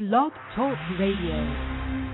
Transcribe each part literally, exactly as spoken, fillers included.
Blog Talk Radio.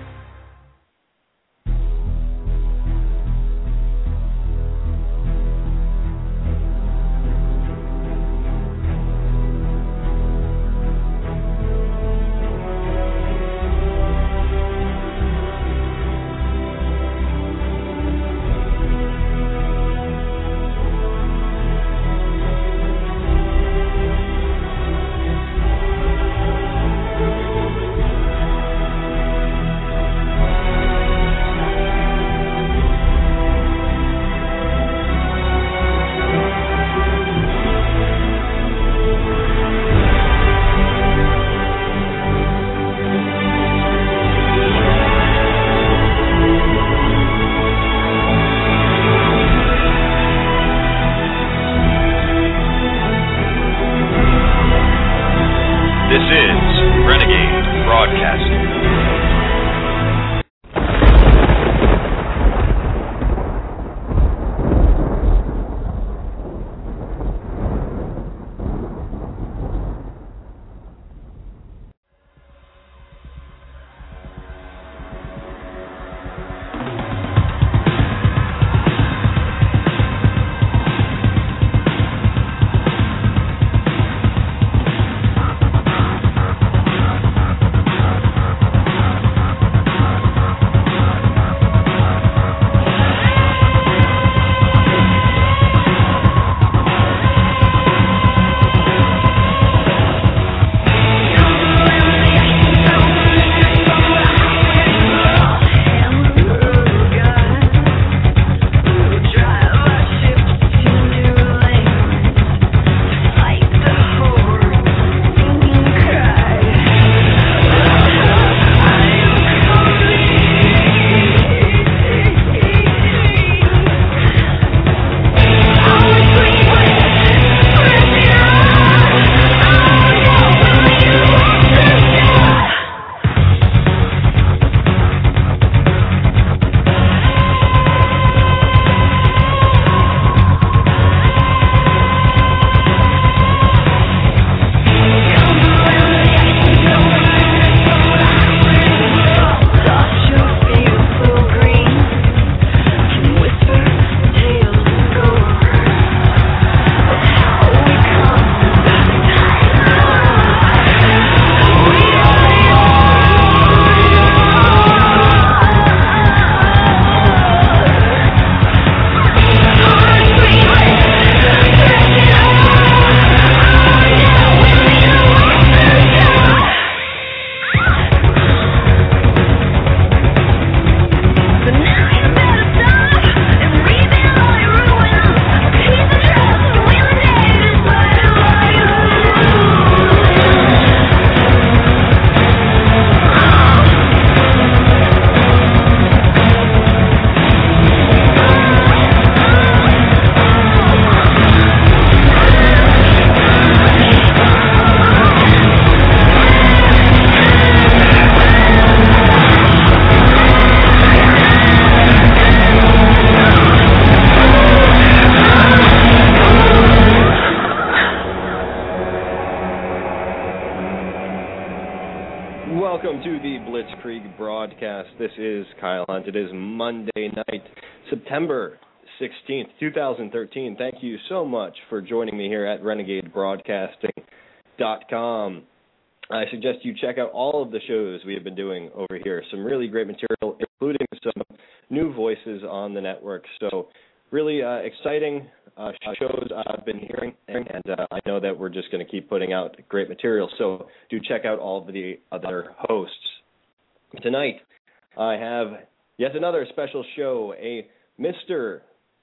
This is Kyle Hunt. It is Monday night, September sixteenth, twenty thirteen. Thank you so much for joining me here at renegade broadcasting dot com. I suggest you check out all of the shows we have been doing over here. Some really great material, including some new voices on the network. So really uh, exciting uh, shows I've been hearing, and uh, I know that we're just going to keep putting out great material. So do check out all of the other hosts. Tonight, I have yet another special show. A Mister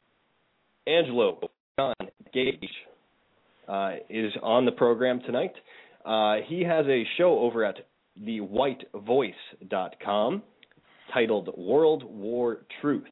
Angelo John Gage uh, is on the program tonight. Uh, he has a show over at the white voice dot com titled World War Truth.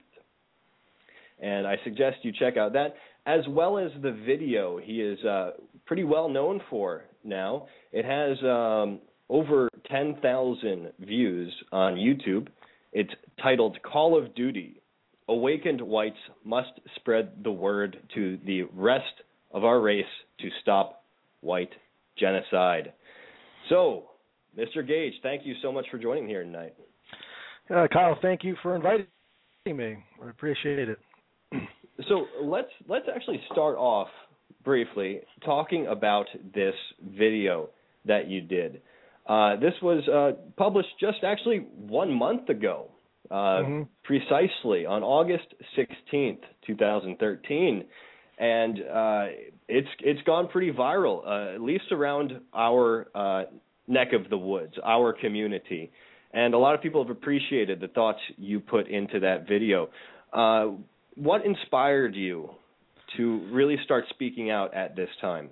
And I suggest you check out that, as well as the video he is uh, pretty well known for now. It has um, over ten thousand views on YouTube. It's titled Call of Duty, Awakened Whites Must Spread the Word to the Rest of Our Race to Stop White Genocide. So, Mister Gage, thank you so much for joining me here tonight. Uh, Kyle, thank you for inviting me. I appreciate it. So let's let's actually start off briefly talking about this video that you did. Uh, this was uh, published just actually one month ago, uh, mm-hmm. precisely on August sixteenth, twenty thirteen, and uh, it's it's gone pretty viral, uh, at least around our uh, neck of the woods, our community, and a lot of people have appreciated the thoughts you put into that video. Uh, what inspired you to really start speaking out at this time?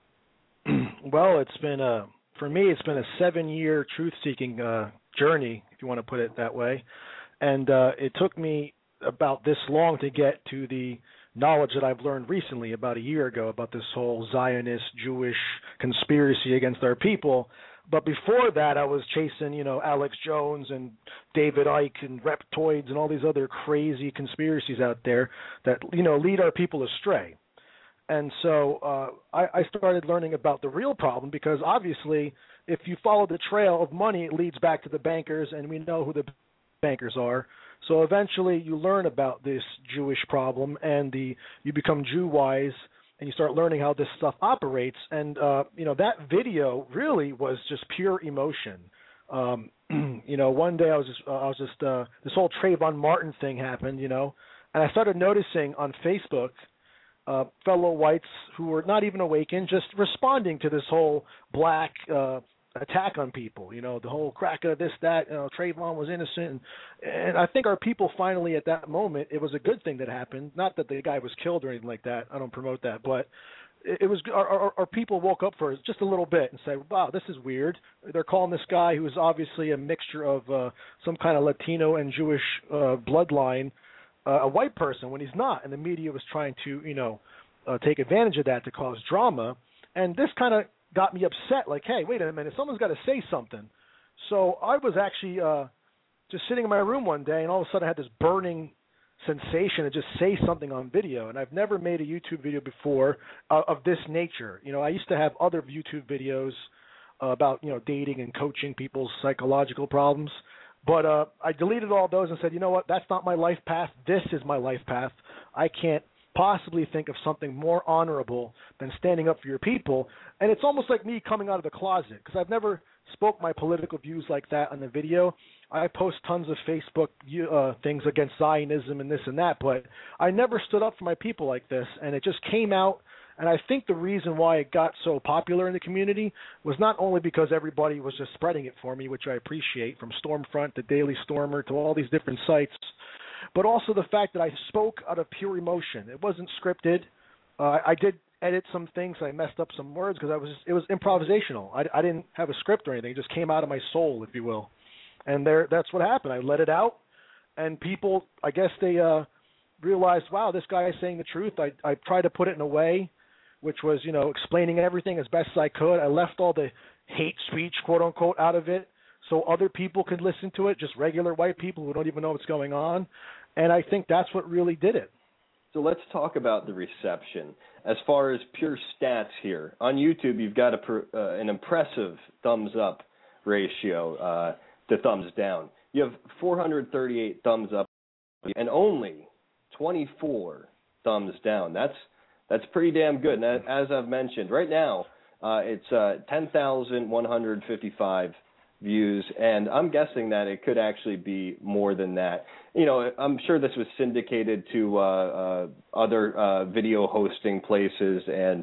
Well, it's been a For me, it's been a seven-year truth-seeking uh, journey, if you want to put it that way. And uh, it took me about this long to get to the knowledge that I've learned recently, about a year ago, about this whole Zionist Jewish conspiracy against our people. But before that, I was chasing, you know, Alex Jones and David Icke and Reptoids and all these other crazy conspiracies out there that, you know, lead our people astray. And so uh, I, I started learning about the real problem because obviously if you follow the trail of money, it leads back to the bankers, and we know who the bankers are. So eventually you learn about this Jewish problem, and the you become Jew-wise, and you start learning how this stuff operates. And, uh, you know, that video really was just pure emotion. Um, you know, one day I was just, uh, I was just uh, this whole Trayvon Martin thing happened, you know, and I started noticing on Facebook – Uh, fellow whites who were not even awakened, just responding to this whole black uh, attack on people. You know, the whole cracker, this, that, you know, Trayvon was innocent. And, and I think our people finally at that moment, it was a good thing that happened. Not that the guy was killed or anything like that. I don't promote that. But it, it was our, our, our people woke up for just a little bit and said, wow, this is weird. They're calling this guy who is obviously a mixture of uh, some kind of Latino and Jewish uh, bloodline Uh, a white person when he's not, and the media was trying to, you know, uh, take advantage of that to cause drama. And this kind of got me upset, like, hey, wait a minute, someone's got to say something. So I was actually uh, just sitting in my room one day, and all of a sudden I had this burning sensation to just say something on video. And I've never made a YouTube video before uh, of this nature. You know, I used to have other YouTube videos uh, about, you know, dating and coaching people's psychological problems. But uh, I deleted all those and said, you know what, that's not my life path. This is my life path. I can't possibly think of something more honorable than standing up for your people. And it's almost like me coming out of the closet, because I've never spoke my political views like that on the video. I post tons of Facebook uh, things against Zionism and this and that, but I never stood up for my people like this, and it just came out. And I think the reason why it got so popular in the community was not only because everybody was just spreading it for me, which I appreciate, from Stormfront to Daily Stormer to all these different sites, but also the fact that I spoke out of pure emotion. It wasn't scripted. Uh, I did edit some things. I messed up some words because I was it was improvisational. I, I didn't have a script or anything. It just came out of my soul, if you will. And there, that's what happened. I let it out, and people, I guess they uh, realized, wow, this guy is saying the truth. I, I tried to put it in a way which was, you know, explaining everything as best as I could. I left all the hate speech, quote unquote, out of it so other people could listen to it, just regular white people who don't even know what's going on. And I think that's what really did it. So let's talk about the reception. As far as pure stats here, on YouTube, you've got a, uh, an impressive thumbs up ratio uh, to thumbs down. You have four hundred thirty-eight thumbs up and only twenty-four thumbs down. That's That's pretty damn good. And as I've mentioned, right now uh, it's uh, ten thousand one hundred fifty-five views, and I'm guessing that it could actually be more than that. You know, I'm sure this was syndicated to uh, uh, other uh, video hosting places, and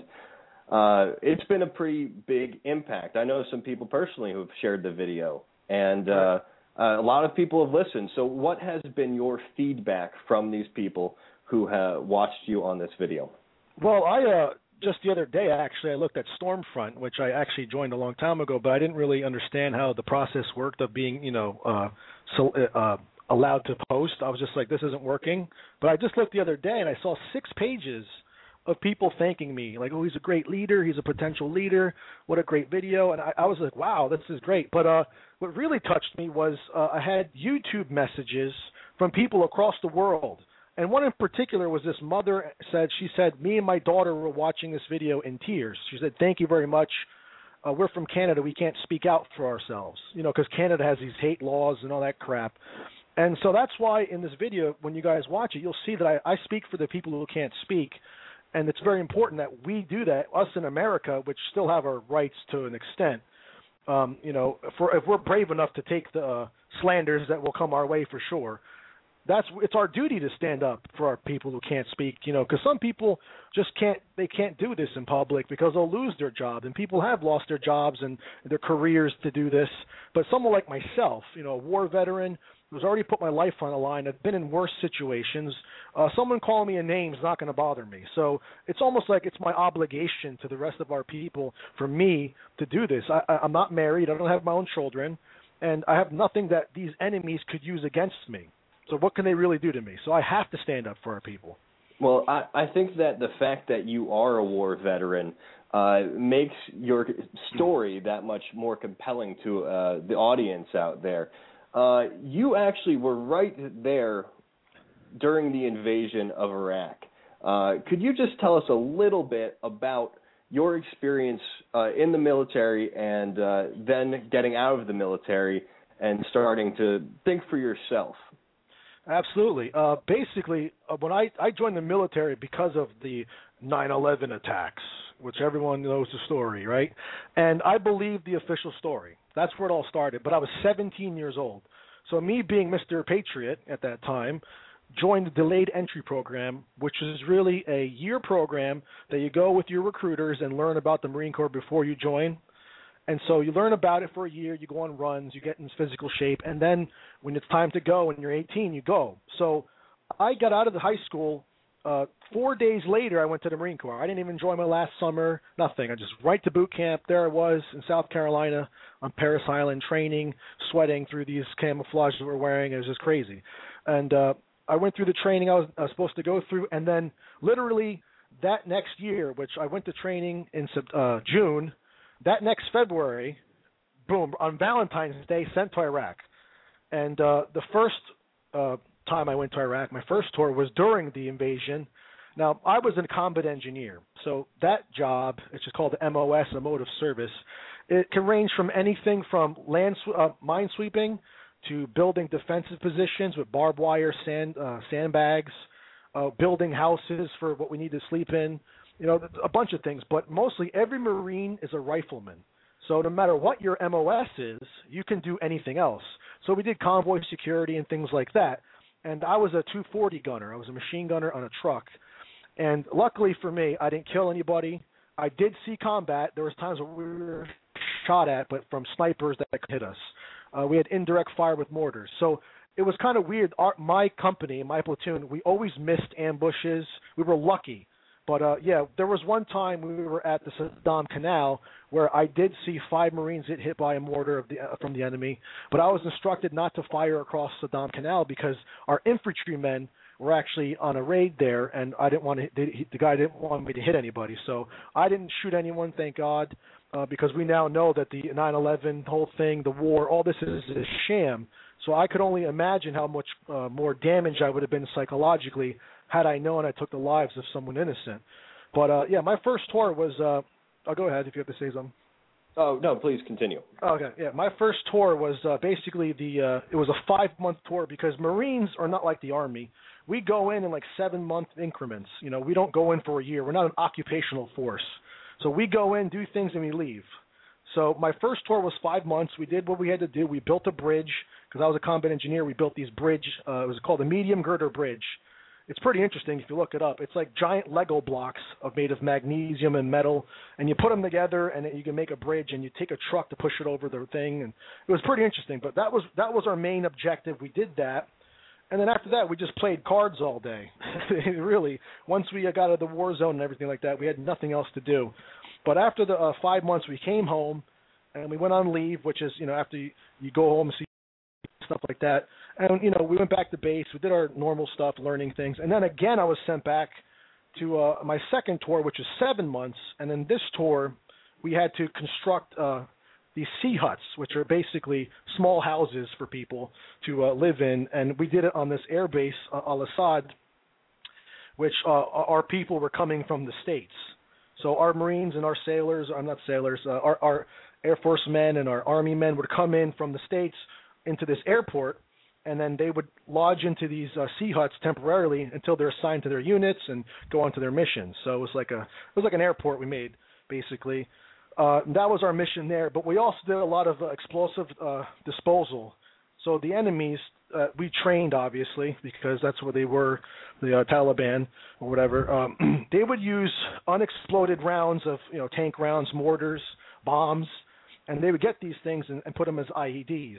uh, it's been a pretty big impact. I know some people personally who have shared the video, and uh, uh, a lot of people have listened. So what has been your feedback from these people who have watched you on this video? Well, I uh, just the other day, actually, I looked at Stormfront, which I actually joined a long time ago, but I didn't really understand how the process worked of being, you know, uh, so uh, allowed to post. I was just like, this isn't working. But I just looked the other day, and I saw six pages of people thanking me, like, oh, he's a great leader, he's a potential leader, what a great video. And I, I was like, wow, this is great. But uh, what really touched me was uh, I had YouTube messages from people across the world. And one in particular was this mother said, she said, me and my daughter were watching this video in tears. She said, thank you very much. uh, we're from Canada. We can't speak out for ourselves, you know, because Canada has these hate laws and all that crap. And so that's why in this video, when you guys watch it, you'll see that I, I speak for the people who can't speak. And it's very important that we do that, us in America, which still have our rights to an extent. Um, you know, for, if we're brave enough to take the uh, slanders that will come our way for sure, that's it's our duty to stand up for our people who can't speak. You know, because some people just can't they can't do this in public because they'll lose their job, and people have lost their jobs and their careers to do this. But someone like myself, you know, a war veteran who's already put my life on the line, I've been in worse situations. Uh, someone calling me a name is not going to bother me. So it's almost like it's my obligation to the rest of our people for me to do this. I, I, I'm not married. I don't have my own children. And I have nothing that these enemies could use against me. So what can they really do to me? So I have to stand up for our people. Well, I, I think that the fact that you are a war veteran uh, makes your story that much more compelling to uh, the audience out there. Uh, you actually were right there during the invasion of Iraq. Uh, could you just tell us a little bit about your experience uh, in the military and uh, then getting out of the military and starting to think for yourself? Absolutely. Uh, basically, uh, when I, I joined the military because of the nine eleven attacks, which everyone knows the story, right? And I believed the official story. That's where it all started. But I was seventeen years old. So me being Mister Patriot at that time, joined the delayed entry program, which is really a year program that you go with your recruiters and learn about the Marine Corps before you join. And so you learn about it for a year, you go on runs, you get in physical shape, and then when it's time to go, when you're eighteen, you go. So I got out of the high school. Uh, four days later, I went to the Marine Corps. I didn't even enjoy my last summer, nothing. I just right to boot camp. There I was in South Carolina on Parris Island training, sweating through these camouflages that we're wearing. It was just crazy. And uh, I went through the training I was, I was supposed to go through, and then literally that next year, which I went to training in uh, June, that next February, boom, on Valentine's Day, sent to Iraq. And uh, the first uh, time I went to Iraq, my first tour was during the invasion. Now, I was a combat engineer, so that job, it's just called the M O S, a mode of service. It can range from anything from land uh, mine sweeping to building defensive positions with barbed wire, sand uh, sandbags, uh, building houses for what we need to sleep in. You know, a bunch of things, but mostly every Marine is a rifleman. So no matter what your M O S is, you can do anything else. So we did convoy security and things like that. And I was a two forty gunner. I was a machine gunner on a truck. And luckily for me, I didn't kill anybody. I did see combat. There was times where we were shot at, but from snipers that could hit us. Uh, we had indirect fire with mortars. So it was kind of weird. Our, my company, my platoon, we always missed ambushes. We were lucky. But, uh, yeah, there was one time we were at the Saddam Canal where I did see five Marines get hit by a mortar of the, uh, from the enemy, but I was instructed not to fire across Saddam Canal because our infantrymen were actually on a raid there, and I didn't want to. The, the guy didn't want me to hit anybody, so I didn't shoot anyone, thank God, uh, because we now know that the nine eleven whole thing, the war, all this is a sham. So I could only imagine how much uh, more damage I would have been psychologically had I known I took the lives of someone innocent. But, uh, yeah, my first tour was uh, – oh, go ahead if you have to say something. Oh, no, please continue. Okay, yeah, my first tour was uh, basically the uh, – it was a five-month tour because Marines are not like the Army. We go in in like seven-month increments. You know, we don't go in for a year. We're not an occupational force. So we go in, do things, and we leave. So my first tour was five months. We did what we had to do. We built a bridge because I was a combat engineer. We built these bridge. Uh, it was called a medium girder bridge. It's pretty interesting if you look it up. It's like giant Lego blocks of made of magnesium and metal, and you put them together, and you can make a bridge, and you take a truck to push it over the thing, and it was pretty interesting. But that was that was our main objective. We did that, and then after that, we just played cards all day. Really, once we got out of the war zone and everything like that, we had nothing else to do. But after the uh, five months, we came home, and we went on leave, which is, you know, after you, you go home and see stuff like that. And, you know, we went back to base. We did our normal stuff, learning things. And then again, I was sent back to uh, my second tour, which is seven months. And then this tour, we had to construct uh, these sea huts, which are basically small houses for people to uh, live in. And we did it on this air base, uh, Al-Assad, which uh, our people were coming from the States. So our Marines and our sailors, I'm not sailors, uh, our, our Air Force men and our Army men would come in from the States into this airport, and then they would lodge into these uh, sea huts temporarily until they're assigned to their units and go on to their missions. So it was like a it was like an airport we made, basically. Uh, that was our mission there. But we also did a lot of uh, explosive uh, disposal. So the enemies, uh, we trained, obviously, because that's where they were, the uh, Taliban or whatever. Um, they would use unexploded rounds of, you know, tank rounds, mortars, bombs, and they would get these things and, and put them as I E Ds.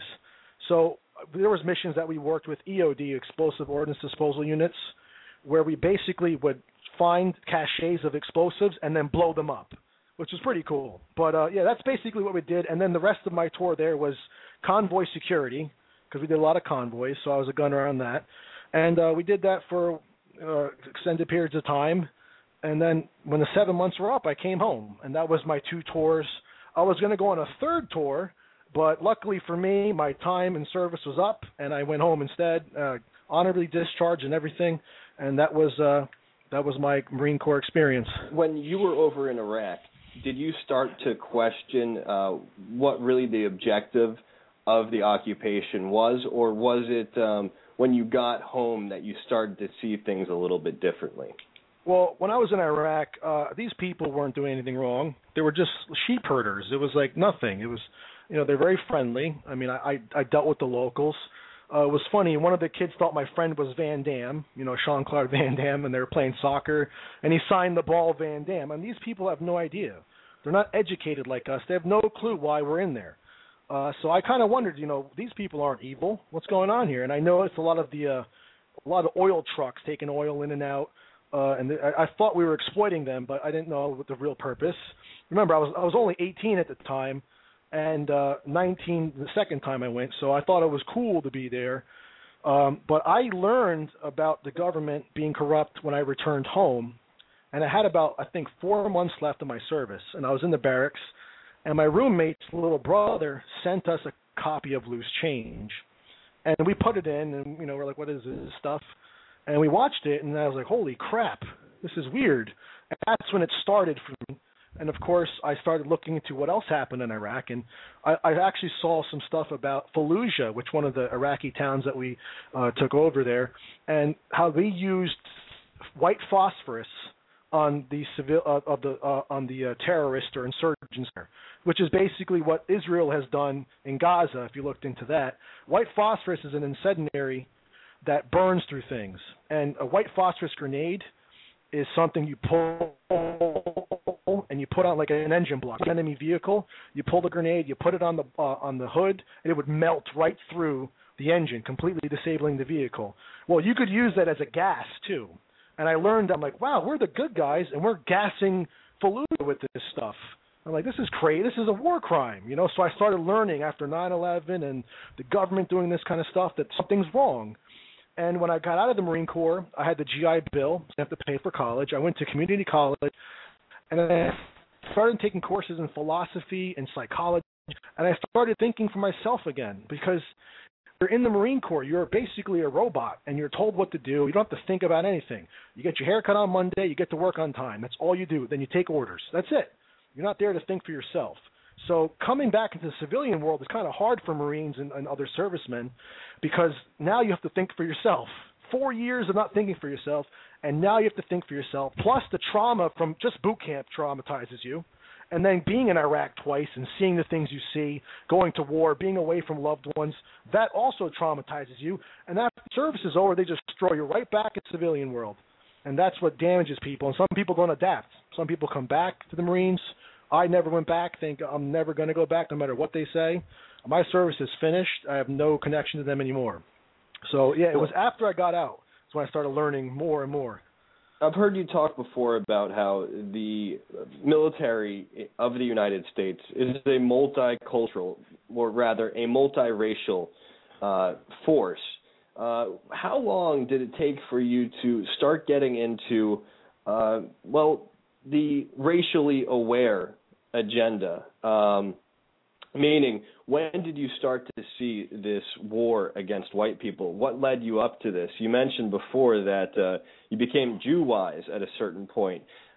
So there was missions that we worked with E O D, Explosive Ordnance Disposal Units, where we basically would find caches of explosives and then blow them up, which was pretty cool. But, uh, yeah, that's basically what we did. And then the rest of my tour there was convoy security, because we did a lot of convoys, so I was a gunner on that. And uh, we did that for uh, extended periods of time. And then when the seven months were up, I came home. And that was my two tours. I was going to go on a third tour, but luckily for me, my time in service was up, and I went home instead, uh, honorably discharged and everything. And that was uh, that was my Marine Corps experience. When you were over in Iraq, did you start to question uh, what really the objective of the occupation was, or was it um, when you got home that you started to see things a little bit differently? Well, when I was in Iraq, uh, these people weren't doing anything wrong. They were just sheep herders. It was like nothing. It was, you know, they're very friendly. I mean, I, I, I dealt with the locals. Uh, it was funny. One of the kids thought my friend was Van Damme, you know, Jean-Claude Van Damme, and they were playing soccer, and he signed the ball Van Damme. And these people have no idea. They're not educated like us. They have no clue why we're in there. Uh, so I kind of wondered, you know, these people aren't evil. What's going on here? And I noticed a lot of the, uh, a lot of oil trucks taking oil in and out. Uh, and th- I, I thought we were exploiting them, but I didn't know the real purpose. Remember, I was I was only eighteen at the time, and uh, nineteen the second time I went, so I thought it was cool to be there. Um, but I learned about the government being corrupt when I returned home, and I had about, I think, four months left of my service, and I was in the barracks, and my roommate's little brother sent us a copy of Loose Change, and we put it in, and, you know, we're like, what is this stuff? And we watched it, and I was like, holy crap, this is weird. And that's when it started for me. And, of course, I started looking into what else happened in Iraq, and I, I actually saw some stuff about Fallujah, which one of the Iraqi towns that we uh, took over there, and how they used white phosphorus on the civil uh, of the uh, on the uh, terrorists or insurgents there, which is basically what Israel has done in Gaza. If you looked into that, white phosphorus is an incendiary that burns through things, and a white phosphorus grenade is something you pull and you put on like an engine block, an enemy vehicle. You pull the grenade, you put it on the uh, on the hood, and it would melt right through the engine, completely disabling the vehicle. Well, you could use that as a gas too. And I learned, I'm like, wow, we're the good guys, and we're gassing Fallujah with this stuff. I'm like, this is crazy. This is a war crime, you know. So I started learning after nine eleven and the government doing this kind of stuff that something's wrong. And when I got out of the Marine Corps, I had the G I Bill, so I have to pay for college. I went to community college, and I started taking courses in philosophy and psychology, and I started thinking for myself again, because you're in the Marine Corps, you're basically a robot, and you're told what to do. You don't have to think about anything. You get your hair cut on Monday, you get to work on time. That's all you do. Then you take orders. That's it. You're not there to think for yourself. So coming back into the civilian world is kind of hard for Marines and, and other servicemen, because now you have to think for yourself. Four years of not thinking for yourself, and now you have to think for yourself. Plus the trauma from just boot camp traumatizes you. And then being in Iraq twice and seeing the things you see, going to war, being away from loved ones, that also traumatizes you. And after service is over, they just throw you right back in the civilian world. And that's what damages people. And some people don't adapt. Some people come back to the Marines. I never went back, think I'm never going to go back no matter what they say. My service is finished. I have no connection to them anymore. So, yeah, it was after I got out. That's when I started learning more and more. I've heard you talk before about how the military of the United States is a multicultural, or rather a multiracial uh, force. Uh, how long did it take for you to start getting into, uh, well, the racially aware agenda? Um, meaning, when did you start to see this war against white people? What led you up to this? You mentioned before that uh, you became Jew-wise at a certain point.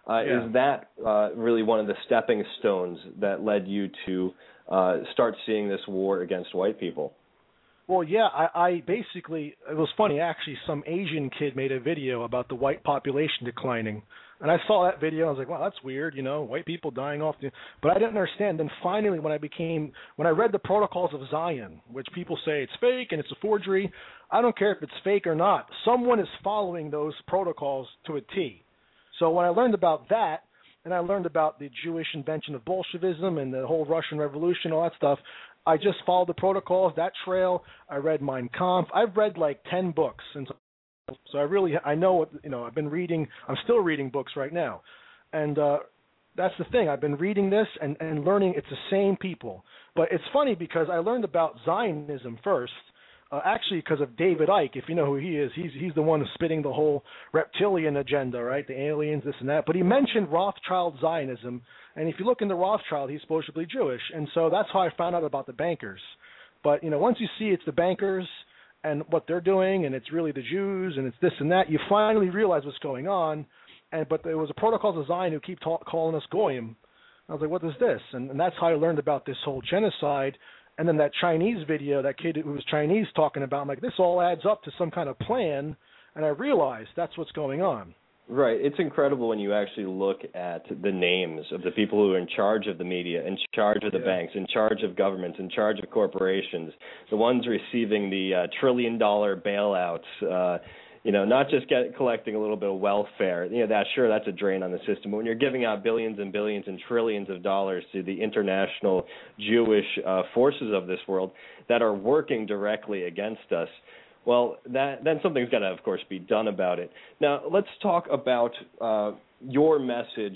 Uh, Yeah. Is that uh, really one of the stepping stones that led you to uh, start seeing this war against white people? Well, yeah, I, I basically, it was funny, actually, some Asian kid made a video about the white population declining. And I saw that video, I was like, wow, that's weird, you know, white people dying off. The... But I didn't understand. Then finally, when I became, when I read the Protocols of Zion, which people say it's fake and it's a forgery, I don't care if it's fake or not. Someone is following those protocols to a T. So when I learned about that, and I learned about the Jewish invention of Bolshevism and the whole Russian Revolution, all that stuff, I just followed the protocols, that trail. I read Mein Kampf. I've read like ten books since, so I really I know what you know. I've been reading. I'm still reading books right now, and uh, that's the thing. I've been reading this and, and learning. It's the same people, but it's funny because I learned about Zionism first. Uh, actually, because of David Icke, if you know who he is, he's he's the one who's spitting the whole reptilian agenda, right? The aliens, this and that. But he mentioned Rothschild Zionism, and if you look into Rothschild, he's supposedly Jewish, and so that's how I found out about the bankers. But you know, once you see it's the bankers and what they're doing, and it's really the Jews, and it's this and that, you finally realize what's going on. And but there was a Protocols of Zion who keep ta- calling us goyim. I was like, what is this? And, and that's how I learned about this whole genocide. And then that Chinese video, that kid who was Chinese talking about, I'm like, this all adds up to some kind of plan, and I realized that's what's going on. Right. It's incredible when you actually look at the names of the people who are in charge of the media, in charge of the yeah. banks, in charge of governments, in charge of corporations, the ones receiving the uh, trillion-dollar bailouts, uh, you know, not just get collecting a little bit of welfare. You know, that sure, that's a drain on the system. But when you're giving out billions and billions and trillions of dollars to the international Jewish uh, forces of this world that are working directly against us, well, that then something's got to, of course, be done about it. Now, let's talk about uh, your message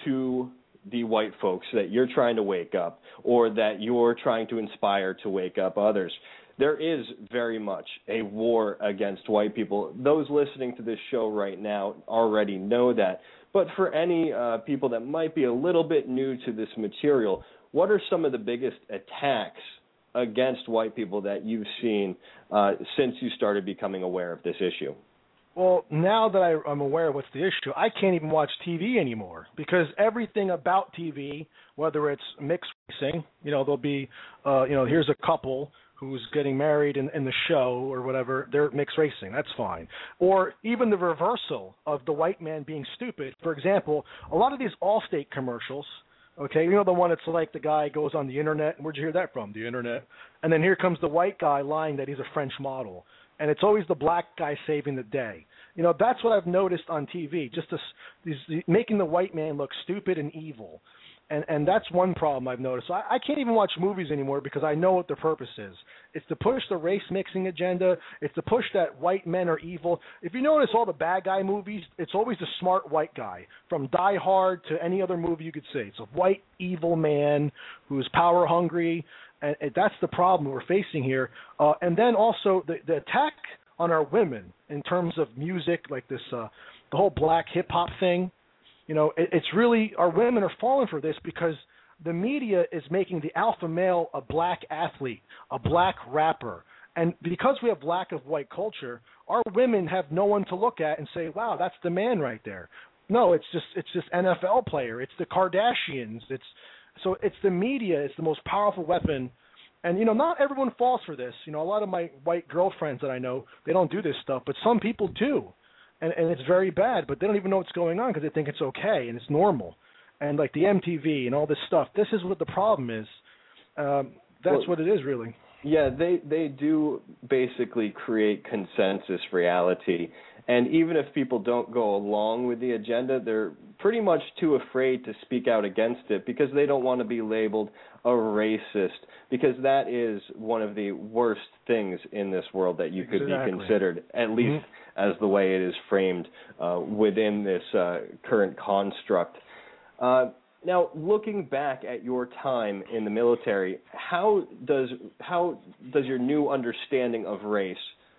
to the white folks that you're trying to wake up, or that you're trying to inspire to wake up others. There is very much a war against white people. Those listening to this show right now already know that. But for any uh, people that might be a little bit new to this material, what are some of the biggest attacks against white people that you've seen uh, since you started becoming aware of this issue? Well, now that I, I'm aware of what's the issue, I can't even watch T V anymore because everything about T V, whether it's mixed racing, you know, there'll be, uh, you know, here's a couple who's getting married in, in the show or whatever, they're mixed racing, that's fine. Or even the reversal of the white man being stupid. For example, a lot of these Allstate commercials, okay, you know the one that's like the guy goes on the internet, and where'd you hear that from? The internet. And then here comes the white guy lying that he's a French model. And it's always the black guy saving the day. You know, that's what I've noticed on T V, just this, these, making the white man look stupid and evil. And and that's one problem I've noticed. So I, I can't even watch movies anymore because I know what their purpose is. It's to push the race mixing agenda. It's to push that white men are evil. If you notice all the bad guy movies, it's always the smart white guy. From Die Hard to any other movie you could see. It's a white evil man who's power hungry. And, and that's the problem we're facing here. Uh, and then also the, the attack on our women in terms of music, like this, uh, the whole black hip hop thing. You know, it, it's really, our women are falling for this because the media is making the alpha male a black athlete, a black rapper. And because we have lack of white culture, our women have no one to look at and say, wow, that's the man right there. No, it's just it's just N F L player. It's the Kardashians. It's so it's the media. It's the most powerful weapon. And, you know, not everyone falls for this. You know, a lot of my white girlfriends that I know, they don't do this stuff, but some people do. And, and it's very bad, but they don't even know what's going on because they think it's okay and it's normal. And like the M T V and all this stuff, this is what the problem is. Um, that's well, what it is, really. Yeah, they, they do basically create consensus reality. And even if people don't go along with the agenda, they're pretty much too afraid to speak out against it because they don't want to be labeled a racist, because that is one of the worst things in this world that you could exactly. be considered, at least mm-hmm. as the way it is framed uh, within this uh, current construct. Uh, now, looking back at your time in the military, how does how does your new understanding of race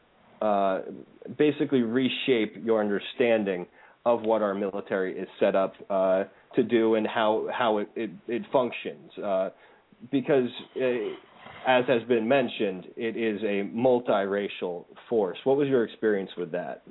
uh, basically reshape your understanding of what our military is set up uh, to do and how how it it, it functions? Uh, because, uh, as has been mentioned, it is a multiracial force. What was your experience with that?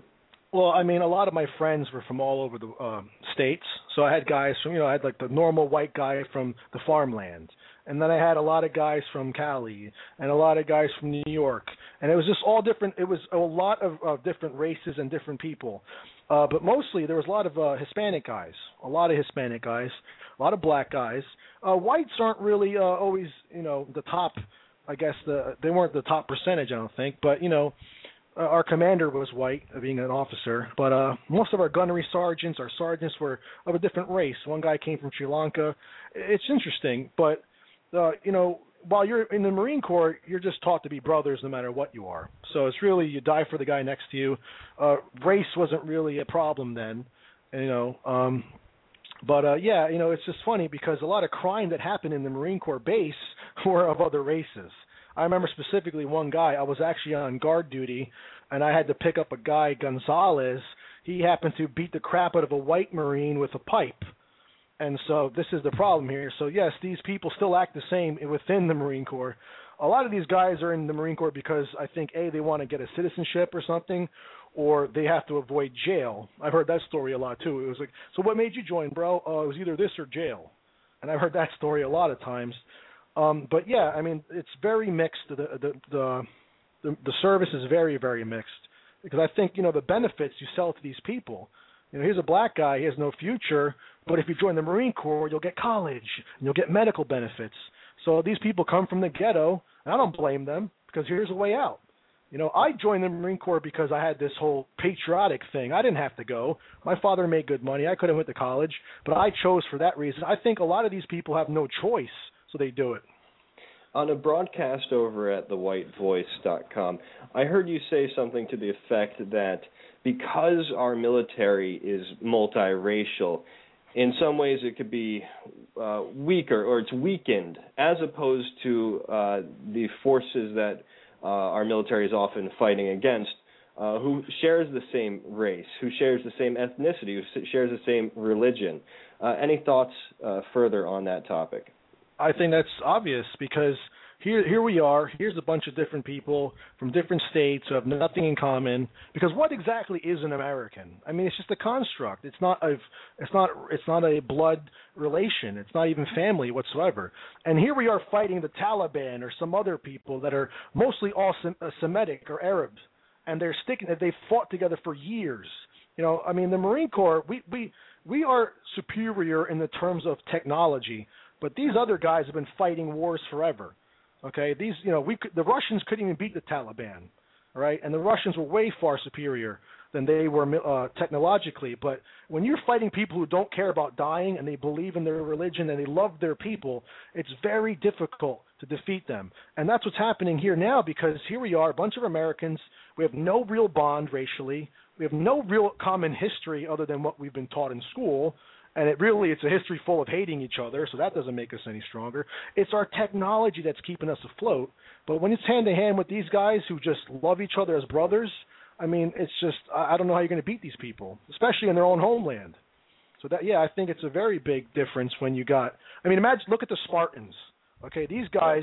Well, I mean, a lot of my friends were from all over the um, states. So I had guys from, you know, I had like the normal white guy from the farmland. And then I had a lot of guys from Cali and a lot of guys from New York. And it was just all different. It was a lot of uh, different races and different people. Uh, but mostly there was a lot of uh, Hispanic guys, a lot of Hispanic guys, a lot of black guys. Uh, whites aren't really uh, always, you know, the top, I guess, the they weren't the top percentage, I don't think. But, you know, Uh, our commander was white, uh, being an officer, but uh, most of our gunnery sergeants, our sergeants were of a different race. One guy came from Sri Lanka. It's interesting, but uh, you know, while you're in the Marine Corps, you're just taught to be brothers no matter what you are. So it's really you die for the guy next to you. Uh, race wasn't really a problem then, you know. Um, but uh, yeah, you know, it's just funny because a lot of crime that happened in the Marine Corps base were of other races. I remember specifically one guy, I was actually on guard duty, and I had to pick up a guy, Gonzalez. He happened to beat the crap out of a white Marine with a pipe. And so this is the problem here. So, yes, these people still act the same within the Marine Corps. A lot of these guys are in the Marine Corps because I think, A, they want to get a citizenship or something, or they have to avoid jail. I've heard that story a lot, too. It was like, so what made you join, bro? Oh, it was either this or jail. And I've heard that story a lot of times. Um, but yeah, I mean, it's very mixed. The, the the the the service is very very mixed because I think you know the benefits you sell to these people. You know, here's a black guy, he has no future, but if you join the Marine Corps, you'll get college and you'll get medical benefits. So these people come from the ghetto, and I don't blame them because here's a way out. You know, I joined the Marine Corps because I had this whole patriotic thing. I didn't have to go. My father made good money. I could have went to college, but I chose for that reason. I think a lot of these people have no choice. So they do it. On a broadcast over at the white voice dot com, I heard you say something to the effect that because our military is multiracial, in some ways it could be uh, weaker or it's weakened as opposed to uh, the forces that uh, our military is often fighting against, uh, who shares the same race, who shares the same ethnicity, who shares the same religion. Uh, any thoughts uh, further on that topic? I think that's obvious because here here we are. Here's a bunch of different people from different states who have nothing in common. Because what exactly is an American? I mean, it's just a construct. It's not a it's not it's not a blood relation. It's not even family whatsoever. And here we are fighting the Taliban or some other people that are mostly all Semitic or Arabs, and they're sticking. They've fought together for years. You know, I mean, the Marine Corps. We we we are superior in the terms of technology. But these other guys have been fighting wars forever. Okay, these you know we could, the Russians couldn't even beat the Taliban, all right, and the Russians were way far superior than they were uh, technologically. But when you're fighting people who don't care about dying and they believe in their religion and they love their people, it's very difficult to defeat them. And that's what's happening here now because here we are, a bunch of Americans. We have no real bond racially. We have no real common history other than what we've been taught in school. And it really, it's a history full of hating each other, so that doesn't make us any stronger. It's our technology that's keeping us afloat. But when it's hand-to-hand with these guys who just love each other as brothers, I mean, it's just, I don't know how you're going to beat these people, especially in their own homeland. So that, yeah, I think it's a very big difference when you got, I mean, imagine, look at the Spartans. Okay, these guys,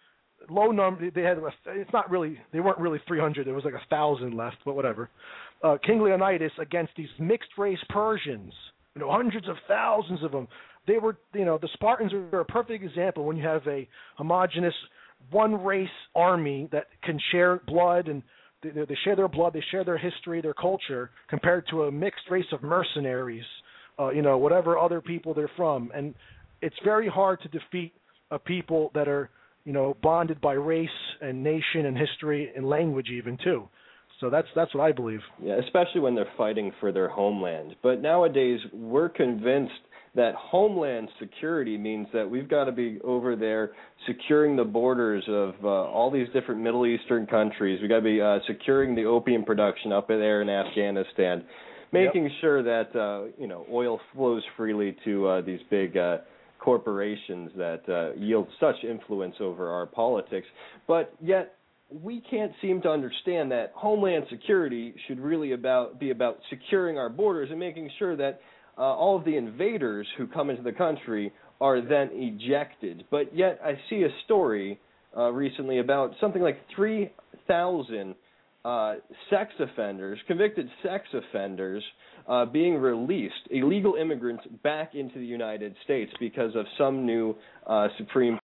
low number, they had, it's not really, they weren't really three hundred, there was like a thousand left, but whatever. Uh, King Leonidas against these mixed-race Persians. You know, hundreds of thousands of them. They were, you know, the Spartans are a perfect example when you have a homogenous, one-race army that can share blood and they, they share their blood, they share their history, their culture, compared to a mixed race of mercenaries, uh, you know, whatever other people they're from. And it's very hard to defeat a people that are, you know, bonded by race and nation and history and language even, too. So that's that's what I believe. Yeah, especially when they're fighting for their homeland. But nowadays, we're convinced that homeland security means that we've got to be over there securing the borders of uh, all these different Middle Eastern countries. We've got to be uh, securing the opium production up there in Afghanistan, making yep. sure that uh, you know oil flows freely to uh, these big uh, corporations that uh, yield such influence over our politics. But yet, we can't seem to understand that homeland security should really about be about securing our borders and making sure that uh, all of the invaders who come into the country are then ejected. But yet I see a story uh, recently about something like three thousand uh, sex offenders, convicted sex offenders, uh, being released, illegal immigrants back into the United States because of some new uh, Supreme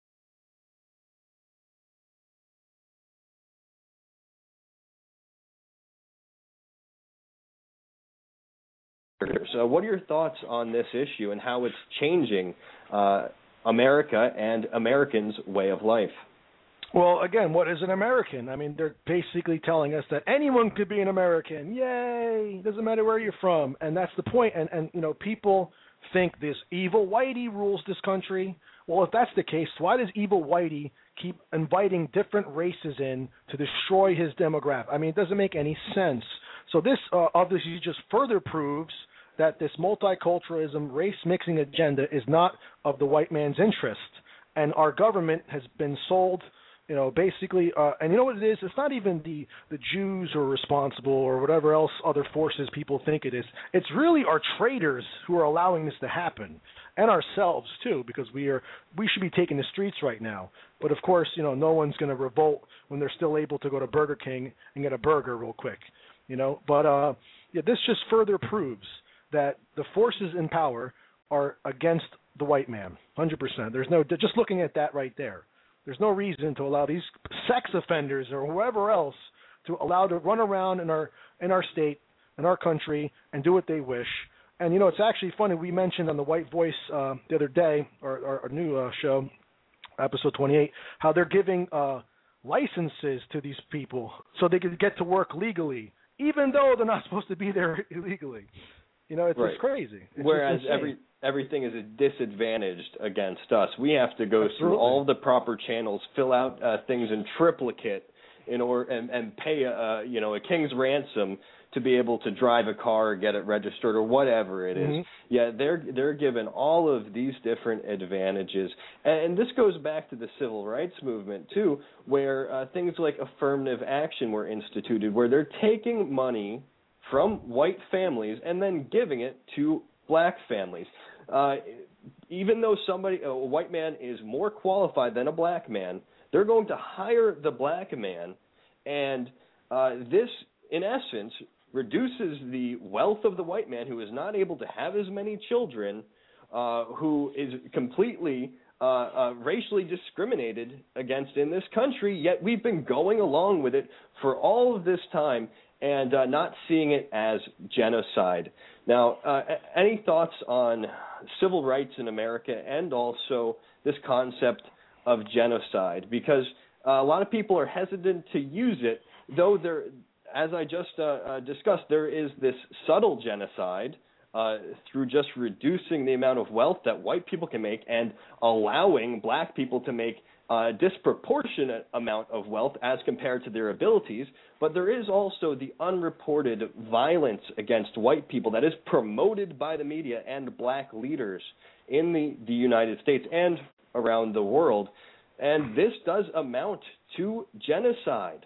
So what are your thoughts on this issue and how it's changing uh, America and Americans' way of life? Well, again, what is an American? I mean, they're basically telling us that anyone could be an American. Yay! Doesn't matter where you're from. And that's the point. And, and you know, people think this evil whitey rules this country. Well, if that's the case, why does evil whitey keep inviting different races in to destroy his demographic? I mean, it doesn't make any sense. So this uh, obviously just further proves that this multiculturalism, race-mixing agenda is not of the white man's interest. And our government has been sold, you know, basically, uh, and you know what it is? It's not even the, the Jews who are responsible or whatever else other forces people think it is. It's really our traitors who are allowing this to happen, and ourselves too, because we are we should be taking the streets right now. But of course, you know, no one's going to revolt when they're still able to go to Burger King and get a burger real quick, you know. But uh, yeah, this just further proves that the forces in power are against the white man, one hundred percent. There's no, just looking at that right there, there's no reason to allow these sex offenders or whoever else to allow to run around in our in our state, in our country, and do what they wish. And, you know, it's actually funny, we mentioned on the White Voice uh, the other day, our, our, our new uh, show, episode twenty-eight, how they're giving uh, licenses to these people so they can get to work legally, even though they're not supposed to be there illegally. You know, it's right. just crazy. It's Whereas just every everything is disadvantaged against us. We have to go Absolutely. through all the proper channels, fill out uh, things in triplicate, in order and, and pay a uh, you know a king's ransom to be able to drive a car or get it registered or whatever it is. Mm-hmm. Yeah, they're they're given all of these different advantages, and, and this goes back to the civil rights movement too, where uh, things like affirmative action were instituted, where they're taking money from white families and then giving it to black families. Uh, even though somebody, a white man is more qualified than a black man, they're going to hire the black man, and uh, this, in essence, reduces the wealth of the white man who is not able to have as many children, uh, who is completely uh, uh, racially discriminated against in this country, yet we've been going along with it for all of this time and uh, not seeing it as genocide. Now, uh, any thoughts on civil rights in America and also this concept of genocide? Because uh, a lot of people are hesitant to use it, though there, as I just uh, uh, discussed, there is this subtle genocide uh, through just reducing the amount of wealth that white people can make and allowing black people to make a disproportionate amount of wealth as compared to their abilities, but there is also the unreported violence against white people that is promoted by the media and black leaders in the, the United States and around the world, and this does amount to genocide.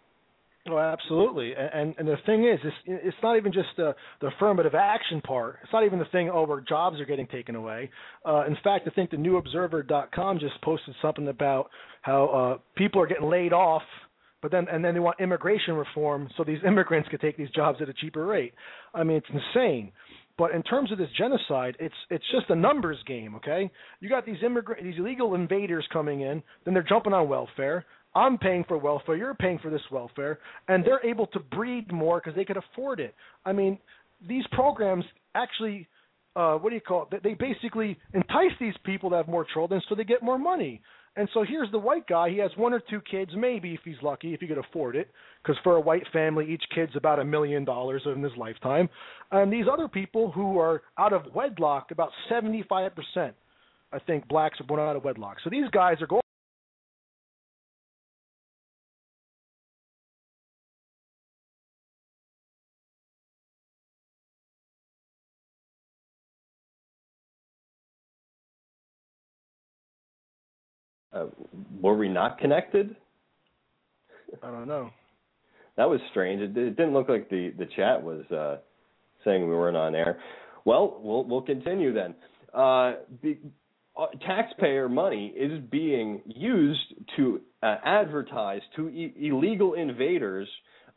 Oh, absolutely. And and the thing is, it's, it's not even just the, the affirmative action part. It's not even the thing, oh, where jobs are getting taken away. Uh, in fact, I think the new observer dot com just posted something about how uh, people are getting laid off, but then and then they want immigration reform so these immigrants could take these jobs at a cheaper rate. I mean, it's insane. But in terms of this genocide, it's it's just a numbers game, okay? You got these immigrant, these illegal invaders coming in, then they're jumping on welfare. I'm paying for welfare, you're paying for this welfare, and they're able to breed more because they can afford it. I mean, these programs actually, uh, what do you call it? They basically entice these people to have more children so they get more money. And so here's the white guy. He has one or two kids, maybe if he's lucky, if he could afford it, because for a white family, each kid's about a million dollars in his lifetime. And these other people who are out of wedlock, about seventy-five percent, I think, blacks are born out of wedlock. So these guys are going. Uh, were we not connected? I don't know. That was strange. It, it didn't look like the, the chat was uh, saying we weren't on air. Well, we'll, we'll continue then. Uh, the, uh, taxpayer money is being used to uh, advertise to e- illegal invaders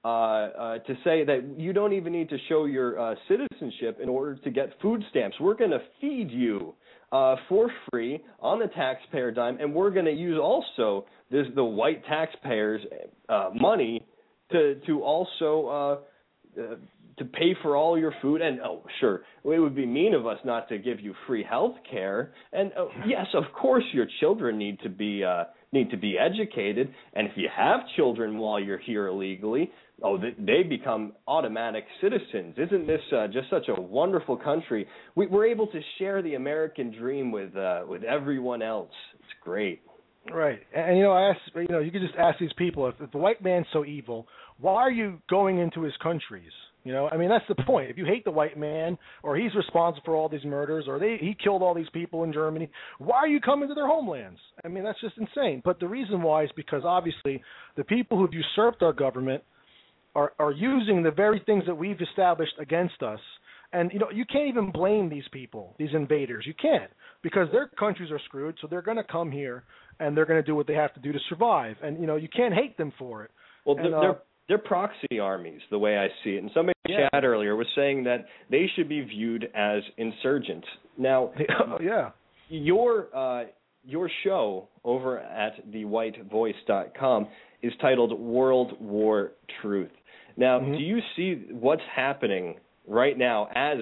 uh, uh, to say that you don't even need to show your uh, citizenship in order to get food stamps. We're going to feed you uh, for free on the taxpayer dime, and we're going to use also this, the white taxpayers' uh, money to to also uh, uh, to pay for all your food. And oh, sure, it would be mean of us not to give you free health care. And oh, yes, of course, your children need to be uh, need to be educated. And if you have children while you're here illegally, oh, they become automatic citizens. Isn't this uh, just such a wonderful country? We, we're able to share the American dream with uh, with everyone else. It's great. Right, and you know, I ask, you know, you could just ask these people, if, if the white man's so evil, why are you going into his countries? You know, I mean, that's the point. If you hate the white man, or he's responsible for all these murders, or they he killed all these people in Germany, why are you coming to their homelands? I mean, that's just insane. But the reason why is because obviously the people who've usurped our government are are using the very things that we've established against us. And, you know, you can't even blame these people, these invaders. You can't, because their countries are screwed, so they're going to come here, and they're going to do what they have to do to survive. And, you know, you can't hate them for it. Well, and, they're, uh, they're, they're proxy armies, the way I see it. And somebody in yeah. the chat earlier was saying that they should be viewed as insurgents. Now, oh, yeah. your uh, your show over at the white voice dot com is titled World War Truth. Now, mm-hmm. do you see what's happening right now as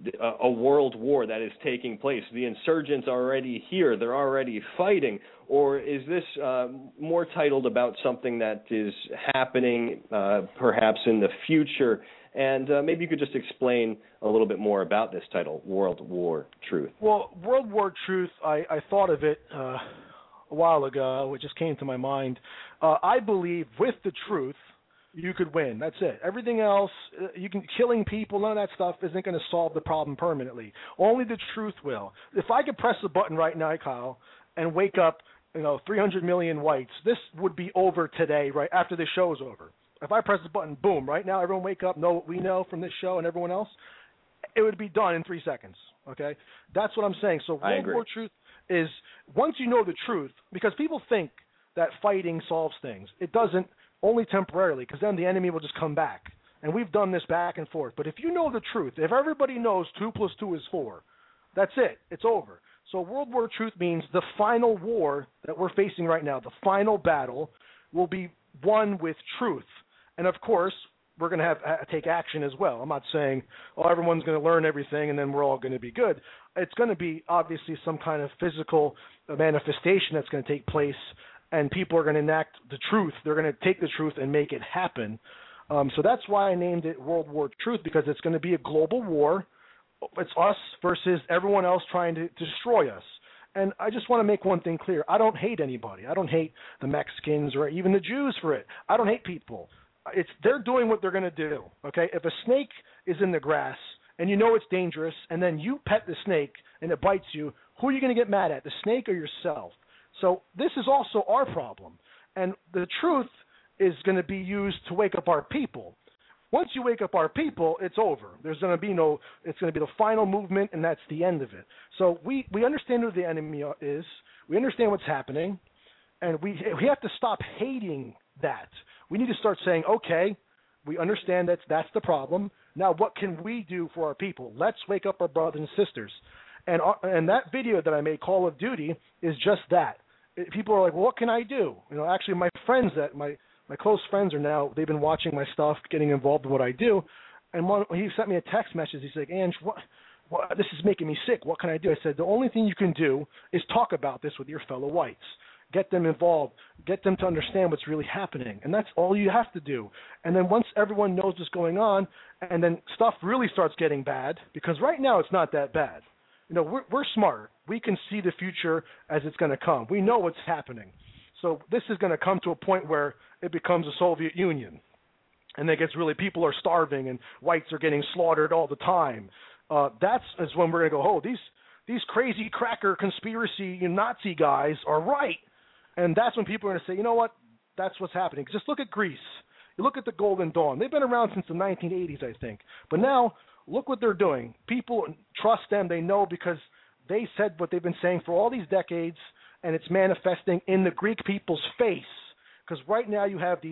a world war that is taking place? The insurgents are already here. They're already fighting. Or is this uh, more titled about something that is happening uh, perhaps in the future? And uh, maybe you could just explain a little bit more about this title, World War Truth. Well, World War Truth, I, I thought of it uh, a while ago. It just came to my mind. Uh, I believe with the truth, you could win. That's it. Everything else, you can killing people, none of that stuff isn't going to solve the problem permanently. Only the truth will. If I could press a button right now, Kyle, and wake up, you know, three hundred million whites, this would be over today, right after this show is over. If I press the button, boom, right now, everyone wake up, know what we know from this show and everyone else, it would be done in three seconds. Okay, that's what I'm saying. So World War Truth is once you know the truth, because people think that fighting solves things. It doesn't. Only temporarily, because then the enemy will just come back. And we've done this back and forth. But if you know the truth, if everybody knows two plus two is four, that's it. It's over. So World War Truth means the final war that we're facing right now, the final battle, will be won with truth. And, of course, we're going to have uh, take action as well. I'm not saying, oh, everyone's going to learn everything and then we're all going to be good. It's going to be, obviously, some kind of physical manifestation that's going to take place, and people are going to enact the truth. They're going to take the truth and make it happen. Um, so that's why I named it World War Truth, because it's going to be a global war. It's us versus everyone else trying to destroy us. And I just want to make one thing clear. I don't hate anybody. I don't hate the Mexicans or even the Jews for it. I don't hate people. It's they're doing what they're going to do. Okay, if a snake is in the grass and you know it's dangerous, and then you pet the snake and it bites you, who are you going to get mad at, the snake or yourself? So this is also our problem. And the truth is going to be used to wake up our people. Once you wake up our people, it's over. There's going to be no, it's going to be the final movement, and that's the end of it. So we, we understand who the enemy is. We understand what's happening, and we we have to stop hating that. We need to start saying, okay, we understand that that's the problem. Now what can we do for our people? Let's wake up our brothers and sisters. And, and that video that I made, Call of Duty, is just that. People are like, well, what can I do? You know, actually, my friends that my my close friends are now, they've been watching my stuff, getting involved in what I do. And one, he sent me a text message. He's like, Ange, what, what, this is making me sick. What can I do? I said, the only thing you can do is talk about this with your fellow whites. Get them involved. Get them to understand what's really happening. And that's all you have to do. And then once everyone knows what's going on, and then stuff really starts getting bad, because right now it's not that bad. You know, we're, we're smart. We can see the future as it's going to come. We know what's happening. So this is going to come to a point where it becomes a Soviet Union. And it gets really, people are starving and whites are getting slaughtered all the time. Uh, that's is when we're going to go, oh, these these crazy cracker conspiracy Nazi guys are right. And that's when people are going to say, you know what, that's what's happening. Just look at Greece. You look at the Golden Dawn. They've been around since the nineteen eighties, I think. But now, look what they're doing. People trust them. They know because they said what they've been saying for all these decades, and it's manifesting in the Greek people's face. Because right now you have these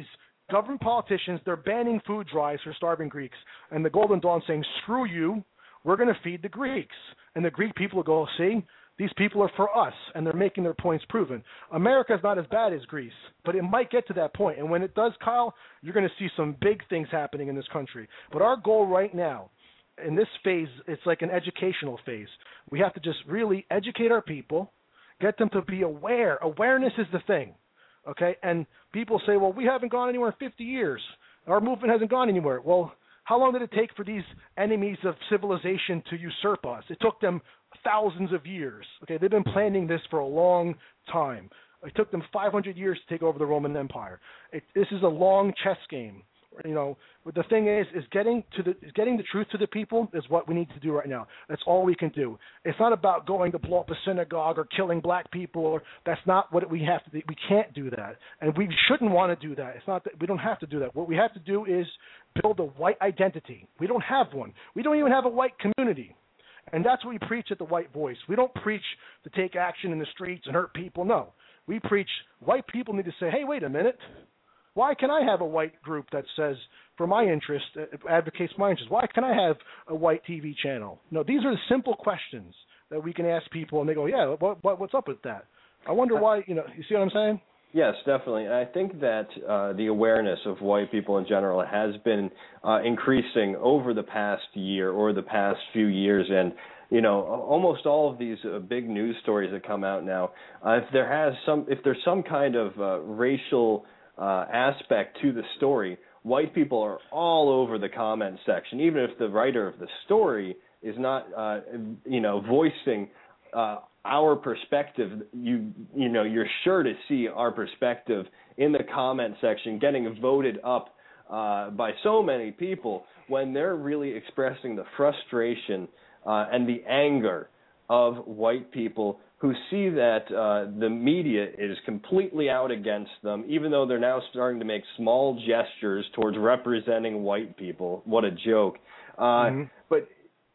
government politicians, they're banning food drives for starving Greeks. And the Golden Dawn saying, screw you, we're going to feed the Greeks. And the Greek people go, see, these people are for us, and they're making their points proven. America's not as bad as Greece, but it might get to that point. And when it does, Kyle, you're going to see some big things happening in this country. But our goal right now, in this phase, it's like an educational phase. We have to just really educate our people, get them to be aware. Awareness is the thing, okay? And people say, well, we haven't gone anywhere in fifty years. Our movement hasn't gone anywhere. Well, how long did it take for these enemies of civilization to usurp us? It took them thousands of years. Okay, they've been planning this for a long time. It took them five hundred years to take over the Roman Empire. It, this is a long chess game. You know, but the thing is, is getting to the is getting the truth to the people is what we need to do right now. That's all we can do. It's not about going to blow up a synagogue or killing black people. Or that's not what we have to do. We can't do that, and we shouldn't want to do that. It's not that we don't have to do that. What we have to do is build a white identity. We don't have one. We don't even have a white community. And that's what we preach at the White Voice. We don't preach to take action in the streets and hurt people. No. We preach white people need to say, hey, wait a minute. Why can I have a white group that says, for my interest, advocates my interest? Why can I have a white T V channel? No, these are the simple questions that we can ask people, and they go, yeah, what, what, what's up with that? I wonder why, you know, you see what I'm saying? Yes, definitely. I think that uh, the awareness of white people in general has been uh, increasing over the past year or the past few years, and you know, almost all of these uh, big news stories that come out now, uh, if there has some, if there's some kind of uh, racial uh, aspect to the story, white people are all over the comment section, even if the writer of the story is not, uh, you know, voicing uh, our perspective. You you know, you're sure to see our perspective in the comment section getting voted up uh, by so many people when they're really expressing the frustration uh, and the anger of white people who see that uh, the media is completely out against them, even though they're now starting to make small gestures towards representing white people. What a joke. Uh, mm-hmm. But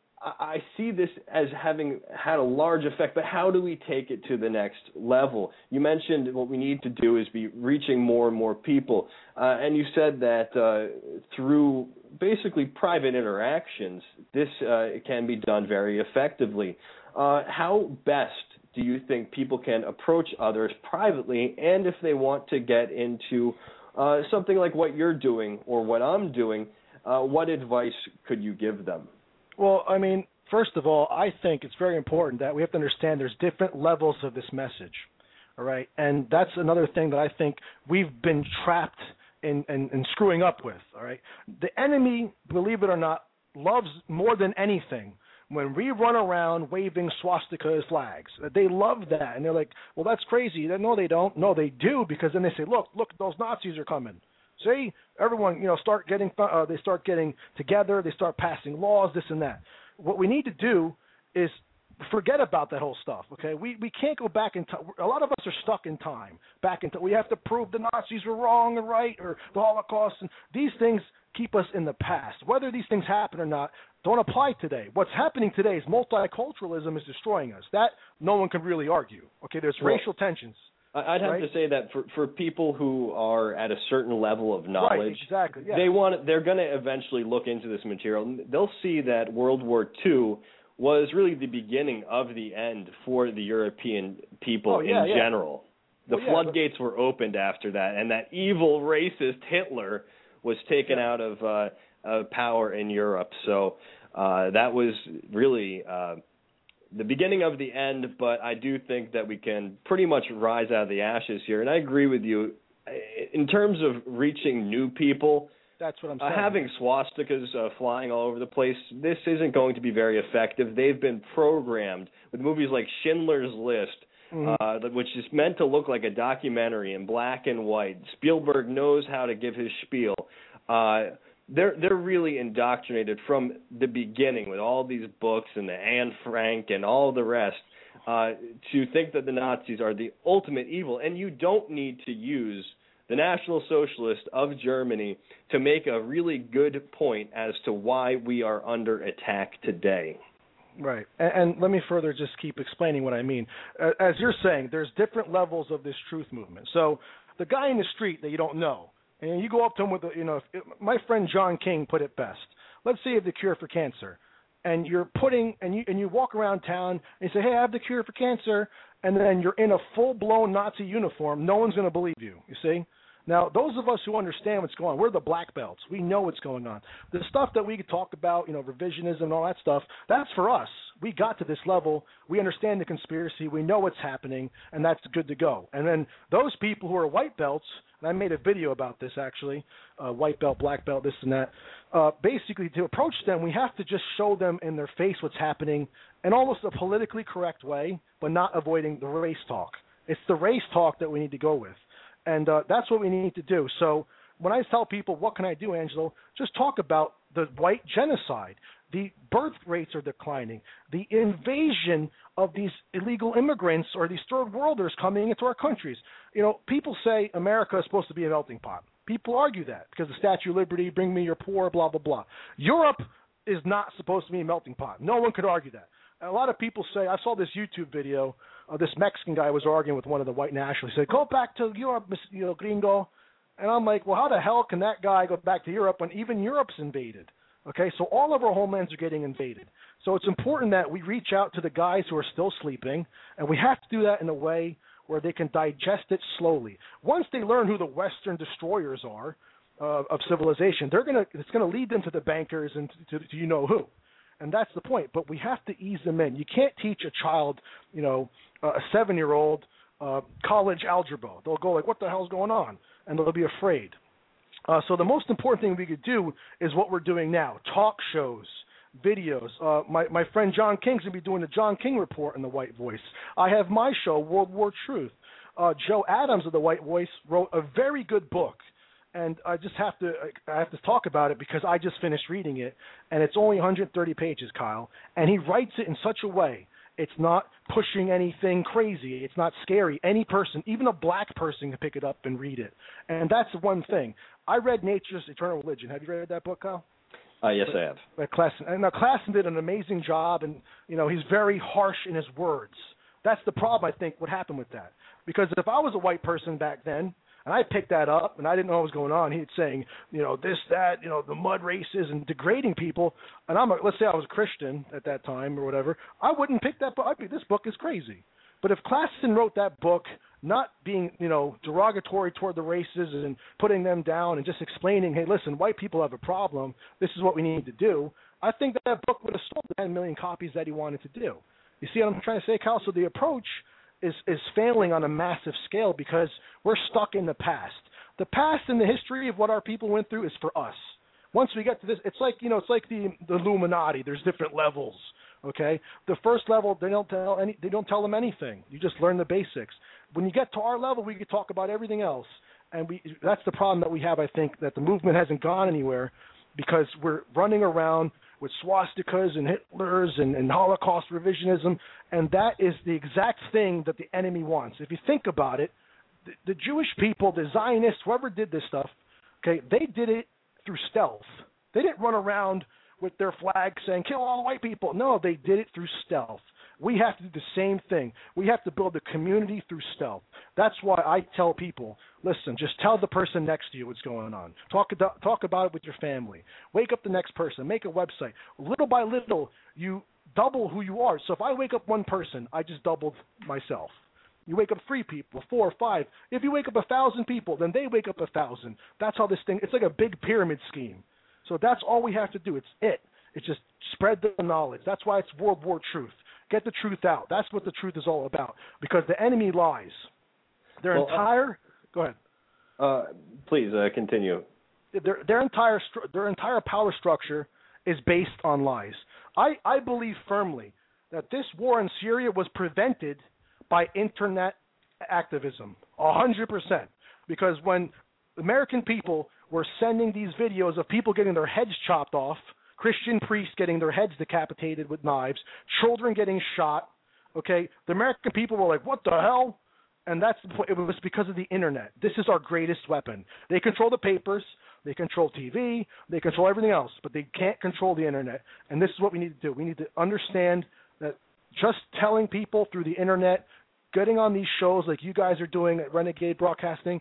I see this as having had a large effect, but how do we take it to the next level? You mentioned what we need to do is be reaching more and more people, uh, and you said that uh, through basically private interactions, this uh, can be done very effectively. Uh, how best do you think people can approach others privately, and if they want to get into uh, something like what you're doing or what I'm doing, uh, what advice could you give them? Well, I mean, first of all, I think it's very important that we have to understand there's different levels of this message, all right? And that's another thing that I think we've been trapped in, in, in screwing up with, all right? The enemy, believe it or not, loves more than anything when we run around waving swastika flags. They love that, and they're like, well, that's crazy. No, they don't. No, they do, because then they say, look, look, those Nazis are coming. See, everyone, you know, start getting, uh, they start getting together, they start passing laws, this and that. What we need to do is forget about that whole stuff, okay? We we can't go back in time. A lot of us are stuck in time, back in time. We have to prove the Nazis were wrong and right, or the Holocaust, and these things keep us in the past. Whether these things happen or not don't apply today. What's happening today is multiculturalism is destroying us. That no one can really argue, okay? There's well, racial tensions. I'd have right? to say that for, for people who are at a certain level of knowledge, right, exactly, yeah. they want they're going to eventually look into this material. They'll see that World War Two was really the beginning of the end for the European people oh, yeah, in yeah. general. The well, yeah, floodgates but... were opened after that, and that evil racist Hitler was taken yeah. out of uh, uh, power in Europe. So uh, that was really uh, the beginning of the end, but I do think that we can pretty much rise out of the ashes here. And I agree with you. In terms of reaching new people, that's what I'm saying. Uh, having swastikas uh, flying all over the place, this isn't going to be very effective. They've been programmed with movies like Schindler's List, mm-hmm. uh, which is meant to look like a documentary in black and white. Spielberg knows how to give his spiel. Uh, They're they're really indoctrinated from the beginning with all these books and the Anne Frank and all the rest uh, to think that the Nazis are the ultimate evil. And you don't need to use the National Socialists of Germany to make a really good point as to why we are under attack today. Right. And, and let me further just keep explaining what I mean. Uh, as you're saying, there's different levels of this truth movement. So the guy in the street that you don't know, and you go up to them with, a, you know, if, my friend John King put it best. Let's say you have the cure for cancer, and you're putting, and you and you walk around town and you say, hey, I have the cure for cancer, and then you're in a full-blown Nazi uniform. No one's going to believe you. You see. Now, those of us who understand what's going on, we're the black belts. We know what's going on. The stuff that we could talk about, you know, revisionism and all that stuff, that's for us. We got to this level. We understand the conspiracy. We know what's happening, and that's good to go. And then those people who are white belts, and I made a video about this actually, uh, white belt, black belt, this and that, uh, basically to approach them, we have to just show them in their face what's happening in almost a politically correct way, but not avoiding the race talk. It's the race talk that we need to go with. And uh, that's what we need to do. So when I tell people, what can I do, Angelo, just talk about the white genocide. The birth rates are declining. The invasion of these illegal immigrants or these third worlders coming into our countries. You know, people say America is supposed to be a melting pot. People argue that because the Statue of Liberty, bring me your poor, blah, blah, blah. Europe is not supposed to be a melting pot. No one could argue that. A lot of people say, I saw this YouTube video, uh, this Mexican guy was arguing with one of the white nationalists. He said, go back to Europe, you know, gringo. And I'm like, well, how the hell can that guy go back to Europe when even Europe's invaded? Okay, so all of our homelands are getting invaded. So it's important that we reach out to the guys who are still sleeping, and we have to do that in a way where they can digest it slowly. Once they learn who the Western destroyers are uh, of civilization, they're gonna it's going to lead them to the bankers and to, to, to you know who. And that's the point. But we have to ease them in. You can't teach a child, you know, a seven-year-old uh, college algebra. They'll go like, what the hell's going on? And they'll be afraid. Uh, so the most important thing we could do is what we're doing now, talk shows, videos. Uh, my, my friend John King's going to be doing the John King Report in the White Voice. I have my show, World War Truth. Uh, Joe Adams of the White Voice wrote a very good book. And I just have to I have to talk about it because I just finished reading it, and it's only one hundred thirty pages, Kyle. And he writes it in such a way, it's not pushing anything crazy. It's not scary. Any person, even a black person, can pick it up and read it. And that's the one thing. I read Nature's Eternal Religion. Have you read that book, Kyle? Uh, yes, I have. By Klassen. And now Klassen did an amazing job, and you know he's very harsh in his words. That's the problem, I think, what happened with that. Because if I was a white person back then, and I picked that up, and I didn't know what was going on. He's saying, you know, this, that, you know, the mud races and degrading people. And I'm, a, let's say I was a Christian at that time or whatever. I wouldn't pick that book. I'd be, this book is crazy. But if Klassen wrote that book, not being, you know, derogatory toward the races and putting them down and just explaining, hey, listen, white people have a problem. This is what we need to do. I think that, that book would have sold the ten million copies that he wanted to do. You see what I'm trying to say, Kyle? So the approach is is failing on a massive scale because we're stuck in the past. The past and the history of what our people went through is for us. Once we get to this, it's like, you know, it's like the, the Illuminati. There's different levels, okay? The first level, they don't tell any, they don't tell them anything. You just learn the basics. When you get to our level, we can talk about everything else. And we that's the problem that we have, I think, that the movement hasn't gone anywhere because we're running around with swastikas and Hitlers and, and Holocaust revisionism, and that is the exact thing that the enemy wants. If you think about it, the, the Jewish people, the Zionists, whoever did this stuff, okay, they did it through stealth. They didn't run around with their flag saying, kill all the white people. No, they did it through stealth. We have to do the same thing. We have to build a community through stealth. That's why I tell people, listen, just tell the person next to you what's going on. Talk about, talk about it with your family. Wake up the next person. Make a website. Little by little, you double who you are. So if I wake up one person, I just doubled myself. You wake up three people, four, five. If you wake up a thousand people, then they wake up a thousand. That's how this thing, it's like a big pyramid scheme. So that's all we have to do. It's it. It's just spread the knowledge. That's why it's World War Truth. Get the truth out. That's what the truth is all about. Because the enemy lies. Their well, entire. Uh, go ahead. Uh, please uh, continue. Their their entire their entire power structure is based on lies. I, I believe firmly that this war in Syria was prevented by internet activism, a hundred percent. Because when American people were sending these videos of people getting their heads chopped off, Christian priests getting their heads decapitated with knives, children getting shot, okay, the American people were like, what the hell? And that's it was because of the internet. This is our greatest weapon. They control the papers, they control T V, they control everything else, but they can't control the internet. And this is what we need to do. We need to understand that just telling people through the internet, getting on these shows like you guys are doing at Renegade Broadcasting,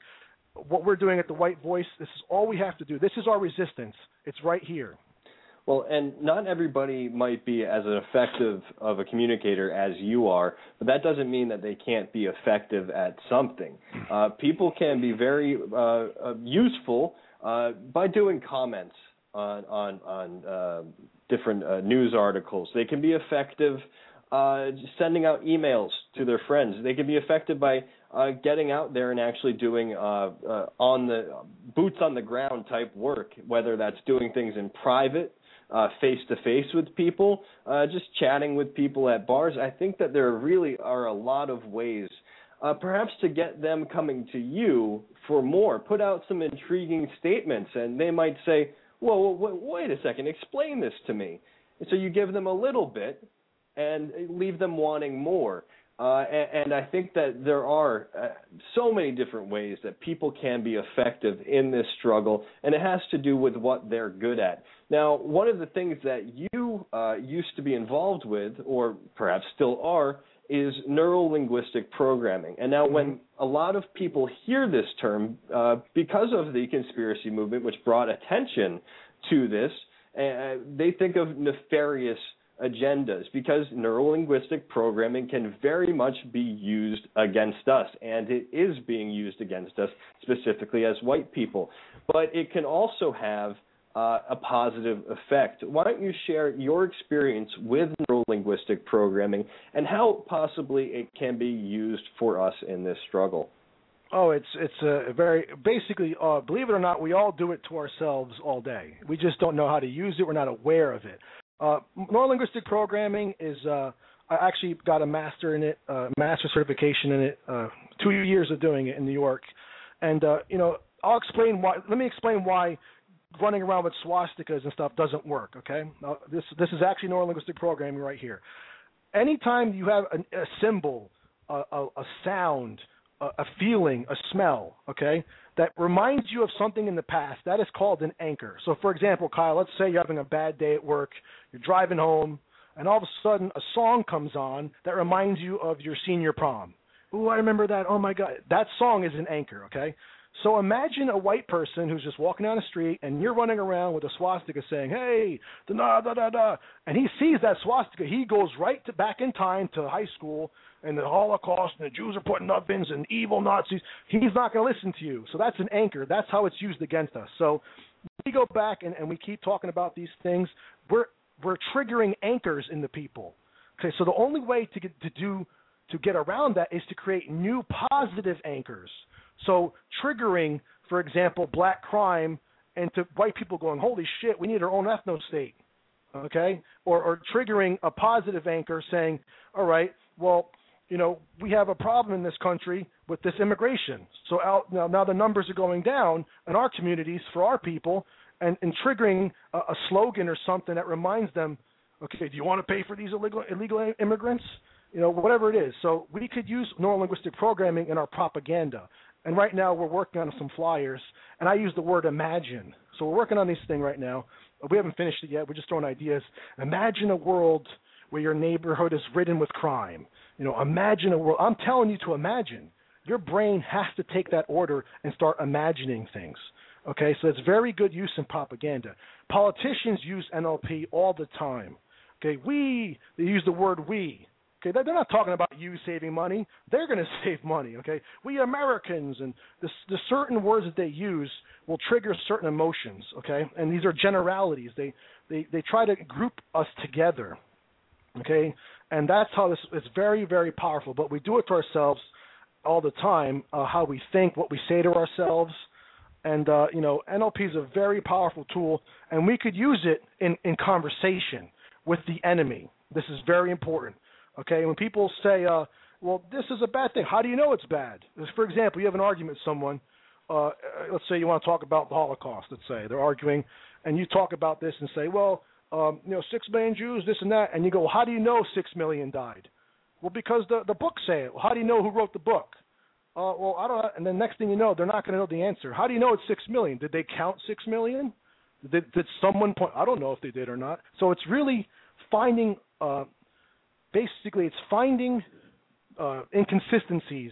what we're doing at the White Voice, this is all we have to do. This is our resistance. It's right here. Well, and not everybody might be as effective of a communicator as you are, but that doesn't mean that they can't be effective at something. Uh, people can be very uh, uh, useful uh, by doing comments on on, on uh, different uh, news articles. They can be effective uh, sending out emails to their friends. They can be effective by uh, getting out there and actually doing uh, uh, on the boots on the ground type work, whether that's doing things in private, Uh, face-to-face with people, uh, just chatting with people at bars. I think that there really are a lot of ways, uh, perhaps to get them coming to you for more. Put out some intriguing statements, and they might say, whoa, whoa, wait a second, explain this to me. And so you give them a little bit and leave them wanting more. Uh, and, and I think that there are uh, so many different ways that people can be effective in this struggle, and it has to do with what they're good at. Now, one of the things that you uh, used to be involved with, or perhaps still are, is neuro-linguistic programming. And now when a lot of people hear this term, uh, because of the conspiracy movement, which brought attention to this, uh, they think of nefarious agendas, because neuro-linguistic programming can very much be used against us, and it is being used against us specifically as white people. But it can also have uh, a positive effect. Why don't you share your experience with neuro-linguistic programming and how possibly it can be used for us in this struggle? Oh, it's it's a very basically, uh, believe it or not, we all do it to ourselves all day. We just don't know how to use it. We're not aware of it. Uh, neurolinguistic programming is, uh, I actually got a master in it, uh, master certification in it, uh, two years of doing it in New York. And, uh, you know, I'll explain why, let me explain why running around with swastikas and stuff doesn't work, okay? Now, this, this is actually neurolinguistic programming right here. Anytime you have a, a symbol, a, a, a sound, a, a feeling, a smell, okay, that reminds you of something in the past, that is called an anchor. So, for example, Kyle, let's say you're having a bad day at work, you're driving home, and all of a sudden a song comes on that reminds you of your senior prom. Ooh, I remember that. Oh, my God. That song is an anchor, okay? So imagine a white person who's just walking down the street, and you're running around with a swastika saying, hey, da da da da, and he sees that swastika. He goes right to back in time to high school and the Holocaust, and the Jews are putting ovens and evil Nazis. He's not going to listen to you. So that's an anchor. That's how it's used against us. So we go back and, and we keep talking about these things. We're we're triggering anchors in the people. Okay, so the only way to get to do to get around that is to create new positive anchors. So triggering, for example, black crime, and to white people going, holy shit, we need our own ethno-state, okay? Or, or triggering a positive anchor saying, all right, well, you know, we have a problem in this country with this immigration. So out, now, now the numbers are going down in our communities for our people, and, and triggering a, a slogan or something that reminds them, okay, do you want to pay for these illegal illegal immigrants? You know, whatever it is. So we could use neurolinguistic programming in our propaganda. And right now we're working on some flyers, and I use the word imagine. So we're working on this thing right now. We haven't finished it yet. We're just throwing ideas. Imagine a world where your neighborhood is ridden with crime. You know, imagine a world. I'm telling you to imagine. Your brain has to take that order and start imagining things. Okay, so it's very good use in propaganda. Politicians use N L P all the time. Okay, we, they use the word we. Okay, they're not talking about you saving money. They're going to save money, okay? We Americans, and the, the certain words that they use will trigger certain emotions, okay? And these are generalities. They, they, they try to group us together, okay? And that's how this is very, very powerful. But we do it to ourselves all the time, uh, how we think, what we say to ourselves. And, uh, you know, N L P is a very powerful tool, and we could use it in, in conversation with the enemy. This is very important. Okay, when people say, uh, well, this is a bad thing, how do you know it's bad? For example, you have an argument with someone. Uh, let's say you want to talk about the Holocaust, let's say. They're arguing, and you talk about this and say, well, um, you know, six million Jews, this and that. And you go, well, how do you know six million died? Well, because the, the books say it. Well, how do you know who wrote the book? Uh, well, I don't know. And then next thing you know, they're not going to know the answer. How do you know it's six million? Did they count six million? Did, did someone point? I don't know if they did or not. So it's really finding uh, – basically, it's finding uh, inconsistencies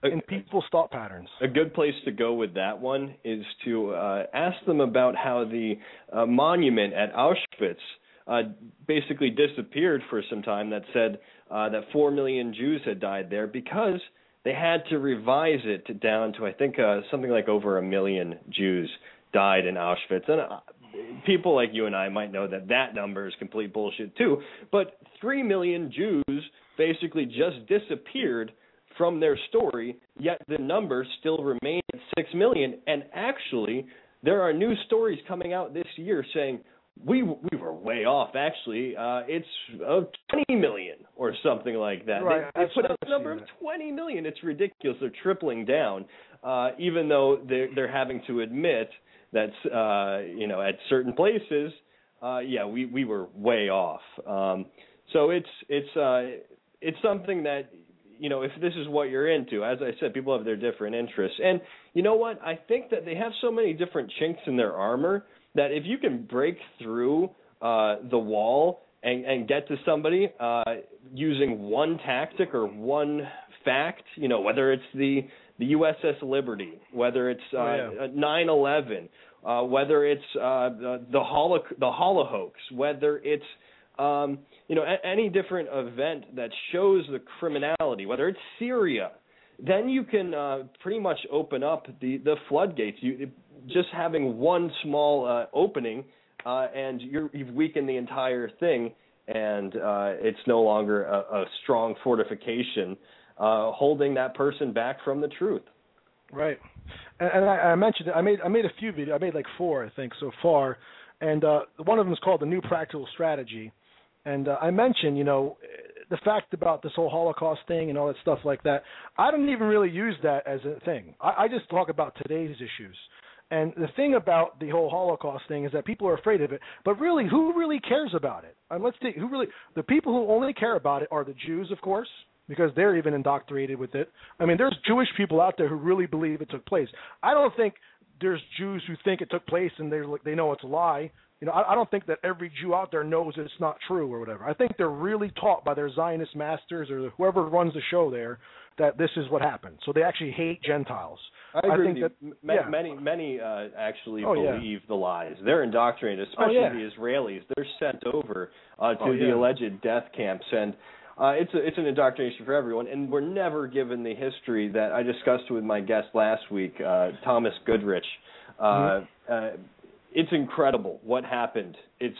in people's thought patterns. A good place to go with that one is to uh, ask them about how the uh, monument at Auschwitz uh, basically disappeared for some time that said uh, that four million Jews had died there because they had to revise it down to, I think, uh, something like over a million Jews died in Auschwitz. And uh, people like you and I might know that that number is complete bullshit too, but three million Jews basically just disappeared from their story, yet the numbers still remain at six million. And actually, there are new stories coming out this year saying we we were way off. Actually, uh, it's uh, twenty million or something like that. Right, they they put out a number of twenty million. It's ridiculous. They're tripling down, uh, even though they're, they're having to admit that, uh, you know, at certain places, uh, yeah, we, we were way off. Um, so it's it's uh, it's something that, you know, if this is what you're into, as I said, people have their different interests. And you know what? I think that they have so many different chinks in their armor that if you can break through uh, the wall and, and get to somebody uh, using one tactic or one fact, you know, whether it's the, the U S S Liberty, whether it's uh, oh, yeah. nine eleven, uh, whether it's uh, the, the, holo- the holohoax, whether it's Um, you know, a- any different event that shows the criminality, whether it's Syria, then you can uh, pretty much open up the, the floodgates. You just having one small uh, opening, uh, and you're, you've weakened the entire thing, and uh, it's no longer a, a strong fortification uh, holding that person back from the truth. Right, and, and I, I mentioned it. I made I made a few videos. I made like four, I think, so far, and uh, one of them is called the New Practical Strategy. And uh, I mentioned, you know, the fact about this whole Holocaust thing and all that stuff like that. I don't even really use that as a thing. I, I just talk about today's issues. And the thing about the whole Holocaust thing is that people are afraid of it. But really, who really cares about it? And let's take who really the people who only care about it are the Jews, of course, because they're even indoctrinated with it. I mean, there's Jewish people out there who really believe it took place. I don't think there's Jews who think it took place and they they know it's a lie. You know, I, I don't think that every Jew out there knows it's not true or whatever. I think they're really taught by their Zionist masters or whoever runs the show there that this is what happened. So they actually hate Gentiles. I agree I think with that, you. yeah. Many, many uh, actually oh, believe yeah. the lies. They're indoctrinated, especially oh, yeah. the Israelis. They're sent over uh, to oh, the yeah. alleged death camps, and uh, it's a, it's an indoctrination for everyone. And we're never given the history that I discussed with my guest last week, uh, Thomas Goodrich. Uh, mm-hmm. uh, it's incredible what happened. It's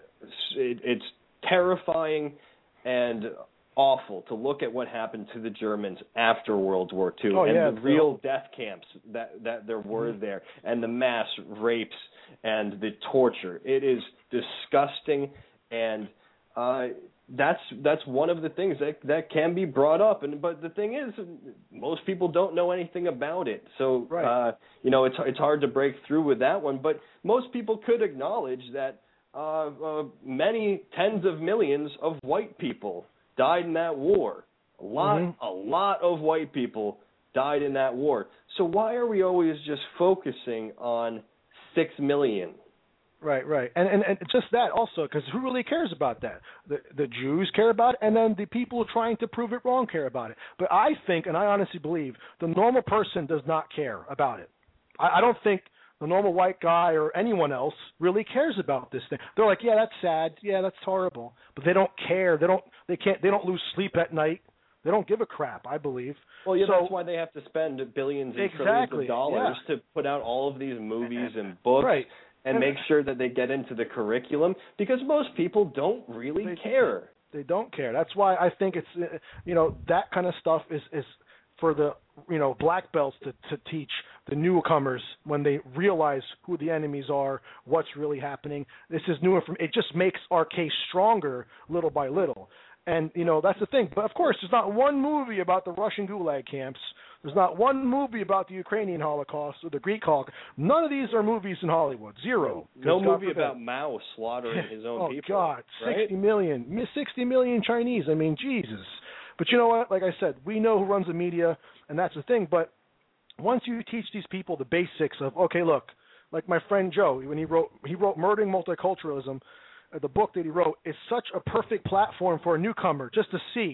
it, it's terrifying and awful to look at what happened to the Germans after World War Two oh, and yeah, the real death camps that, that there were mm-hmm. there, and the mass rapes and the torture. It is disgusting, and uh, that's that's one of the things that that can be brought up. And but the thing is, most people don't know anything about it. So right. uh, you know, it's it's hard to break through with that one. But most people could acknowledge that uh, uh, many tens of millions of white people died in that war. A lot, mm-hmm. a lot of white people died in that war. So why are we always just focusing on six million? Right, right, and and, and just that also, because who really cares about that? The the Jews care about it, and then the people trying to prove it wrong care about it. But I think, and I honestly believe, the normal person does not care about it. I, I don't think the normal white guy or anyone else really cares about this thing. They're like, yeah, that's sad, yeah, that's horrible, but they don't care. They don't. They can't. They don't lose sleep at night. They don't give a crap, I believe. Well, yeah, so, that's why they have to spend billions and exactly, trillions of dollars yeah. to put out all of these movies and books. Right. And, and make sure that they get into the curriculum, because most people don't really they, care. They don't care. That's why I think it's, you know, that kind of stuff is, is for the, you know, black belts to, to teach the newcomers when they realize who the enemies are, what's really happening. This is new information. It just makes our case stronger little by little. And, you know, that's the thing. But, of course, there's not one movie about the Russian Gulag camps. There's not one movie about the Ukrainian Holocaust or the Greek Holocaust. None of these are movies in Hollywood. Zero. No movie about Mao slaughtering his own oh, people. Oh, God. Right? sixty million. sixty million Chinese. I mean, Jesus. But you know what? Like I said, we know who runs the media, and that's the thing. But once you teach these people the basics of, okay, look, like my friend Joe, when he wrote, he wrote Murdering Multiculturalism, the book that he wrote is such a perfect platform for a newcomer just to see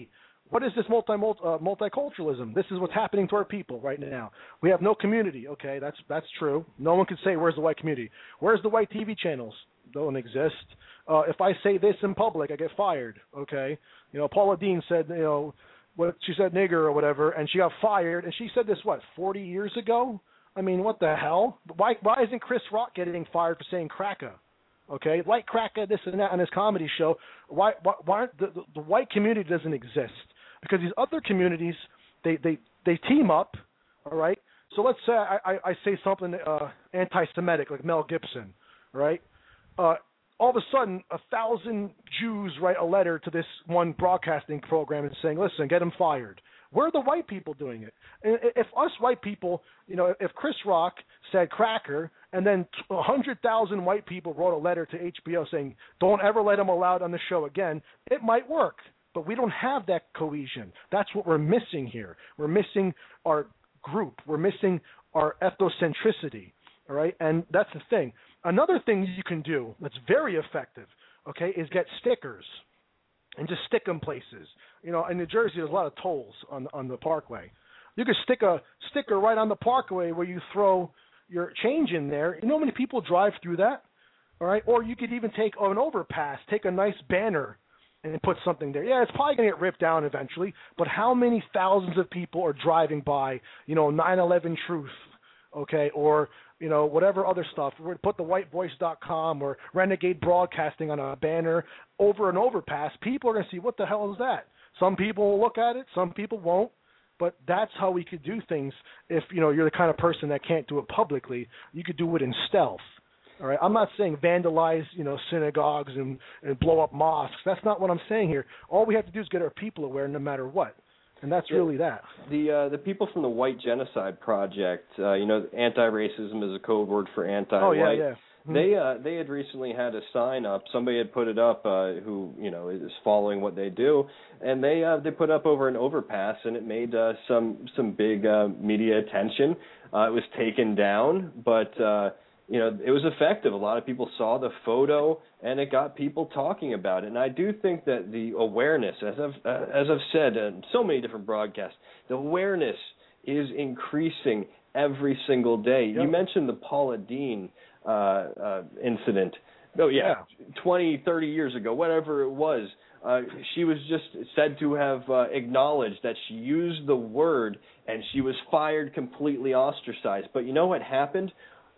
What is this multi, multi uh, multiculturalism? This is what's happening to our people right now. We have no community. Okay, that's that's true. No one can say where's the white community. Where's the white T V channels? Don't exist. Uh, if I say this in public, I get fired. Okay, you know, Paula Deen said, you know, what she said nigger or whatever, and she got fired. And she said this what forty years ago? I mean, what the hell? Why why isn't Chris Rock getting fired for saying cracker? Okay, like cracker, this and that on his comedy show. Why why, why aren't the, the, the white community doesn't exist? Because these other communities, they, they, they team up, all right? So let's say I, I, I say something uh, anti-Semitic, like Mel Gibson, right? Uh, all of a sudden, a thousand Jews write a letter to this one broadcasting program and saying, listen, get him fired. Where are the white people doing it? And if us white people, you know, if Chris Rock said cracker and then one hundred thousand white people wrote a letter to H B O saying, don't ever let him allowed on the show again, it might work. But we don't have that cohesion. That's what we're missing here. We're missing our group. We're missing our ethnocentricity, all right? And that's the thing. Another thing you can do that's very effective, okay, is get stickers and just stick them places. You know, in New Jersey, there's a lot of tolls on on the Parkway. You could stick a sticker right on the Parkway where you throw your change in there. You know how many people drive through that, all right? Or you could even take an overpass, take a nice banner and put something there. Yeah, it's probably going to get ripped down eventually, but how many thousands of people are driving by, you know, nine eleven Truth, okay, or, you know, whatever other stuff. We're put the white voice dot com or Renegade Broadcasting on a banner over an overpass. People are going to see, what the hell is that? Some people will look at it, some people won't, but that's how we could do things. If, you know, you're the kind of person that can't do it publicly, you could do it in stealth. All right, I'm not saying vandalize, you know, synagogues and, and blow up mosques. That's not what I'm saying here. All we have to do is get our people aware, no matter what, and that's yeah. really that. The uh, the people from the White Genocide Project, uh, you know, anti-racism is a code word for anti-white. Oh yeah, yeah. Mm-hmm. They uh, they had recently had a sign up. Somebody had put it up uh, who you know is following what they do, and they uh, they put up over an overpass, and it made uh, some some big uh, media attention. Uh, it was taken down, but. Uh, You know, it was effective. A lot of people saw the photo, and it got people talking about it. And I do think that the awareness, as I've uh, as I've said in so many different broadcasts, the awareness is increasing every single day. Yep. You mentioned the Paula Deen uh, uh, incident. Oh, yeah, yeah, twenty, thirty years ago, whatever it was. Uh, she was just said to have uh, acknowledged that she used the word, and she was fired, completely ostracized. But you know what happened?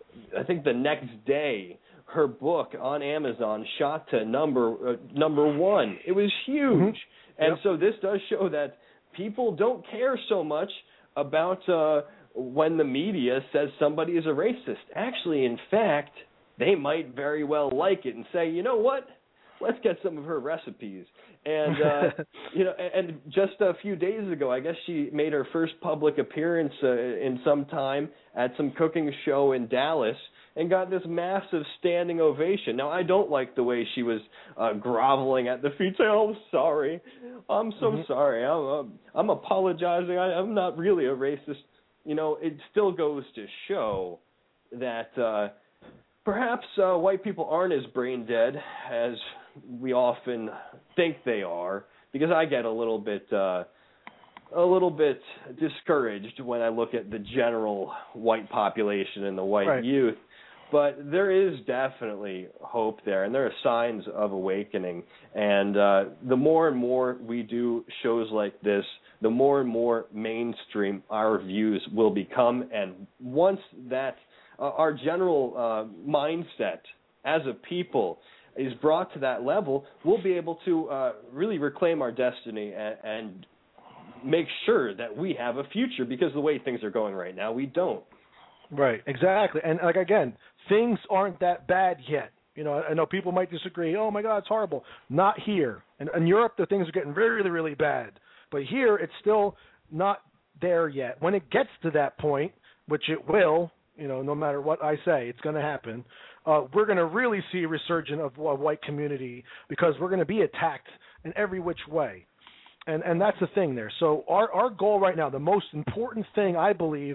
I think the next day, her book on Amazon shot to number uh, number one. It was huge. Mm-hmm. And yep. so this does show that people don't care so much about uh, when the media says somebody is a racist. Actually, in fact, they might very well like it and say, you know what? Let's get some of her recipes. And, uh, you know, and just a few days ago, I guess she made her first public appearance uh, in some time at some cooking show in Dallas and got this massive standing ovation. Now, I don't like the way she was uh, groveling at the feet, saying, oh, sorry, I'm so mm-hmm. sorry, I'm, I'm, I'm apologizing, I, I'm not really a racist. You know, it still goes to show that uh, perhaps uh, white people aren't as brain dead as we often think they are, because I get a little bit uh, a little bit discouraged when I look at the general white population and the white right. youth. But there is definitely hope there, and there are signs of awakening. And uh, the more and more we do shows like this, the more and more mainstream our views will become. And once that uh, our general uh, mindset as a people is brought to that level, we'll be able to uh, really reclaim our destiny and, and make sure that we have a future, because the way things are going right now, we don't. Right, exactly. And like again, things aren't that bad yet. You know, I know people might disagree. Oh my God, it's horrible. Not here. In, in Europe, the things are getting really, really bad. But here, it's still not there yet. When it gets to that point, which it will, you know, no matter what I say, it's going to happen. Uh, we're going to really see a resurgence of a white community, because we're going to be attacked in every which way. And and that's the thing there. So our, our goal right now, the most important thing I believe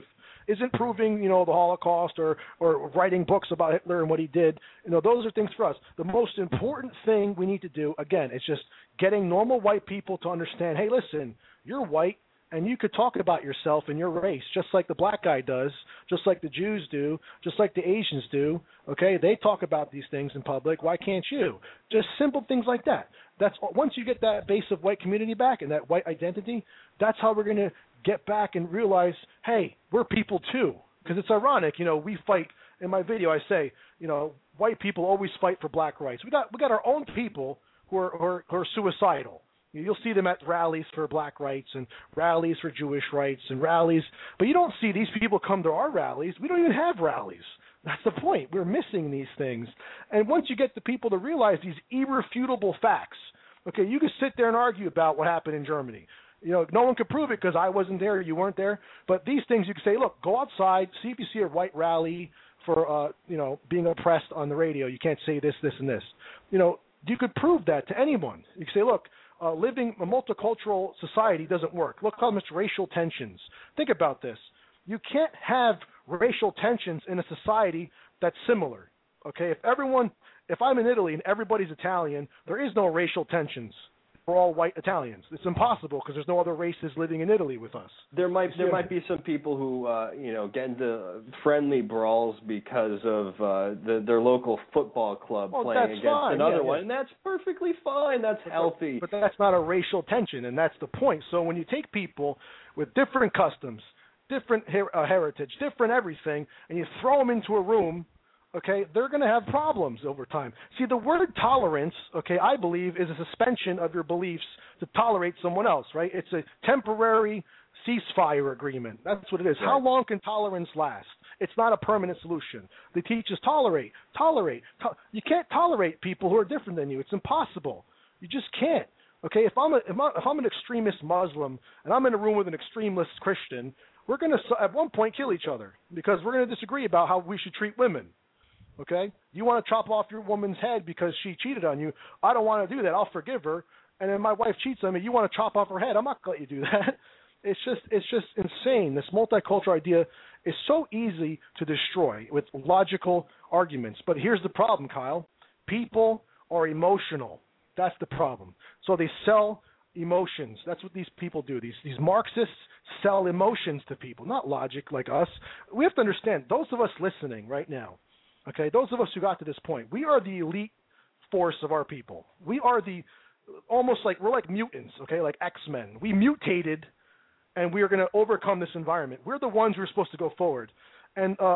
isn't proving, you know, the Holocaust or, or writing books about Hitler and what he did. You know, those are things for us. The most important thing we need to do, again, is just getting normal white people to understand, hey, listen, you're white, and you could talk about yourself and your race just like the black guy does, just like the Jews do, just like the Asians do, okay? They talk about these things in public. Why can't you? Just simple things like that. That's once you get that base of white community back and that white identity, that's how we're going to get back and realize, hey, we're people too. Because it's ironic, you know, we fight. In my video, I say, you know, white people always fight for black rights. We got we got our own people who are who are, who are suicidal. You'll see them at rallies for black rights and rallies for Jewish rights and rallies, but you don't see these people come to our rallies. We don't even have rallies. That's the point. We're missing these things. And once you get the people to realize these irrefutable facts, okay, you can sit there and argue about what happened in Germany. You know, no one could prove it because I wasn't there, you weren't there. But these things you can say, look, go outside, see if you see a white rally for, uh, you know, being oppressed on the radio. You can't say this, this, and this. You know, you could prove that to anyone. You can say, look, Uh, living a multicultural society doesn't work. Look how much racial tensions. Think about this. You can't have racial tensions in a society that's similar. Okay, if everyone, if I'm in Italy and everybody's Italian, there is no racial tensions. We're all white Italians. It's impossible because there's no other races living in Italy with us. There might there yeah. might be some people who uh, you know get into friendly brawls because of uh, the, their local football club well, playing against fine. another yeah, one, yeah. and that's perfectly fine. That's but, healthy. But that's not a racial tension, and that's the point. So when you take people with different customs, different her- uh, heritage, different everything, and you throw them into a room, okay, they're going to have problems over time. See, the word tolerance, okay, I believe is a suspension of your beliefs to tolerate someone else, right? It's a temporary ceasefire agreement. That's what it is. Right. How long can tolerance last? It's not a permanent solution. They teach us tolerate, tolerate. To- you can't tolerate people who are different than you. It's impossible. You just can't. Okay, if I'm a, if, I, if I'm an extremist Muslim and I'm in a room with an extremist Christian, we're going to at one point kill each other because we're going to disagree about how we should treat women. Okay? You want to chop off your woman's head because she cheated on you. I don't want to do that. I'll forgive her. And then my wife cheats on me. You want to chop off her head. I'm not going to let you do that. It's just it's just insane. This multicultural idea is so easy to destroy with logical arguments. But here's the problem, Kyle. People are emotional. That's the problem. So they sell emotions. That's what these people do. These these Marxists sell emotions to people, not logic like us. We have to understand, those of us listening right now, okay, those of us who got to this point, we are the elite force of our people. We are the, almost like, we're like mutants, okay, like X-Men. We mutated, and we are going to overcome this environment. We're the ones who are supposed to go forward. And uh,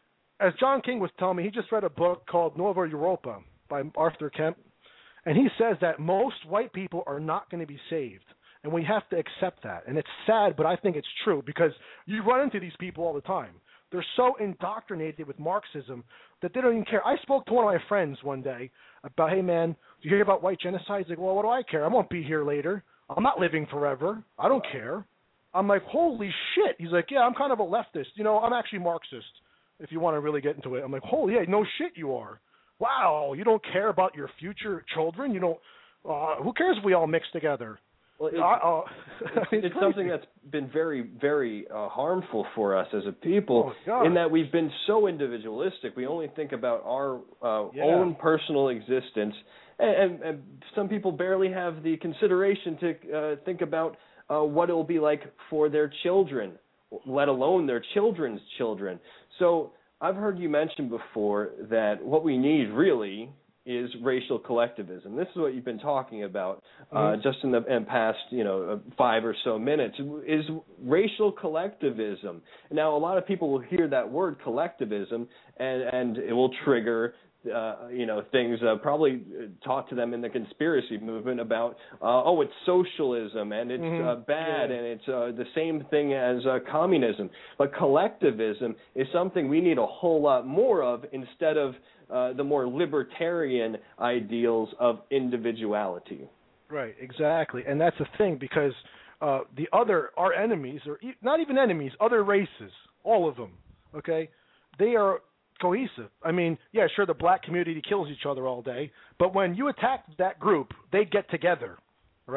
as John King was telling me, he just read a book called Nova Europa by Arthur Kemp, and he says that most white people are not going to be saved. And we have to accept that. And it's sad, but I think it's true because you run into these people all the time. They're so indoctrinated with Marxism that they don't even care. I spoke to one of my friends one day about, hey, man, do you hear about white genocide? He's like, well, what do I care? I won't be here later. I'm not living forever. I don't care. I'm like, holy shit. He's like, yeah, I'm kind of a leftist. You know, I'm actually Marxist, if you want to really get into it. I'm like, holy, yeah, no shit you are. Wow, you don't care about your future children? You don't, uh, who cares if we all mix together? Well, it, uh, uh, it's, it's something that's been very, very uh, harmful for us as a people oh, in that we've been so individualistic. We only think about our uh, yeah. own personal existence, and, and, and some people barely have the consideration to uh, think about uh, what it will be like for their children, let alone their children's children. So I've heard you mention before that what we need really is racial collectivism. This is what you've been talking about uh, mm-hmm. just in the in past, you know, five or so minutes, is racial collectivism. Now, a lot of people will hear that word collectivism, and, and it will trigger, uh, you know, things uh, probably taught to them in the conspiracy movement about, uh, oh, it's socialism, and it's mm-hmm. uh, bad, yeah. and it's uh, the same thing as uh, communism. But collectivism is something we need a whole lot more of instead of Uh, the more libertarian ideals of individuality. Right, exactly. And that's the thing because uh, the other, our enemies, or e- not even enemies, other races, all of them, okay, they are cohesive. I mean, yeah, sure, the black community kills each other all day, but when you attack that group, they get together, right?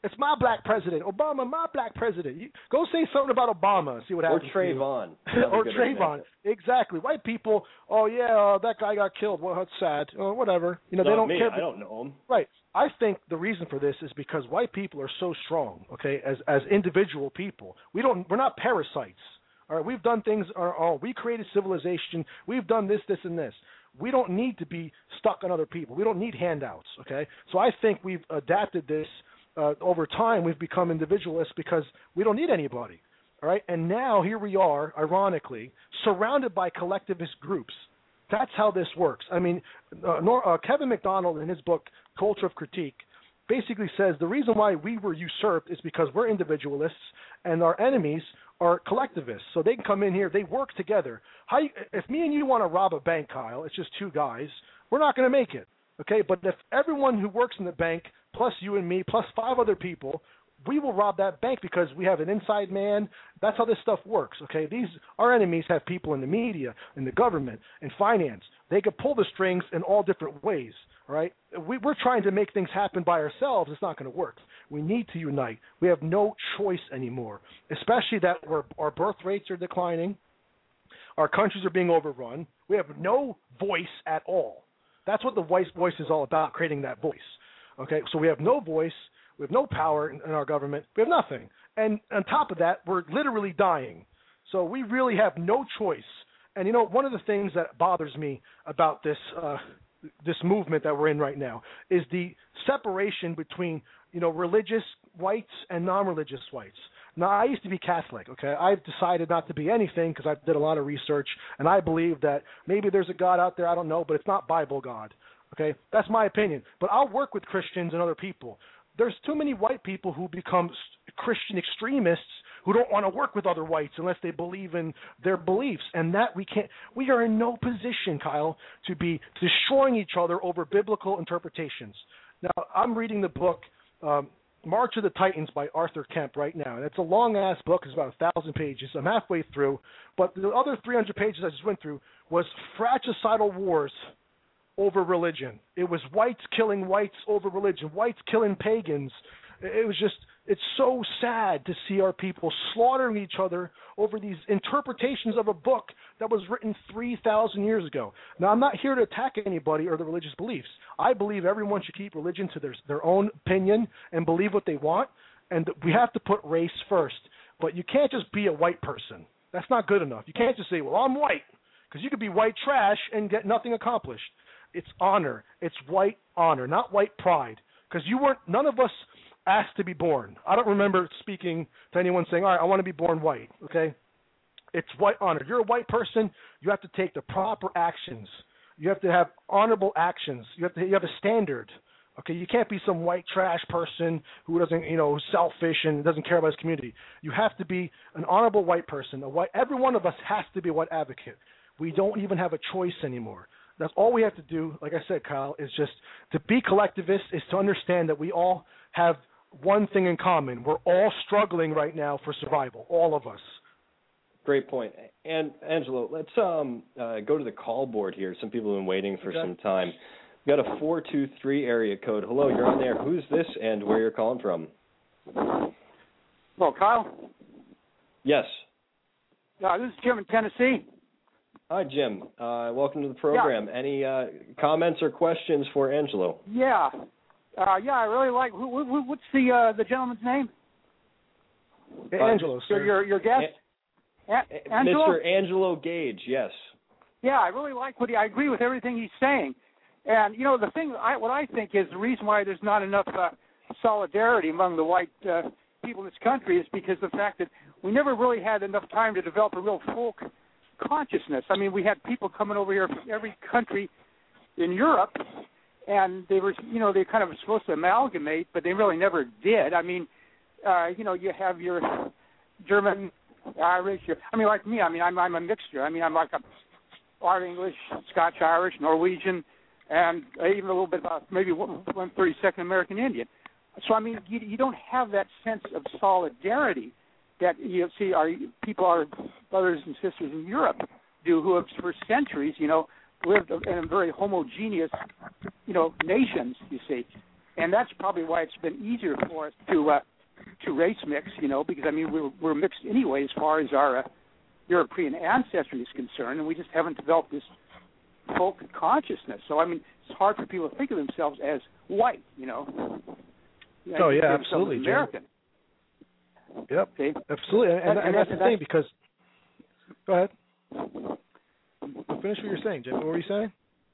It's my black president. Obama, my black president. You, go say something about Obama and see what happens. Or Trayvon. or Trayvon. Exactly. White people, oh, yeah, uh, that guy got killed. Well, that's sad. Or whatever. You know, Not they don't me. care. I don't know him. Right. I think the reason for this is because white people are so strong, okay, as as individual people. We don't, we're not parasites. All right, we've done things, oh, we created civilization. We've done this, this, and this. We don't need to be stuck on other people. We don't need handouts, okay? So I think we've adapted this uh, over time. We've become individualists because we don't need anybody, all right? And now here we are, ironically, surrounded by collectivist groups. That's how this works. I mean, uh, Nor- uh, Kevin McDonald in his book, Culture of Critique, basically says the reason why we were usurped is because we're individualists and our enemies are collectivists. So they can come in here, they work together. How you, if me and you want to rob a bank, Kyle, it's just two guys, we're not going to make it, okay? But if everyone who works in the bank, plus you and me, plus five other people, we will rob that bank because we have an inside man. That's how this stuff works, okay? These, our enemies have people in the media, in the government, in finance. They could pull the strings in all different ways, all right? We, we're trying to make things happen by ourselves. It's not going to work. We need to unite. We have no choice anymore, especially that we're, our birth rates are declining. Our countries are being overrun. We have no voice at all. That's what the voice, voice is all about, creating that voice, okay? So we have no voice. We have no power in, in our government. We have nothing. And on top of that, we're literally dying. So we really have no choice. And, you know, one of the things that bothers me about this uh, this movement that we're in right now is the separation between, you know, religious whites and non-religious whites. Now, I used to be Catholic, okay? I've decided not to be anything because I did a lot of research, and I believe that maybe there's a God out there, I don't know, but it's not Bible God, okay? That's my opinion. But I'll work with Christians and other people. There's too many white people who become Christian extremists who don't want to work with other whites unless they believe in their beliefs. And that we can't, we are in no position, Kyle, to be destroying each other over biblical interpretations. Now, I'm reading the book, um, March of the Titans by Arthur Kemp right now. And it's a long-ass book. It's about a thousand pages. I'm halfway through. But the other three hundred pages I just went through was fratricidal wars over religion. It was whites killing whites over religion, whites killing pagans. It was just, it's so sad to see our people slaughtering each other over these interpretations of a book that was written three thousand years ago. Now, I'm not here to attack anybody or their religious beliefs. I believe everyone should keep religion to their, their own opinion and believe what they want, and we have to put race first. But you can't just be a white person. That's not good enough. You can't just say, well, I'm white, because you could be white trash and get nothing accomplished. It's honor. It's white honor, not white pride. Because you weren't, none of us asked to be born. I don't remember speaking to anyone saying, all right, I want to be born white, okay? It's white honor. If you're a white person, you have to take the proper actions. You have to have honorable actions. You have to you have a standard, okay? You can't be some white trash person who doesn't, you know, selfish and doesn't care about his community. You have to be an honorable white person. A white, every one of us has to be a white advocate. We don't even have a choice anymore. That's all we have to do, like I said, Kyle, is just to be collectivists, is to understand that we all have one thing in common. We're all struggling right now for survival, all of us. Great point. And, Angelo, let's um, uh, go to the call board here. Some people have been waiting for okay. some time. We've got a four two three area code. Hello, you're on there. Who's this and where you're calling from? Hello, Kyle? Yes. Uh, this is Jim in Tennessee. Hi, Jim. Uh, welcome to the program. Yeah. Any uh, comments or questions for Angelo? Yeah. Uh, yeah, I really like, who, who, what's the uh, the gentleman's name? Uh, Angelo, sir. Your, your guest? A- Angelo? Mister Angelo Gage, yes. Yeah, I really like what he, I agree with everything he's saying. And, you know, the thing, I, what I think is the reason why there's not enough uh, solidarity among the white uh, people in this country is because of the fact that we never really had enough time to develop a real folk consciousness. I mean, we had people coming over here from every country in Europe, and they were, you know, they kind of were supposed to amalgamate, but they really never did. I mean, uh, you know, you have your German, Irish, your, I mean, like me, I mean, I'm, I'm a mixture. I mean, I'm like a part English, Scotch, Irish, Norwegian, and even a little bit about maybe one thirty-second American Indian. So, I mean, you, you don't have that sense of solidarity that you see our people, our brothers and sisters in Europe do, who have for centuries, you know, lived in very homogeneous, you know, nations, you see. and that's probably why it's been easier for us to uh, to race mix, you know, because I mean we're we're mixed anyway as far as our uh, European ancestry is concerned, and we just haven't developed this folk consciousness. So I mean, it's hard for people to think of themselves as white, you know. Yeah, oh yeah, absolutely, American. Jim. Yep, okay. absolutely, and, and, and that's and the thing because. Go ahead. Finish what you're saying, Jim. What were you saying?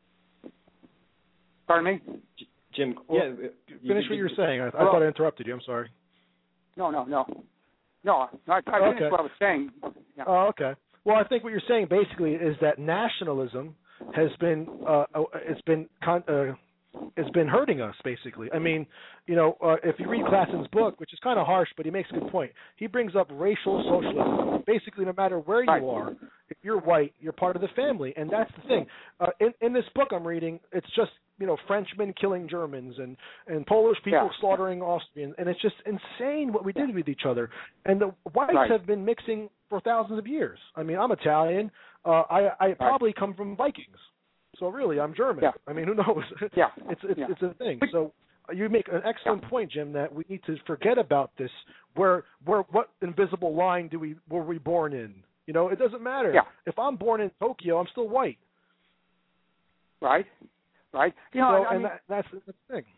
Pardon me, Jim. Well, yeah, finish you, what you were saying. I, I well, thought I interrupted you. I'm sorry. No, no, no, no. no I, I finished okay. what I was saying. Yeah. Oh, okay. Well, I think what you're saying basically is that nationalism has been uh, it's been con- uh, it's been hurting us basically. I mean, you know, uh, if you read Klassen's book, which is kind of harsh, but he makes a good point. He brings up racial socialism. Basically, no matter where you are, if you're white, you're part of the family, and that's the thing. Uh, in in this book I'm reading, it's just you know Frenchmen killing Germans and and Polish people yeah. slaughtering Austrians, and it's just insane what we did with each other. And the whites right. have been mixing for thousands of years. I mean, I'm Italian. Uh, I I right. probably come from Vikings. So really, I'm German. Yeah. I mean, who knows? Yeah. it's it's yeah. it's a thing. So you make an excellent point, Jim, that we need to forget about this. Where where what invisible line do we were we born in? You know, it doesn't matter. Yeah. If I'm born in Tokyo, I'm still white. Right. Right. You know, so, I, I and mean, that, that's, that's the thing.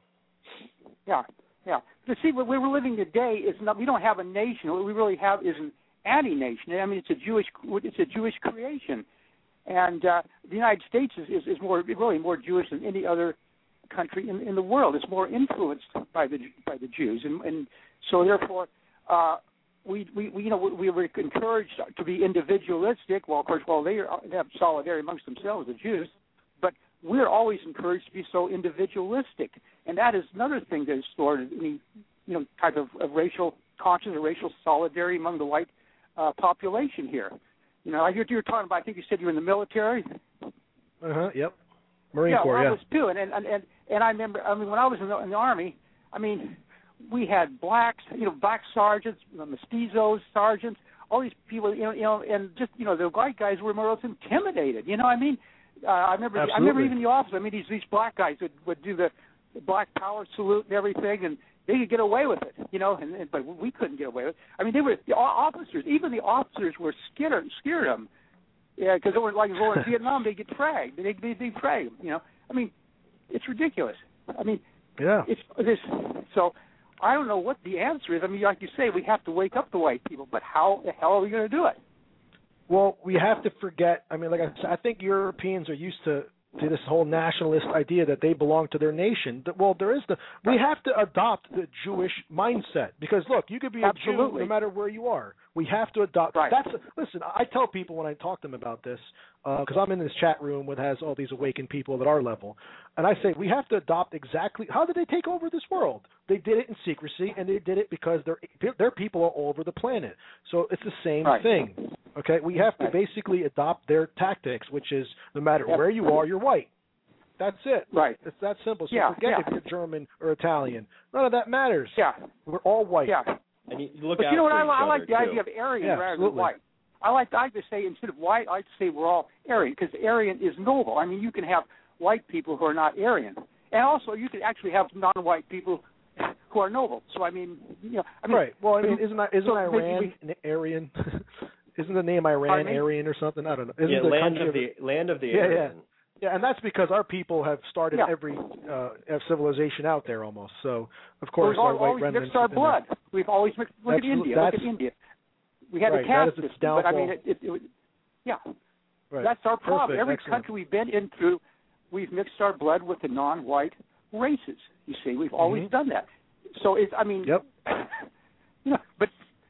Yeah. Yeah. But see, what we're living today is not. We don't have a nation. What we really have is an anti-nation. I mean, it's a Jewish. It's a Jewish creation. And uh, the United States is, is, is more really more Jewish than any other country in, in the world. It's more influenced by the by the Jews, and, and so therefore uh, we, we, we you know we were encouraged to be individualistic. Well, of course, well they, are, they have solidarity amongst themselves, the Jews, but we're always encouraged to be so individualistic, and that is another thing that has stored any you know type of, of racial conscience or racial solidarity among the white uh, population here. You know, I heard you were talking about. I think you said you were in the military. Uh huh. Yep. Marine yeah, Corps. well, yeah. I was too, and and and and I remember. I mean, when I was in the, in the Army, I mean, we had blacks, you know, black sergeants, you know, mestizos, sergeants, all these people, you know, you know, and just you know, the white guys were more or less intimidated. You know, I mean, uh, I remember. Absolutely. I remember even the officers. I mean, these these black guys would would do the, the black power salute and everything, and they could get away with it, you know, and, and but we couldn't get away with it. I mean, they were the officers. Even the officers were scared, scared of them, yeah, because they were like, well, in Vietnam, they get fragged, they they they frag them, you know. I mean, it's ridiculous. I mean, yeah, it's this. So I don't know what the answer is. I mean, like you say, we have to wake up the white people, but how the hell are we going to do it? Well, we have to forget. I mean, like I said, I think Europeans are used to. to this whole nationalist idea that they belong to their nation. Well, there is the we have to adopt the Jewish mindset because look, you could be Absolutely. a Jew no matter where you are. We have to adopt. Right. That's a, listen. I tell people when I talk to them about this because uh, I'm in this chat room that has all these awakened people at our level, and I say we have to adopt exactly how did they take over this world? They did it in secrecy, and they did it because their their people are all over the planet. So it's the same right. thing. Okay, we have to right. basically adopt their tactics, which is no matter yep. where you are, you're white. That's it. Right. It's that simple. So yeah, forget yeah. if you're German or Italian. None of that matters. Yeah. We're all white. Yeah. And you look but out you know what? for I, each I like other, the too. idea of Aryan yeah, rather absolutely. than white. I like, I like to say instead of white, I like to say we're all Aryan because Aryan is noble. I mean, you can have white people who are not Aryan, and also you can actually have non-white people who are noble. So I mean, you know, I mean, right. Well, I mean, isn't that, isn't so Iran we, Aryan? Isn't the name Iran Aryan or something? I don't know. Isn't yeah, the land country of the of, land of the yeah, Aryan. yeah. Yeah, and that's because our people have started yeah. every uh, civilization out there almost. So, of course, we've our white always remnants mixed our blood. There. We've always mixed. Look that's, at India. That's, look at India. We had right, a caste that is its system, but I mean, downfall. it, it, it, yeah, Right. that's our problem. Perfect. Every Excellent. country we've been in through, we've mixed our blood with the non-white races. You see, we've always mm-hmm. done that. So it's, I mean, yep. you know, but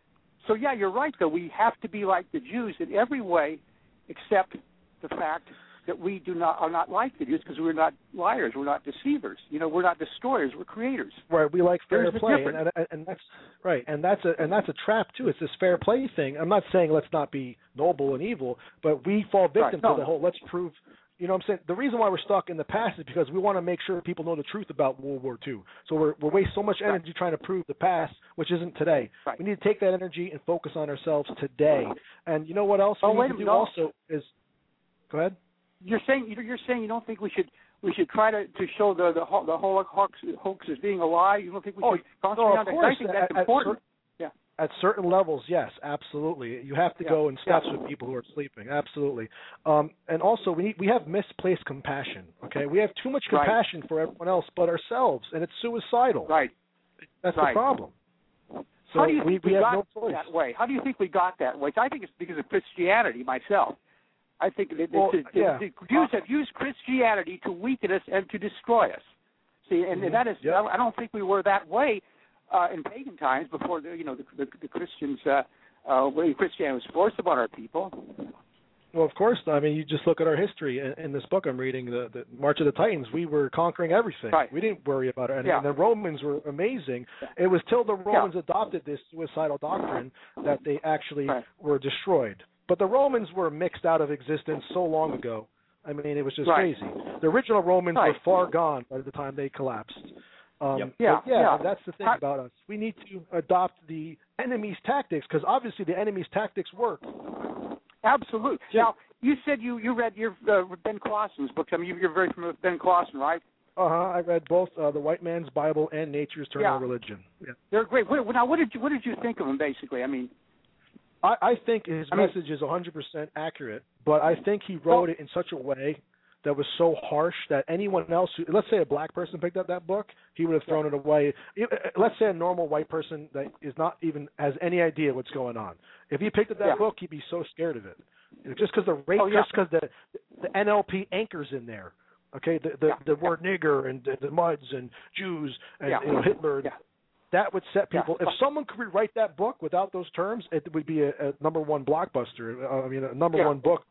so yeah, you're right. Though we have to be like the Jews in every way, except the fact that we do not are not like the Jews because we're not liars, we're not deceivers. You know, we're not destroyers, we're creators. Right, we like fair There's the play, difference. and, and, and that's right, and that's a and that's a trap too. It's this fair play thing. I'm not saying let's not be noble and evil, but we fall victim Right, no. to the whole let's prove. You know what I'm saying? The reason why we're stuck in the past is because we want to make sure people know the truth about World War Two. So we're we waste so much energy right. trying to prove the past, which isn't today. Right. We need to take that energy and focus on ourselves today. And you know what else oh, we wait need a to do minute. also is go ahead. You're saying you're saying you don't think we should we should try to, to show the the whole, the whole hoax, hoax as being a lie? You don't think we Oh, should concentrate no, on of that? course. I think that's At- at important. cer- yeah. At certain levels, yes, absolutely. You have to Yeah, go in steps yeah. with people who are sleeping, absolutely. Um, and also, we need, we have misplaced compassion. Okay, we have too much Right. compassion for everyone else but ourselves, and it's suicidal. Right. That's Right. the problem. So How do you we, think we we have got no choice. that way? How do you think we got that way? I think it's because of Christianity myself. I think that Well, the, the, yeah. the Jews have used Christianity to weaken us and to destroy us. See, and, and that is, Yep. I don't think we were that way uh, in pagan times before the, you know, the, the, the Christians, uh, uh, when Christianity was forced upon our people. Well, of course. I mean, you just look at our history in, in this book I'm reading, the, the March of the Titans. We were conquering everything. Right. We didn't worry about it. And, Yeah. and the Romans were amazing. It was till the Romans adopted this suicidal doctrine that they actually Right. were destroyed. But the Romans were mixed out of existence so long ago. I mean, it was just Right. crazy. The original Romans Right. were far gone by the time they collapsed. Um, Yep. Yeah, but yeah, yeah. and that's the thing I- about us. We need to adopt the enemy's tactics because obviously the enemy's tactics work. Absolutely. Yeah. Now, you said you, you read your uh, Ben Clausen's books. I mean, you, you're very familiar with Ben Clausen, right? Uh-huh. I read both uh, The White Man's Bible and Nature's Eternal Yeah. Religion. Yeah. They're great. What, now, what did you what did you think of them? Basically, I mean, I, I think his I mean- message is one hundred percent accurate, but I think he wrote it in such a way that was so harsh that anyone else, who, let's say a black person picked up that book, he would have thrown it away. Let's say a normal white person that is not even has any idea what's going on. If he picked up that Yeah. book, he'd be so scared of it. Just because the race, Oh, yeah. just because the the N L P anchors in there. Okay, the the, Yeah. the word nigger and the, the muds and Jews and Yeah. you know, Hitler. Yeah. That would set people. Yeah. If someone could rewrite that book without those terms, it would be a, a number one blockbuster. Uh, I mean, a number Yeah. one book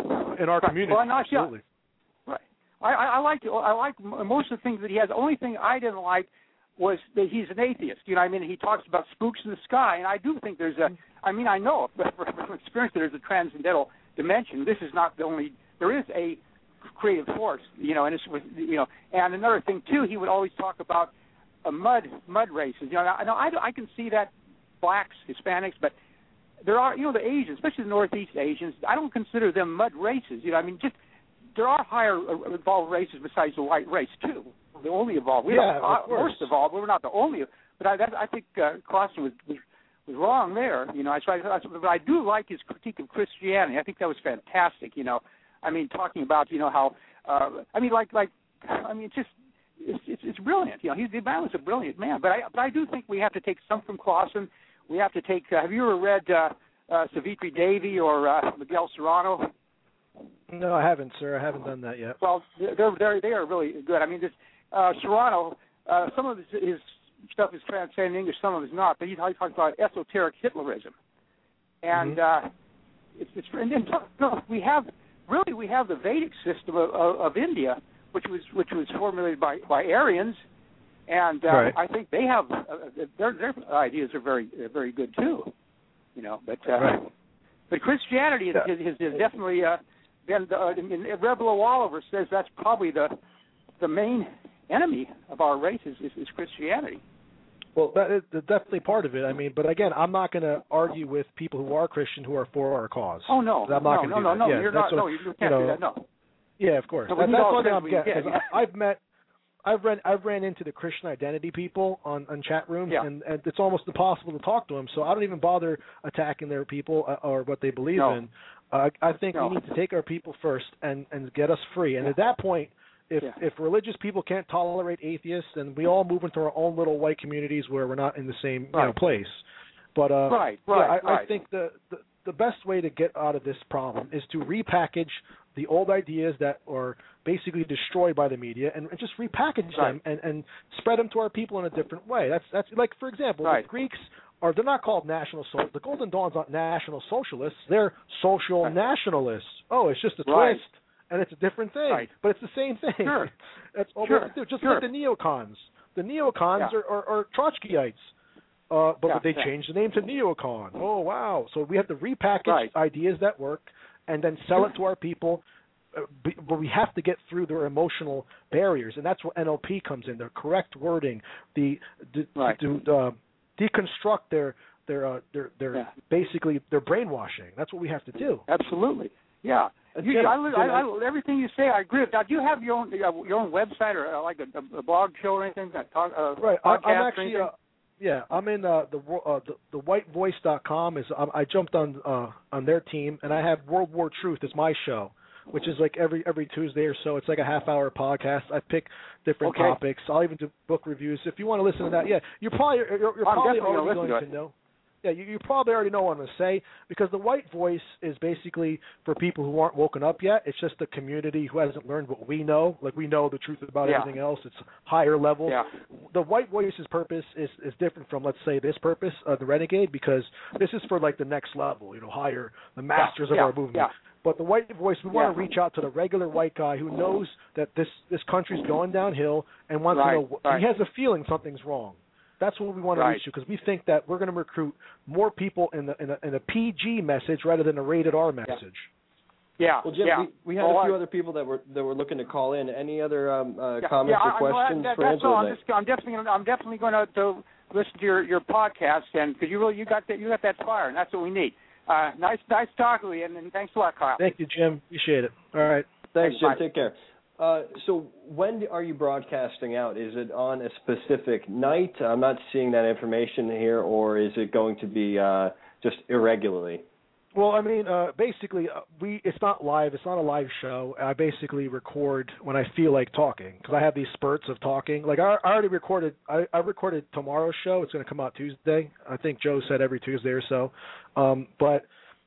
in our Right. community. Well, not yet. Absolutely. Right. I, I, I like I like most of the things that he has. The only thing I didn't like was that he's an atheist. You know, I mean, he talks about spooks in the sky, and I do think there's a. I mean, I know from experience that there's a transcendental dimension. This is not the only. There is a creative force, you know, and it's with you know. And another thing too, he would always talk about uh, mud mud races. You know, I know I, I can see that blacks, Hispanics, but there are you know the Asians, especially the Northeast Asians. I don't consider them mud races. You know, I mean just. There are higher evolved races besides the white race too. The only evolved. We Yeah, are of course. most evolved, but we're not the only. But I, that, I think uh, Clausen was, was was wrong there. You know, I try. But I do like his critique of Christianity. I think that was fantastic. You know, I mean, talking about you know how. Uh, I mean, like like. I mean, it's just it's it's, it's brilliant. You know, he's the man was a brilliant man. But I but I do think we have to take some from Clausen. We have to take. Uh, have you ever read uh, uh, Savitri Devi or uh, Miguel Serrano? No, I haven't, sir. I haven't done that yet. Well, they're they're they are really good. I mean, this uh, Serrano, uh, some of his, his stuff is translated in English, some of it is not. But he talks about esoteric Hitlerism, and Mm-hmm. uh, it's it's and then no, we have really we have the Vedic system of, of, of India, which was which was formulated by by Aryans, and uh, Right. I think they have uh, their their ideas are very uh, very good too, you know. But uh, Right. but Christianity is, Yeah. is, is definitely. Uh, Then uh, and Rebel Oliver says that's probably the the main enemy of our race is, is, is Christianity. Well, that is definitely part of it. I mean, but again, I'm not going to argue with people who are Christian who are for our cause. Oh no, I'm not no, gonna no, do no, that. no, Yeah, you're that's not. what- No, you can't you know, do that. No. Yeah, of course. No, That, we that's all one thing said I'm we getting. did, 'cause yeah. I- I've met, I've ran, I've ran into the Christian identity people on, on chat rooms, Yeah. and, and it's almost impossible to talk to them. So I don't even bother attacking their people uh, or what they believe No. in. Uh, I think No. we need to take our people first and, and get us free. And Yeah. at that point, if Yeah. if religious people can't tolerate atheists, then we all move into our own little white communities where we're not in the same you know, Right. place. But uh, Right, yeah, right, I, I right. think the, the the best way to get out of this problem is to repackage the old ideas that are basically destroyed by the media and, and just repackage Right. them and, and spread them to our people in a different way. That's that's like, for example, Right. the Greeks are they're not called national so the Golden Dawn's not national socialists, they're social Right. nationalists. Oh, it's just a Right. twist and it's a different thing. Right. But it's the same thing. Sure. That's all Sure. we have to do. Just Sure. like the neocons. The neocons Yeah. are, are, are Trotskyites. Uh, but, Yeah, but they yeah. changed the name to neocon. Oh, wow. So we have to repackage Right. ideas that work and then sell it to our people. Uh, b- but we have to get through their emotional barriers, and that's where N L P comes in, the correct wording, the, the Right. to uh, deconstruct their their uh, their their Yeah. basically their brainwashing. That's what we have to do. Absolutely. Yeah. You, Jim, I, Jim, I, I, everything you say, I agree with. Now, do you have your own your own website or uh, like a, a blog show or anything? That talk, uh, right. podcast I'm actually. or Uh, yeah, I'm in uh, the uh, the, the white voice dot com. Is um, I jumped on uh, on their team, and I have World War Truth as my show, which is like every every Tuesday or so. It's like a half hour podcast. I pick different okay. topics. I'll even do book reviews. If you want to listen to that, yeah, you're probably you're, you're I'm probably definitely already gonna going listen to to it. know. Yeah, you, you probably already know what I'm going to say, because the white voice is basically for people who aren't woken up yet. It's just the community who hasn't learned what we know. Like, we know the truth about Yeah. everything else. It's higher level. Yeah. The white voice's purpose is, is different from, let's say, this purpose, uh, the Renegade, because this is for, like, the next level, you know, higher, the masters yeah. of yeah. our movement. Yeah. But the white voice, we want to Yeah. reach out to the regular white guy who knows that this, this country's going downhill and wants Right. to know, right. he has a feeling something's wrong. That's what we want to Right. reach to, because we think that we're going to recruit more people in the in a, in a P G message rather than a rated R message. Yeah. Well, Jim, yeah. we, we had oh, a few I, other people that were that were looking to call in. Any other um, uh, yeah, comments yeah, or I, questions I, that, for that's Angela? all. I'm, just, I'm definitely gonna, I'm definitely going to, to listen to your, your podcast, and because you really you got that you got that fire, and that's what we need. Uh, nice nice talking to you, and, and thanks a lot, Kyle. Thank you, Jim. Appreciate it. All right. Thanks, Jim. Bye. Take care. Uh, so when are you broadcasting out? Is it on a specific night? I'm not seeing that information here, or is it going to be uh, just irregularly? Well, I mean, uh, basically, uh, we it's not live. It's not a live show. I basically record when I feel like talking, because I have these spurts of talking. Like, I, I already recorded. I, I recorded tomorrow's show. It's going to come out Tuesday. I think Joe said every Tuesday or so. Um, but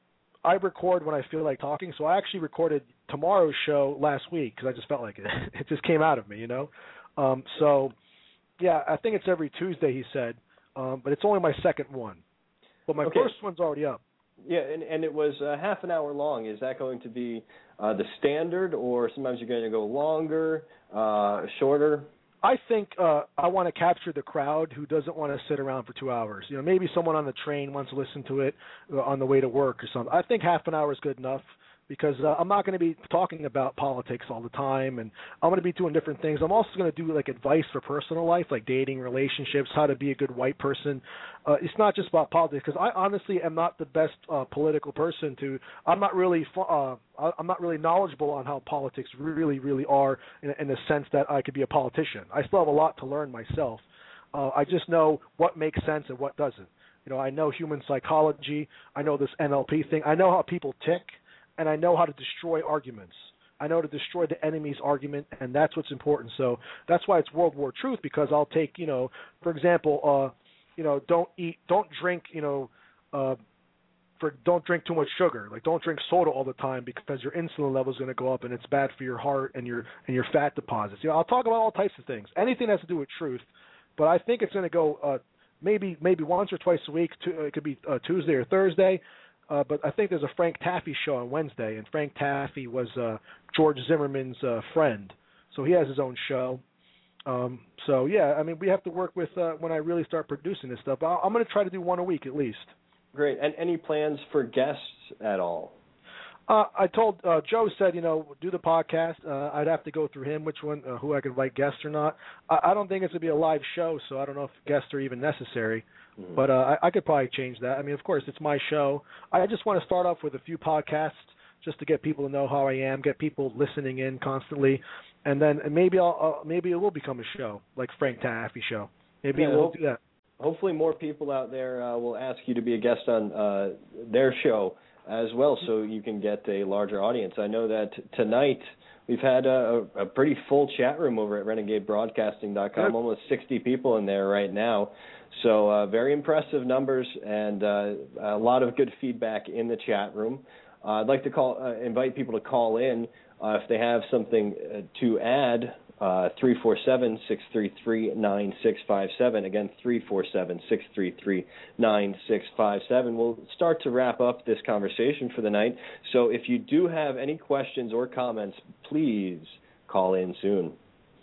I record when I feel like talking. So I actually recorded tomorrow's show last week because I just felt like it. It just came out of me, you know. Um, so yeah, I think it's every Tuesday, he said. Um, but it's only my second one. But my Okay. first one's already up. Yeah, and, and it was uh, half an hour long. Is that going to be uh, the standard, or sometimes you're going to go longer, uh, shorter? I think uh, I want to capture the crowd who doesn't want to sit around for two hours. You know, maybe someone on the train wants to listen to it uh, on the way to work or something. I think half an hour is good enough, because uh, I'm not going to be talking about politics all the time, and I'm going to be doing different things. I'm also going to do like advice for personal life, like dating, relationships, how to be a good white person. Uh, it's not just about politics, because I honestly am not the best uh, political person to. I'm not really. Uh, I'm not really knowledgeable on how politics really, really are, in, in the sense that I could be a politician. I still have a lot to learn myself. Uh, I just know what makes sense and what doesn't. You know, I know human psychology. I know this N L P thing. I know how people tick. And I know how to destroy arguments. I know to destroy the enemy's argument, and that's what's important. So that's why it's World War Truth, because I'll take, you know, for example, uh, you know, don't eat, don't drink, you know, uh, for don't drink too much sugar. Like, don't drink soda all the time, because your insulin level is going to go up, and it's bad for your heart and your and your fat deposits. You know, I'll talk about all types of things, anything that has to do with truth. But I think it's going to go uh, maybe maybe once or twice a week. To, it could be uh, Tuesday or Thursday. Uh, but I think there's a Frank Taffy show on Wednesday, and Frank Taffy was uh, George Zimmerman's uh, friend, so he has his own show. Um, so yeah, I mean, we have to work with uh, when I really start producing this stuff. I'll, I'm going to try to do one a week at least. Great. And any plans for guests at all? Uh, I told uh, Joe said, you know, do the podcast. Uh, I'd have to go through him, which one, uh, who I could invite guests or not. I, I don't think it's going to be a live show, so I don't know if guests are even necessary. Mm-hmm. But uh, I, I could probably change that. I mean, of course, it's my show. I just want to start off with a few podcasts just to get people to know how I am, get people listening in constantly, and then maybe I'll uh, maybe it will become a show like Frank Taffy show. Maybe yeah, we'll hope, do that. Hopefully, more people out there uh, will ask you to be a guest on uh, their show as well, so you can get a larger audience. I know that tonight we've had a, a pretty full chat room over at renegade broadcasting dot com, almost sixty people in there right now. So uh, very impressive numbers, and uh, a lot of good feedback in the chat room. Uh, I'd like to call, uh, invite people to call in uh, if they have something uh, to add. Uh, three four seven, six three three, nine six five seven. Again, three four seven, six three three, nine six five seven. We'll start to wrap up this conversation for the night. So if you do have any questions or comments, please call in soon.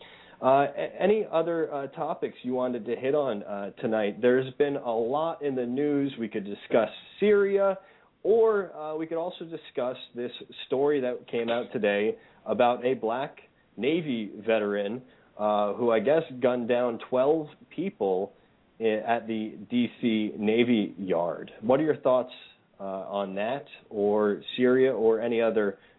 Uh, any other uh, topics you wanted to hit on uh, tonight? There's been a lot in the news. We could discuss Syria, or uh, we could also discuss this story that came out today about a black Navy veteran uh, who I guess gunned down twelve people at the D C Navy Yard. What are your thoughts uh, on that, or Syria, or any other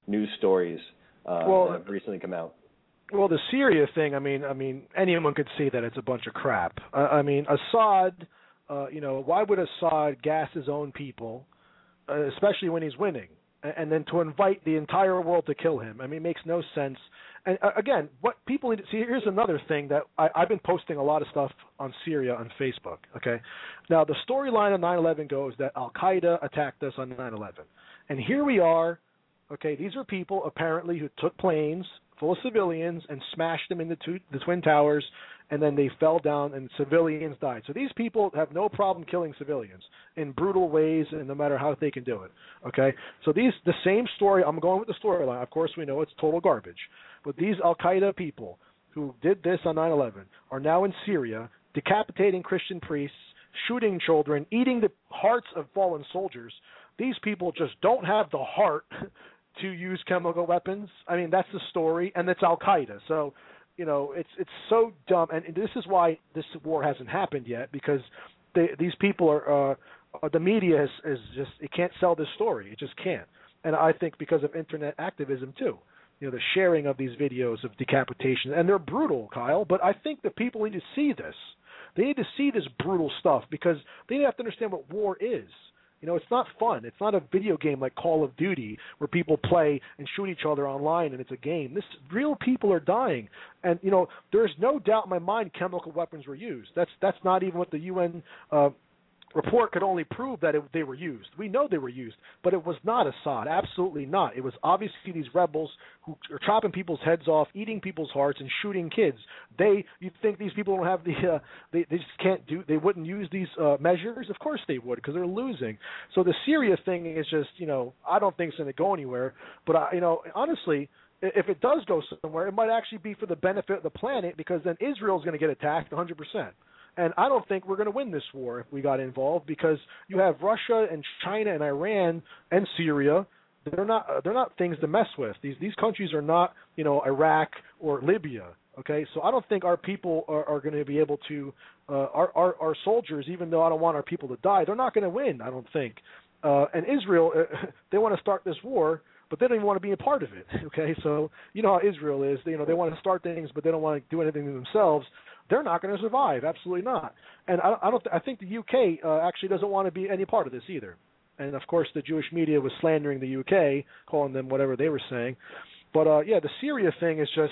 news stories uh, well, that have recently come out. Well, the Syria thing, I mean, I mean, anyone could see that it's a bunch of crap. Uh, I mean, Assad, uh, you know, why would Assad gas his own people, uh, especially when he's winning, and, and then to invite the entire world to kill him? I mean, it makes no sense. And uh, again, what people need to see, here's another thing that I, I've been posting a lot of stuff on Syria on Facebook, okay? Now, the storyline of nine eleven goes that Al-Qaeda attacked us on nine eleven. And here we are, okay, these are people apparently who took planes full of civilians and smashed them into two, the Twin Towers, and then they fell down and civilians died. So these people have no problem killing civilians in brutal ways, and no matter how they can do it. Okay, so these the same story. I'm going with the storyline. Of course, we know it's total garbage, but these Al Qaeda people who did this on nine eleven are now in Syria, decapitating Christian priests, shooting children, eating the hearts of fallen soldiers. These people just don't have the heart to use chemical weapons. I mean, that's the story, and it's Al Qaeda. So, you know, it's it's so dumb, and this is why this war hasn't happened yet, because they, these people are uh, the media is, is just it can't sell this story. It just can't, and I think because of internet activism too. You know, the sharing of these videos of decapitation, and they're brutal, Kyle. But I think the people need to see this. They need to see this brutal stuff because they have to understand what war is. You know, it's not fun. It's not a video game like Call of Duty where people play and shoot each other online and it's a game. This real people are dying, and you know, there's no doubt in my mind chemical weapons were used. That's that's not even what the U N uh, report could only prove that it, they were used. We know they were used, but it was not Assad. Absolutely not. It was obviously these rebels who are chopping people's heads off, eating people's hearts, and shooting kids. They, you think these people don't have the, uh, they, they just can't do, they wouldn't use these uh, measures? Of course they would, because they're losing. So the Syria thing is just, you know, I don't think it's going to go anywhere. But, I, you know, honestly, if it does go somewhere, it might actually be for the benefit of the planet, because then Israel's going to get attacked one hundred percent. And I don't think we're going to win this war if we got involved, because you have Russia and China and Iran and Syria. They're not they're not things to mess with. These these countries are not, you know, Iraq or Libya. Okay, so I don't think our people are, are going to be able to uh, our, our our soldiers. Even though I don't want our people to die, they're not going to win. I don't think. Uh, and Israel, uh, they want to start this war, but they don't even want to be a part of it. Okay, so you know how Israel is. They, you know, they want to start things, but they don't want to do anything to themselves. They're not going to survive. Absolutely not. And I, I don't. I think the U K uh, actually doesn't want to be any part of this either. And of course, the Jewish media was slandering the U K, calling them whatever they were saying. But uh, yeah, the Syria thing is just,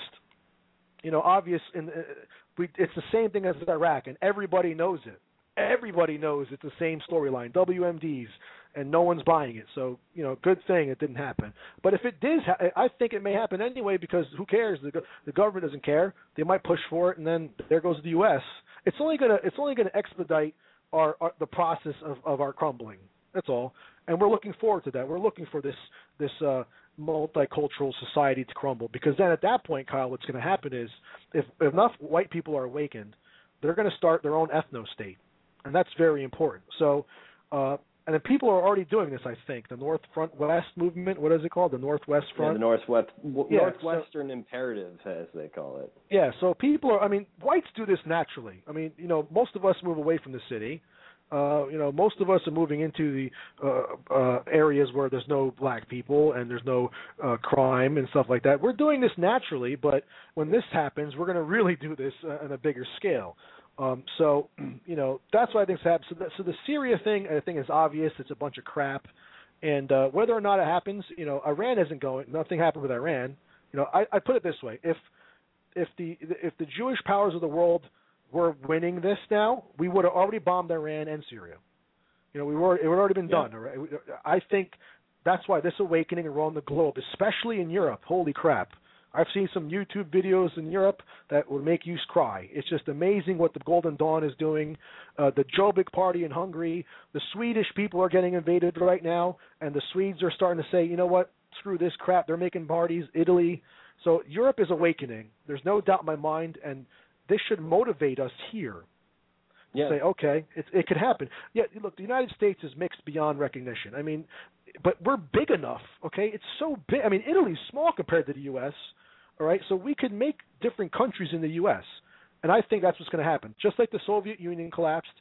you know, obvious. In, uh, we, it's the same thing as Iraq, and everybody knows it. Everybody knows it's the same storyline. W M Ds, and no one's buying it. So, you know, good thing it didn't happen. But if it did, ha- I think it may happen anyway, because who cares? The, the government doesn't care. They might push for it, and then there goes the U S. It's only gonna it's only gonna expedite our, our the process of, of our crumbling. That's all. And we're looking forward to that. We're looking for this this uh, multicultural society to crumble, because then at that point, Kyle, what's going to happen is if, if enough white people are awakened, they're going to start their own ethno state, and that's very important. So. Uh, And then people are already doing this, I think. The North Front West movement, what is it called? The Northwest Front? Yeah, the Northwest, w- yeah, Northwestern so, Imperative, as they call it. Yeah, so people are, I mean, whites do this naturally. I mean, you know, most of us move away from the city. Uh, you know, most of us are moving into the uh, uh, areas where there's no black people and there's no uh, crime and stuff like that. We're doing this naturally, but when this happens, we're going to really do this uh, on a bigger scale. Um, so, you know, that's why I think it's happening. So, that, so the Syria thing, I think, is obvious. It's a bunch of crap. And uh, whether or not it happens, you know, Iran isn't going. Nothing happened with Iran. You know, I, I put it this way: if if the if the Jewish powers of the world were winning this now, we would have already bombed Iran and Syria. You know, we were it would already been done. Yeah. All right? I think that's why this awakening around the globe, especially in Europe. Holy crap! I've seen some YouTube videos in Europe that will make you cry. It's just amazing what the Golden Dawn is doing. Uh, the Jobbik Party in Hungary, the Swedish people are getting invaded right now, and the Swedes are starting to say, you know what, screw this crap. They're making parties. Italy. So Europe is awakening. There's no doubt in my mind, and this should motivate us here. Yeah. Say, okay, it, it could happen. Yeah, look, the United States is mixed beyond recognition. I mean, but we're big enough, okay? It's so big. I mean, Italy's small compared to the U S, all right? So we could make different countries in the U S, and I think that's what's going to happen. Just like the Soviet Union collapsed,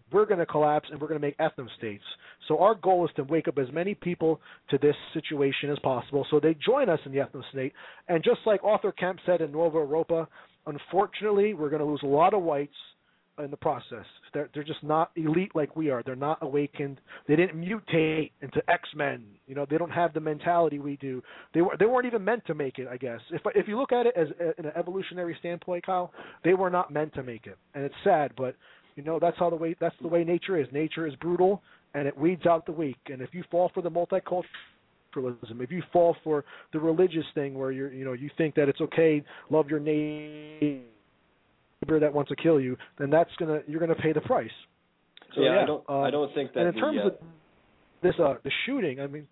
we're going to collapse and we're going to make ethno-states. So our goal is to wake up as many people to this situation as possible so they join us in the ethno-state. And just like Arthur Kemp said in Nova Europa, unfortunately, we're going to lose a lot of whites in the process. They're, they're just not elite like we are. They're not awakened. They didn't mutate into X-Men. You know, they don't have the mentality we do. They were they weren't even meant to make it, I guess. If if you look at it as a, in an evolutionary standpoint, Kyle, they were not meant to make it, and it's sad. But you know, that's how the way that's the way nature is. Nature is brutal, and it weeds out the weak. And if you fall for the multiculturalism, if you fall for the religious thing where you're you know you think that it's okay, love your neighbor that wants to kill you, then that's gonna you're gonna pay the price. So, yeah, yeah, I don't um, I don't think that. And in the, terms uh, of this uh the shooting, I mean,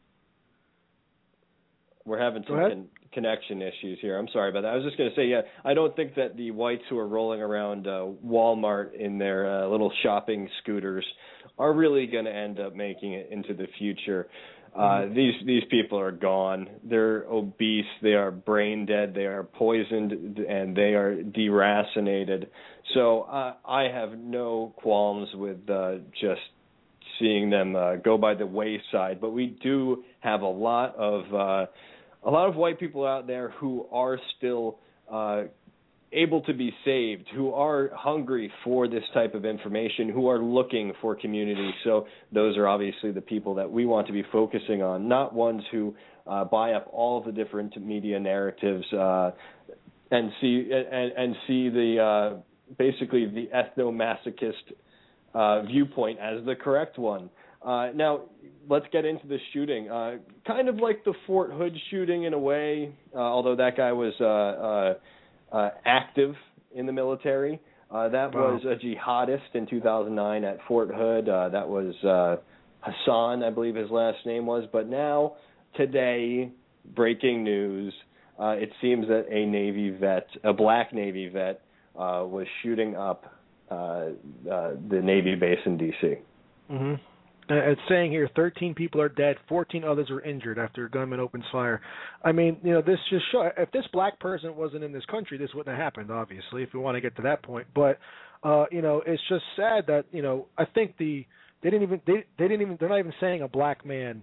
we're having some Go ahead. con- connection issues here. I'm sorry about that. I was just going to say, yeah, I don't think that the whites who are rolling around uh, Walmart in their uh, little shopping scooters are really going to end up making it into the future. Uh, mm-hmm. These these people are gone. They're obese. They are brain dead. They are poisoned, and they are deracinated. So uh, I have no qualms with uh, just seeing them uh, go by the wayside. But we do have a lot of uh, a lot of white people out there who are still uh, able to be saved, who are hungry for this type of information, who are looking for community. So those are obviously the people that we want to be focusing on, not ones who uh, buy up all of the different media narratives uh, and see and, and see the uh, basically the ethno-masochist uh, viewpoint as the correct one. Uh, now, let's get into the shooting. Uh, kind of like the Fort Hood shooting in a way, uh, although that guy was uh, uh, uh, active in the military. Uh, that Wow. was a jihadist in two thousand nine at Fort Hood. Uh, that was uh, Hassan, I believe his last name was. But now, today, breaking news, uh, it seems that a Navy vet, a black Navy vet, uh, was shooting up uh, uh, the Navy base in D C Mm-hmm. Uh, it's saying here thirteen people are dead, fourteen others were injured after a gunman opens fire. I mean, you know, this just shows, if this black person wasn't in this country, this wouldn't have happened, obviously, if we want to get to that point. But, uh, you know, it's just sad that, you know, I think the, they didn't even, they, they didn't even, they're not even saying a black man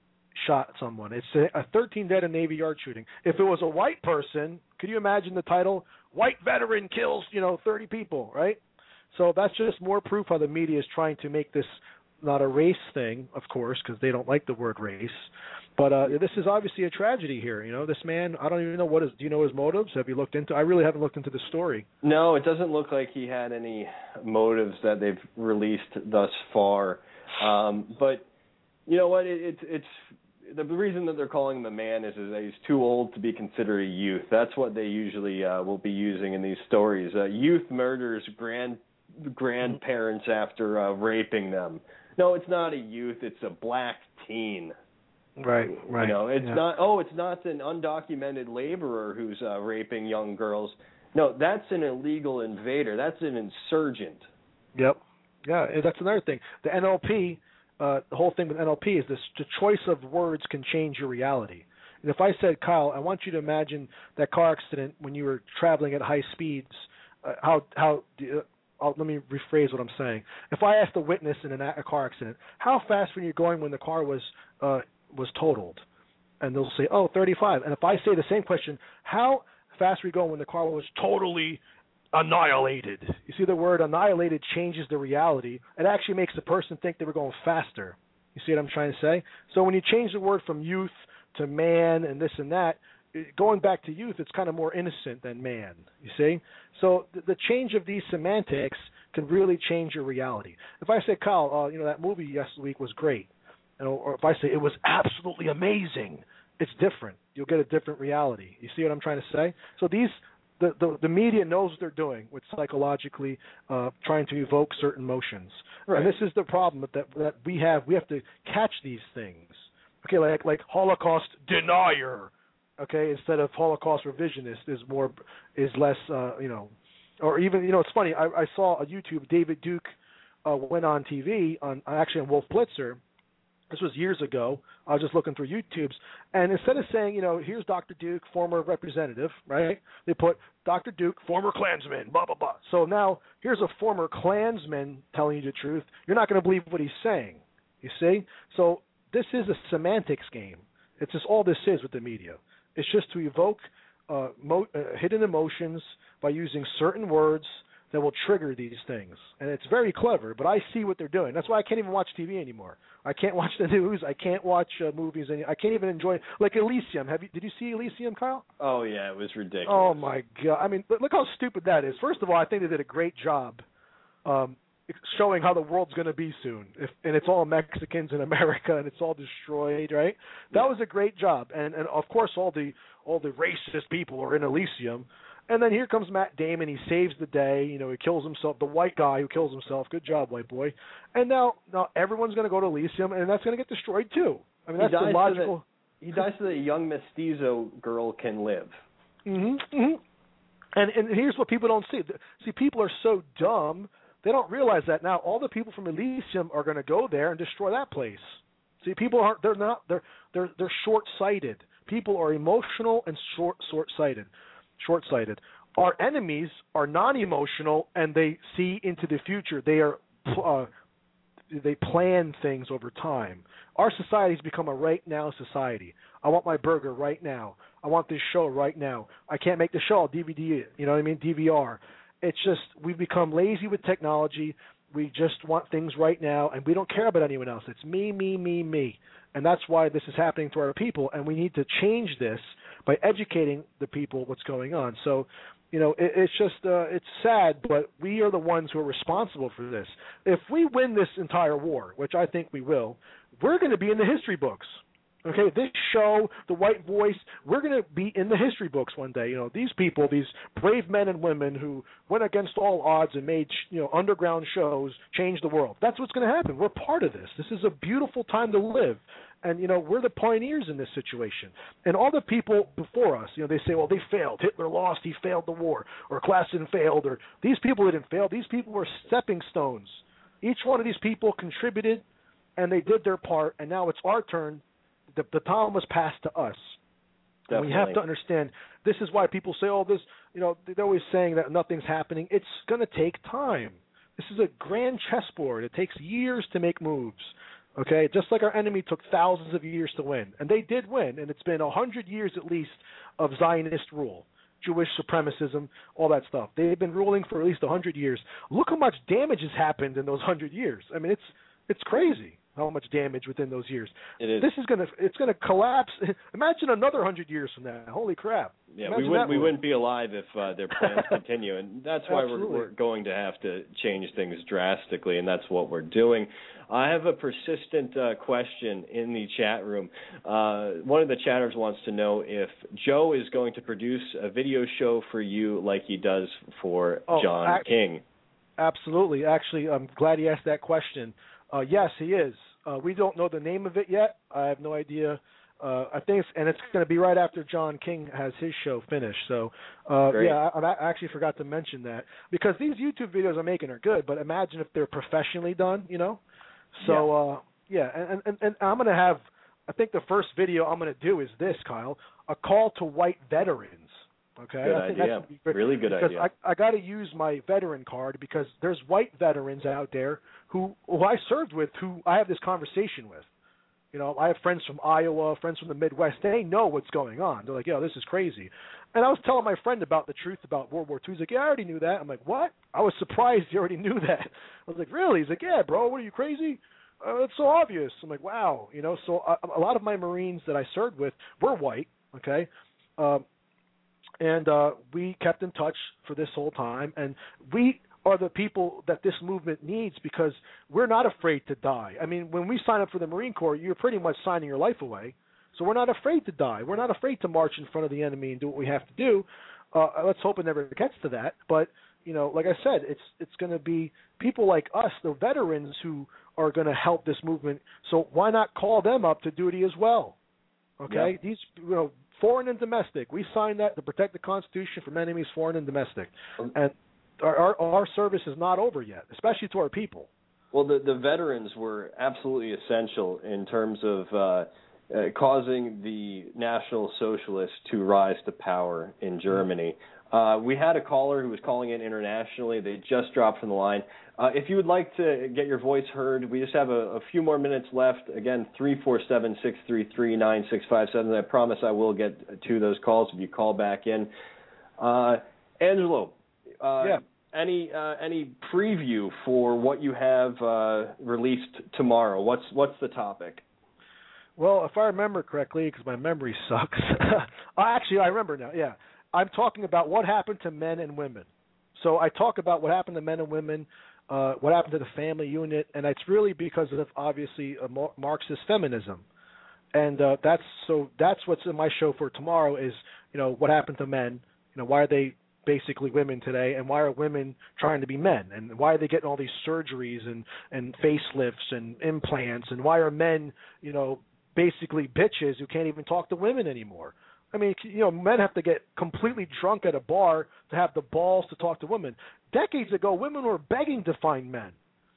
shot someone. It's a, a thirteen dead in Navy Yard shooting. If it was a white person, could you imagine the title, White Veteran Kills, you know, thirty people, right? So that's just more proof how the media is trying to make this not a race thing, of course, because they don't like the word race. But uh, this is obviously a tragedy here. You know, this man, I don't even know what is, do you know his motives? Have you looked into, I really haven't looked into the story. No, it doesn't look like he had any motives that they've released thus far. Um, but, you know what, it, it's, it's, the reason that they're calling him a man is, is that he's too old to be considered a youth. That's what they usually uh, will be using in these stories. Uh, youth murders grand grandparents after uh, raping them. No, it's not a youth. It's a black teen. Right, right. You know, it's yeah. not. Oh, it's not an undocumented laborer who's uh, raping young girls. No, that's an illegal invader. That's an insurgent. Yep. Yeah, that's another thing. The N L P, uh, the whole thing with N L P is this: the choice of words can change your reality. And if I said, Kyle, I want you to imagine that car accident when you were traveling at high speeds. Uh, how how uh, I'll, let me rephrase what I'm saying. If I asked a witness in an, a car accident, how fast were you going when the car was uh, was totaled? And they'll say, oh, thirty-five. And if I say the same question, how fast were you going when the car was totally annihilated? You see, the word annihilated changes the reality. It actually makes the person think they were going faster. You see what I'm trying to say? So when you change the word from youth to man and this and that, going back to youth, it's kind of more innocent than man, you see? So the, the change of these semantics can really change your reality. If I say, Kyle, uh, you know, that movie last week was great, you know, or if I say it was absolutely amazing, it's different. You'll get a different reality. You see what I'm trying to say? So these, the, the, the media knows what they're doing with psychologically uh, trying to evoke certain emotions. Right. And this is the problem that, that we have. We have to catch these things. Okay, like like Holocaust denier. Okay, instead of Holocaust revisionist is more is less uh, you know, or even you know it's funny. I, I saw a YouTube David Duke uh, went on T V on actually on Wolf Blitzer, This was years ago. I was just looking through YouTubes, and instead of saying, you know, here's Doctor Duke, former representative, right? They put Doctor Duke, former Klansman, blah, blah, blah. So now here's a former Klansman telling you the truth. You're not going to believe what he's saying, you see? So this is a semantics game. It's just all this is with the media. It's just to evoke uh, mo- uh, hidden emotions by using certain words that will trigger these things. And it's very clever, but I see what they're doing. That's why I can't even watch T V anymore. I can't watch the news. I can't watch uh, movies. Any, I can't even enjoy, like Elysium. Have you? Did you see Elysium, Kyle? Oh, yeah, it was ridiculous. Oh, my God. I mean, look how stupid that is. First of all, I think they did a great job um, showing how the world's going to be soon. If, and it's all Mexicans in America, and it's all destroyed, right? That was a great job. And, and of course, all the all the racist people are in Elysium. And then here comes Matt Damon. He saves the day. You know, he kills himself. The white guy who kills himself. Good job, white boy. And now, now everyone's going to go to Elysium, and that's going to get destroyed too. I mean, that's the logical. So that, he dies so that a young mestizo girl can live. Mm-hmm. mm-hmm. And and here's what people don't see. See, people are so dumb they don't realize that now all the people from Elysium are going to go there and destroy that place. See, people aren't. They're not. They're they're they're short-sighted. People are emotional and short short-sighted. Short-sighted. Our enemies are non-emotional, and they see into the future. They are uh, they plan things over time. Our society has become a right-now society. I want my burger right now. I want this show right now. I can't make the show. I'll D V D it. You know what I mean? D V R. It's just we've become lazy with technology. We just want things right now, and we don't care about anyone else. It's me, me, me, me. And that's why this is happening to our people, and we need to change this by educating the people what's going on. So, you know, it, it's just, uh, it's sad, but we are the ones who are responsible for this. If we win this entire war, which I think we will, we're going to be in the history books. Okay, this show, The White Voice, we're going to be in the history books one day. You know, these people, these brave men and women who went against all odds and made, you know, underground shows, changed the world. That's what's going to happen. We're part of this. This is a beautiful time to live. And, you know, we're the pioneers in this situation. And all the people before us, you know, they say, well, they failed. Hitler lost. He failed the war. Or Klassen failed. Or these people didn't fail. These people were stepping stones. Each one of these people contributed, and they did their part. And now it's our turn. The, the baton was passed to us. And we have to understand, this is why people say, oh, this, you know, they're always saying that nothing's happening. It's going to take time. This is a grand chessboard. It takes years to make moves. Okay, just like our enemy took thousands of years to win. And they did win, and it's been one hundred years at least of Zionist rule, Jewish supremacism, all that stuff. They've been ruling for at least one hundred years. Look how much damage has happened in those one hundred years. I mean, it's it's crazy how much damage within those years. It is. This is going to it's going to collapse. Imagine another one hundred years from now. Holy crap. Yeah, Imagine we wouldn't we world. wouldn't be alive if uh, their plans continue, and that's why we're, we're going to have to change things drastically, and that's what we're doing. I have a persistent uh, question in the chat room. Uh, one of the chatters wants to know if Joe is going to produce a video show for you like he does for oh, John I, King. Absolutely. Actually, I'm glad he asked that question. Uh, yes, he is. Uh, we don't know the name of it yet. I have no idea. Uh, I think, it's, and it's going to be right after John King has his show finished. So, uh, yeah, I, I actually forgot to mention that because these YouTube videos I'm making are good. But imagine if they're professionally done, you know. So, yeah, uh, yeah and, and and I'm going to have. I think the first video I'm going to do is this, Kyle, a call to white veterans. Okay, good I think idea. That's very, really good because idea. I, I got to use my veteran card because there's white veterans out there who, who I served with, who I have this conversation with. You know, I have friends from Iowa, friends from the Midwest. They know what's going on. They're like, yo, this is crazy. And I was telling my friend about the truth about World War Two. He's like, yeah, I already knew that. I'm like, what? I was surprised you already knew that. I was like, really? He's like, yeah, bro, what are you, crazy? Uh, it's so obvious. I'm like, wow. You know, so a, a lot of my Marines that I served with were white, okay? Um, and uh, we kept in touch for this whole time. And we are the people that this movement needs because we're not afraid to die. I mean, when we sign up for the Marine Corps, you're pretty much signing your life away. So we're not afraid to die. We're not afraid to march in front of the enemy and do what we have to do. Uh, let's hope it never gets to that. But, you know, like I said, it's it's going to be people like us, the veterans, who are going to help this movement. So why not call them up to duty as well? Okay? Yep. These, you know, foreign and domestic. We signed that to protect the Constitution from enemies, foreign and domestic. And our, our, our service is not over yet, especially to our people. Well, the, the veterans were absolutely essential in terms of uh, uh, causing the National Socialists to rise to power in Germany. Uh, we had a caller who was calling in internationally. They just dropped from the line. Uh, if you would like to get your voice heard, we just have a, a few more minutes left. Again, three four seven, six three three, nine six five seven. I promise I will get to those calls if you call back in. Uh, Angelo, uh, yeah. any uh, any preview for what you have uh, released tomorrow? What's what's the topic? Well, if I remember correctly, because my memory sucks. oh, actually, I remember now. Yeah, I'm talking about what happened to men and women. So I talk about what happened to men and women, uh, what happened to the family unit, and it's really because of obviously a Marxist feminism. And uh, that's so that's what's in my show for tomorrow is you know what happened to men. You know why are they basically women today, and why are women trying to be men, and why are they getting all these surgeries and and facelifts and implants, and why are men you know basically bitches who can't even talk to women anymore? I mean, you know, men have to get completely drunk at a bar to have the balls to talk to women. Decades ago, women were begging to find men.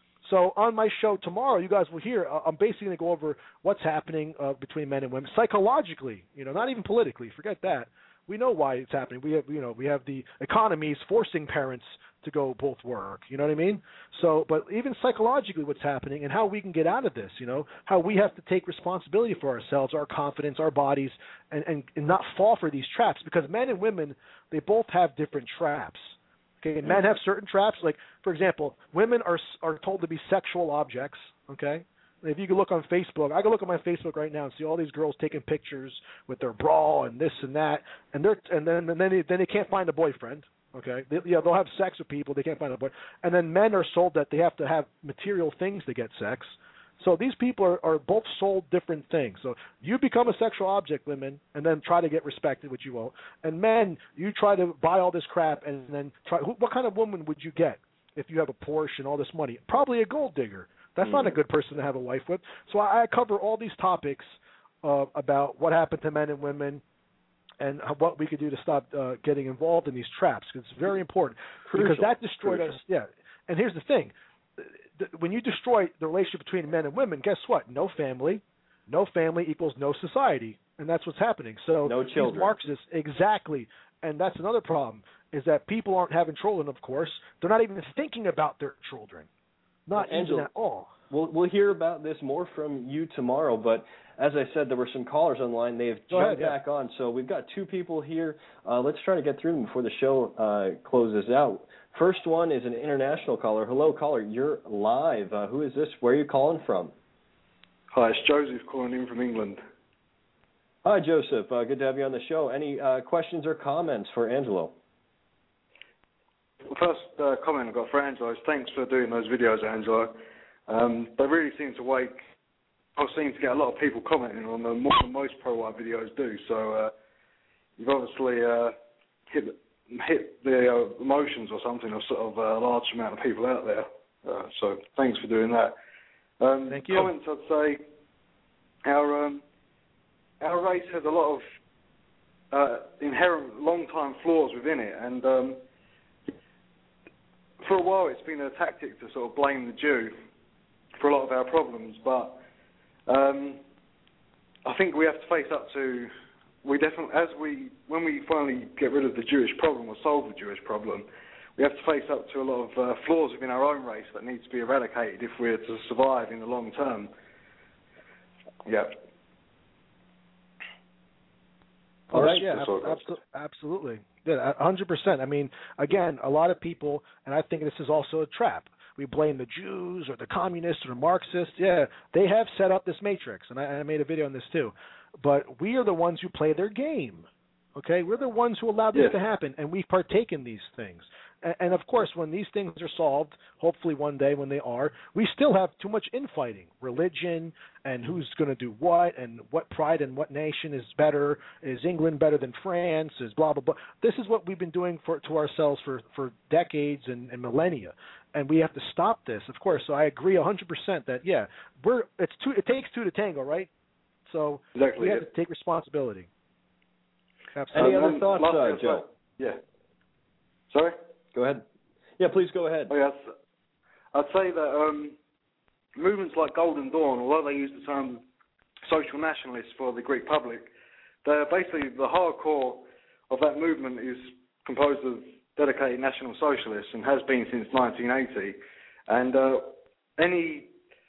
So on my show tomorrow, you guys will hear, uh, I'm basically going to go over what's happening uh, between men and women psychologically, you know, not even politically. Forget that. We know why it's happening. We have, you know, we have the economies forcing parents to go both work. You know what I mean? So, but even psychologically, what's happening and how we can get out of this. You know, how we have to take responsibility for ourselves, our confidence, our bodies, and, and, and not fall for these traps. Because men and women, they both have different traps. Okay, and men have certain traps. Like, for example, women are are told to be sexual objects. Okay. If you can look on Facebook, I can look at my Facebook right now and see all these girls taking pictures with their bra and this and that, and they're and then and then they, then they can't find a boyfriend. Okay, they, yeah, they'll have sex with people, they can't find a boy, and then men are sold that they have to have material things to get sex. So these people are, are both sold different things. So you become a sexual object, women, and then try to get respected, which you won't. And men, you try to buy all this crap and then try. What kind of woman would you get if you have a Porsche and all this money? Probably a gold digger. That's not a good person to have a wife with. So I, I cover all these topics uh, about what happened to men and women and what we could do to stop uh, getting involved in these traps. Because it's very important. Crucial. Because that destroyed Crucial. us. Yeah. And here's the thing. When you destroy the relationship between men and women, guess what? No family. No family equals no society. And that's what's happening. So no children. These Marxists, exactly. And that's another problem, is that people aren't having children, of course. They're not even thinking about their children. Not well, even at all. We'll, we'll hear about this more from you tomorrow, but as I said, there were some callers online. They've Go jumped ahead, yeah. back on, so we've got two people here. Uh, let's try to get through them before the show uh, closes out. First one is an international caller. Hello, caller. You're live. Uh, who is this? Where are you calling from? Hi, it's Joseph calling in from England. Hi, Joseph. Uh, good to have you on the show. Any uh, questions or comments for Angelo? The first uh, comment I've got for Angelo is thanks for doing those videos, Angelo. Um, they really seem to wake, I seem to get a lot of people commenting on them more than most pro-white videos do. So uh, you've obviously uh, hit, hit the uh, emotions or something of sort of a large amount of people out there. Uh, so thanks for doing that. Um, Thank you. Comments, I'd say our um, our race has a lot of uh, inherent long-time flaws within it, and um, for a while it's been a tactic to sort of blame the Jew for a lot of our problems, but um, I think we have to face up to, we definitely, as we, when we finally get rid of the Jewish problem or solve the Jewish problem, we have to face up to a lot of uh, flaws within our own race that need to be eradicated if we're to survive in the long term. Yeah. All right, yeah, abso- absolutely. Yeah, one hundred percent. I mean, again, a lot of people, and I think this is also a trap. We blame the Jews or the communists or the Marxists. Yeah, they have set up this matrix, and I, I made a video on this too. But we are the ones who play their game. Okay, we're the ones who allow this yeah. to happen, and we partake in these things. And, and of course, when these things are solved, hopefully one day when they are, we still have too much infighting, religion, and who's going to do what, and what pride and what nation is better. Is England better than France? Is blah blah blah. This is what we've been doing for to ourselves for, for decades and, and millennia, and we have to stop this, of course. So I agree one hundred percent that yeah, we're it's two. It takes two to tango, right? So exactly, we have yeah. to take responsibility. Absolutely. Any um, other thoughts, uh, Joe? Yeah. Sorry? Go ahead. Yeah, please go ahead. Oh, yes. I'd say that um, movements like Golden Dawn, although they use the term social nationalists for the Greek public, they're basically the hardcore of that movement is composed of dedicated National Socialists and has been since nineteen eighty. And uh, any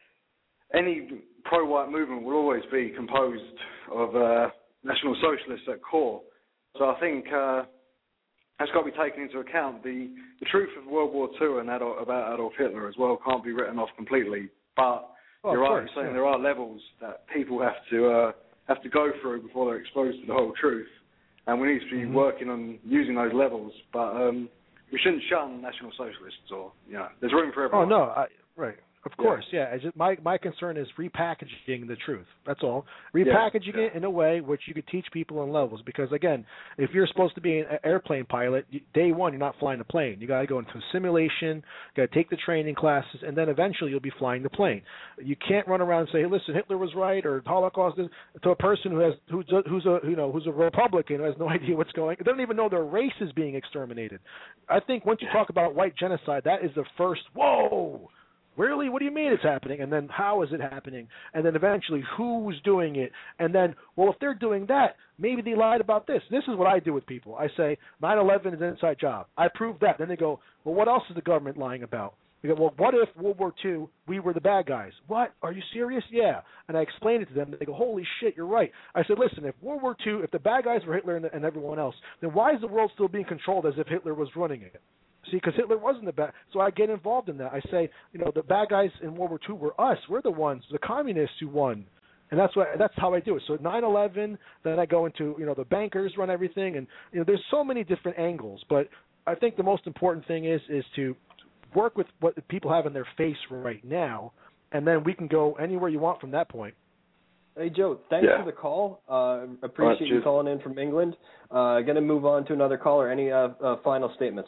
any pro-white movement will always be composed of uh, National Socialists at core. So I think uh, that's got to be taken into account. The, the truth of World War Two and Adolf, about Adolf Hitler as well can't be written off completely. But well, you're right course, in saying yeah. there are levels that people have to uh, have to go through before they're exposed to the whole truth. And we need to be mm-hmm. working on using those levels. But um, we shouldn't shun National Socialists or, you know, there's room for everyone. Oh, no, I, right. Of course, yeah. yeah. Just, my my concern is repackaging the truth. That's all. Repackaging yeah, yeah. it in a way which you could teach people in levels. Because again, if you're supposed to be an airplane pilot, day one you're not flying the plane. You got to go into a simulation. You got to take the training classes, and then eventually you'll be flying the plane. You can't run around and say, hey, "Listen, Hitler was right," or "Holocaust is," to a person who has who's a, who's a you know who's a Republican who has no idea what's going. They don't even know their race is being exterminated. I think once you talk about white genocide, that is the first whoa. Really? What do you mean it's happening? And then how is it happening? And then eventually who's doing it? And then, well, if they're doing that, maybe they lied about this. This is what I do with people. I say nine eleven is an inside job. I prove that. Then they go, well, what else is the government lying about? We go, well, what if World War Two, we were the bad guys? What? Are you serious? Yeah. And I explain it to them. They go, holy shit, you're right. I said, listen, if World War Two, if the bad guys were Hitler and, and everyone else, then why is the world still being controlled as if Hitler was running it? See, because Hitler wasn't the bad. So I get involved in that. I say, you know, the bad guys in World War Two were us. We're the ones, the communists who won. And that's what that's how I do it. So nine eleven, then I go into, you know, the bankers run everything. And, you know, there's so many different angles. But I think the most important thing is is to work with what people have in their face right now, and then we can go anywhere you want from that point. Hey, Joe, thanks yeah. for the call. Uh, appreciate right, you calling in from England. Uh, going to move on to another caller. Any uh, uh, final statements?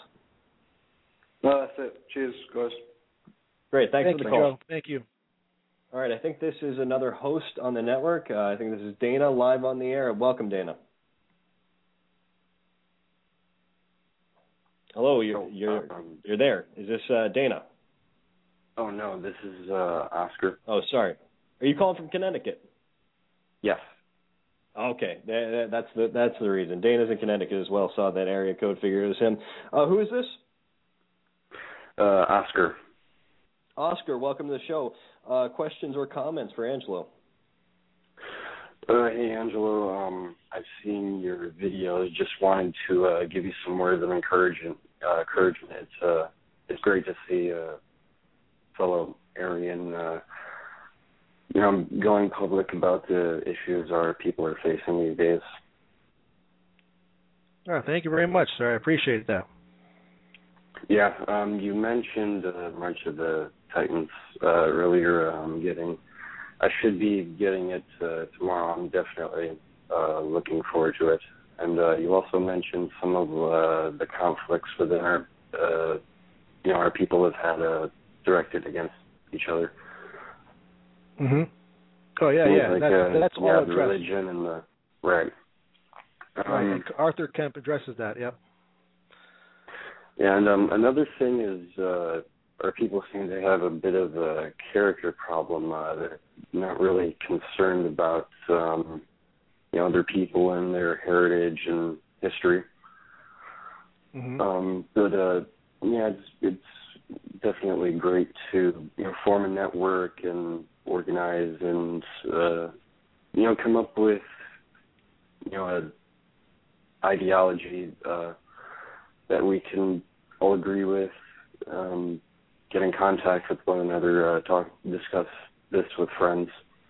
No, that's it. Cheers, guys. Great. Thanks Thank for the you, call. Joe. Thank you. All right. I think this is another host on the network. Uh, I think this is Dana live on the air. Welcome, Dana. Hello. You're oh, you're um, you're there. Is this uh, Dana? Oh no, this is uh, Oscar. Oh, sorry. Are you calling from Connecticut? Yes. Okay, that, that, that's the that's the reason. Dana's in Connecticut as well. Saw that area code. Figured it was him. Uh, who is this? Uh, Oscar. Oscar, welcome to the show. Uh, questions or comments for Angelo? Uh, hey, Angelo. Um, I've seen your videos. Just wanted to uh, give you some words of encouragement. Uh, encouragement. It's uh, it's great to see a fellow Aryan, uh, you know, going public about the issues our people are facing these days. Oh, thank you very much, sir. I appreciate that. Yeah, um, you mentioned uh, March of the Titans uh, earlier. Um, getting, I should be getting it uh, tomorrow. I'm definitely uh, looking forward to it. And uh, you also mentioned some of uh, the conflicts within our, uh, you know, our people have had uh, directed against each other. Mhm. Oh yeah, Things yeah. Like, that's uh, that's yeah, all the addressed. religion and the right. Um, right. Arthur Kemp addresses that. Yep. Yeah, and um, another thing is, uh, our people seem to have a bit of a character problem. Uh, they're not really concerned about, um, you know, their people and their heritage and history. Mm-hmm. Um, but uh, yeah, it's, it's definitely great to, you know, form a network and organize and uh, you know, come up with, you know, a ideology uh, that we can all agree with, um, get in contact with one another, uh, talk, discuss this with friends.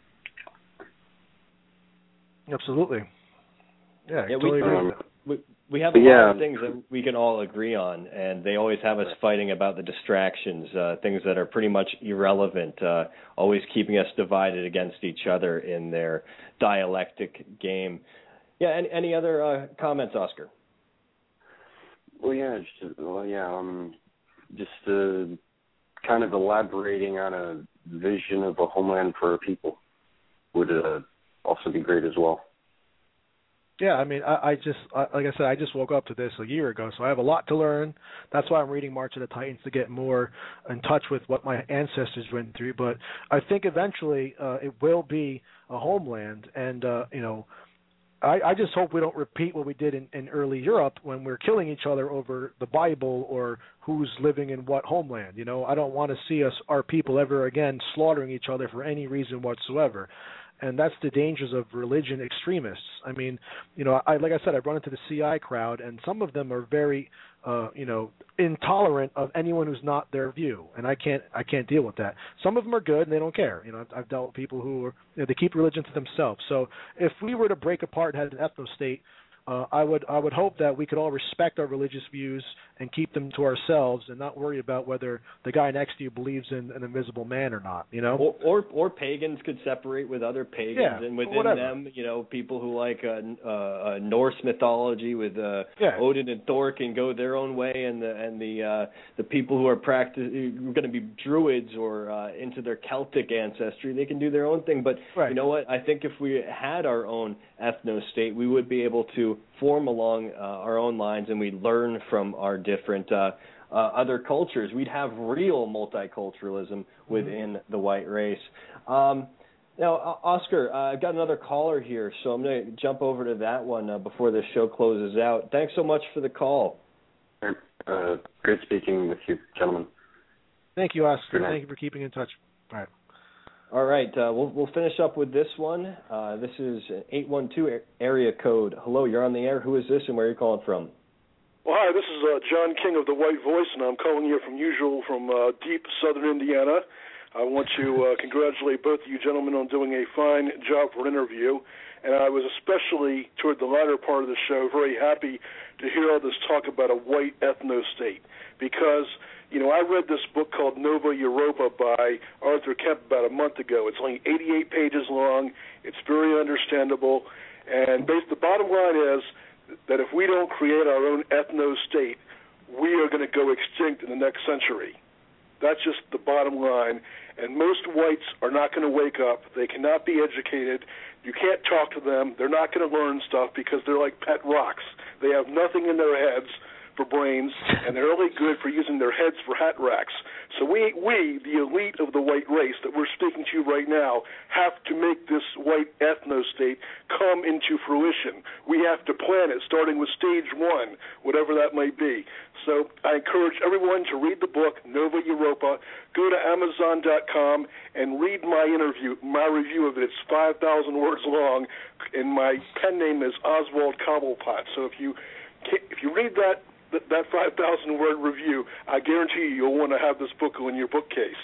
Absolutely. Yeah, yeah totally we, agree um, with that. we we have a yeah. lot of things that we can all agree on, and they always have us fighting about the distractions, uh, things that are pretty much irrelevant, uh, always keeping us divided against each other in their dialectic game. Yeah, any, any other uh, comments, Oscar? Well, yeah, just, well, yeah, um, just uh, kind of elaborating on a vision of a homeland for our people would uh, also be great as well. Yeah, I mean, I, I just, I, like I said, I just woke up to this a year ago, so I have a lot to learn. That's why I'm reading March of the Titans, to get more in touch with what my ancestors went through. But I think eventually uh, it will be a homeland, and uh, you know, I, I just hope we don't repeat what we did in, in early Europe when we're killing each other over the Bible or who's living in what homeland. You know, I don't want to see us, our people, ever again slaughtering each other for any reason whatsoever. And that's the dangers of religion extremists. I mean, you know, I like I said, I've run into the C I crowd, and some of them are very, uh, you know, intolerant of anyone who's not their view, and I can't, I can't deal with that. Some of them are good, and they don't care. You know, I've, I've dealt with people who are, you know, they keep religion to themselves. So if we were to break apart and have an ethno-state, uh, I would, I would hope that we could all respect our religious views and keep them to ourselves, and not worry about whether the guy next to you believes in an invisible man or not. You know, or or, or pagans could separate with other pagans, yeah, and within whatever. them, you know, people who like uh, uh, Norse mythology with uh, yeah. Odin and Thor can go their own way, and the and the uh, the people who are practice going to be druids or uh, into their Celtic ancestry, they can do their own thing. But right. you know what? I think if we had our own ethno-state, we would be able to form along uh, our own lines, and we'd learn from our different uh, uh, other cultures. We'd have real multiculturalism within the white race. Um, now, Oscar, uh, I've got another caller here, so I'm going to jump over to that one uh, before the show closes out. Thanks so much for the call. Uh, great speaking with you, gentlemen. Thank you, Oscar. Thank you for keeping in touch. All right. All right, uh, we'll we'll finish up with this one. Uh, this is eight one two area code. Hello, you're on the air. Who is this, and where are you calling from? Well, hi, this is uh, John King of the White Voice, and I'm calling you from usual from uh, deep southern Indiana. I want to uh, congratulate both of you gentlemen on doing a fine job for an interview, and I was especially, toward the latter part of the show, very happy to hear all this talk about a white ethno-state, because, you know, I read this book called Nova Europa by Arthur Kemp about a month ago. It's only eighty-eight pages long. It's very understandable, and based, the bottom line is that if we don't create our own ethno-state, we are going to go extinct in the next century. That's just the bottom line. And most whites are not going to wake up. They cannot be educated. You can't talk to them. They're not going to learn stuff because they're like pet rocks. They have nothing in their heads for brains, and they're only good for using their heads for hat racks. So we, we, the elite of the white race that we're speaking to you right now, have to make this white ethno-state come into fruition. We have to plan it, starting with stage one, whatever that might be. So I encourage everyone to read the book, Nova Europa. Go to Amazon dot com and read my interview, my review of it. It's five thousand words long, and my pen name is Oswald Cobblepot. So if you if you read that, that five thousand word review, I guarantee you you'll want to have this book in your bookcase.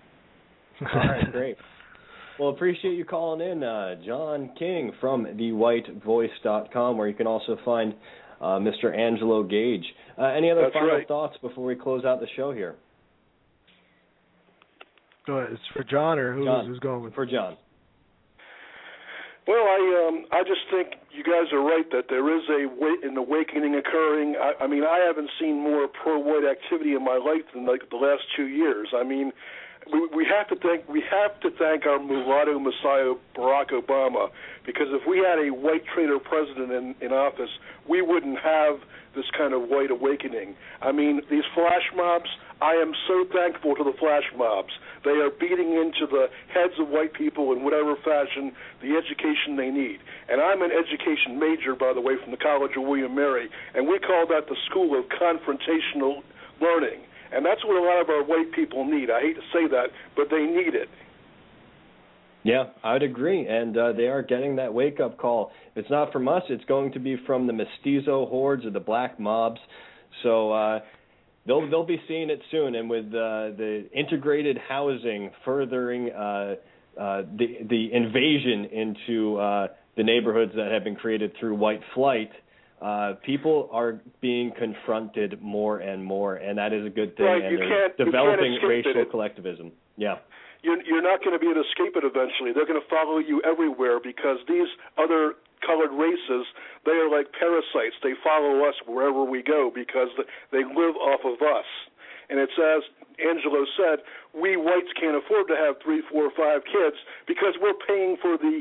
All right, great. Well, appreciate you calling in, uh, John King from the white voice dot com, where you can also find uh, Mister Angelo Gage. Uh, any other That's final right. thoughts before we close out the show here? Go ahead. It's for John, or who's, John, who's going with? For John. Well, I um, I just think you guys are right that there is a wa- an awakening occurring. I, I mean, I haven't seen more pro-white activity in my life than like the last two years. I mean, we, we have to thank we have to thank our mulatto messiah Barack Obama, because if we had a white traitor president in, in office, we wouldn't have this kind of white awakening. I mean, these flash mobs, I am so thankful to the flash mobs. They are beating into the heads of white people in whatever fashion, the education they need. And I'm an education major, by the way, from the College of William and Mary, and we call that the School of Confrontational Learning. And that's what a lot of our white people need. I hate to say that, but they need it. Yeah, I would agree, and uh, they are getting that wake-up call. If it's not from us, it's going to be from the mestizo hordes or the black mobs. So uh, they'll they'll be seeing it soon, and with uh, the integrated housing furthering uh, uh, the the invasion into uh, the neighborhoods that have been created through white flight, uh, people are being confronted more and more, and that is a good thing. Right, and you they're can't, developing you can't escape racial it. collectivism. Yeah. You're, you're not going to be able to escape it eventually. They're going to follow you everywhere because these other colored races, they are like parasites. They follow us wherever we go because they live off of us. And it's as Angelo said, we whites can't afford to have three, four, five kids because we're paying for the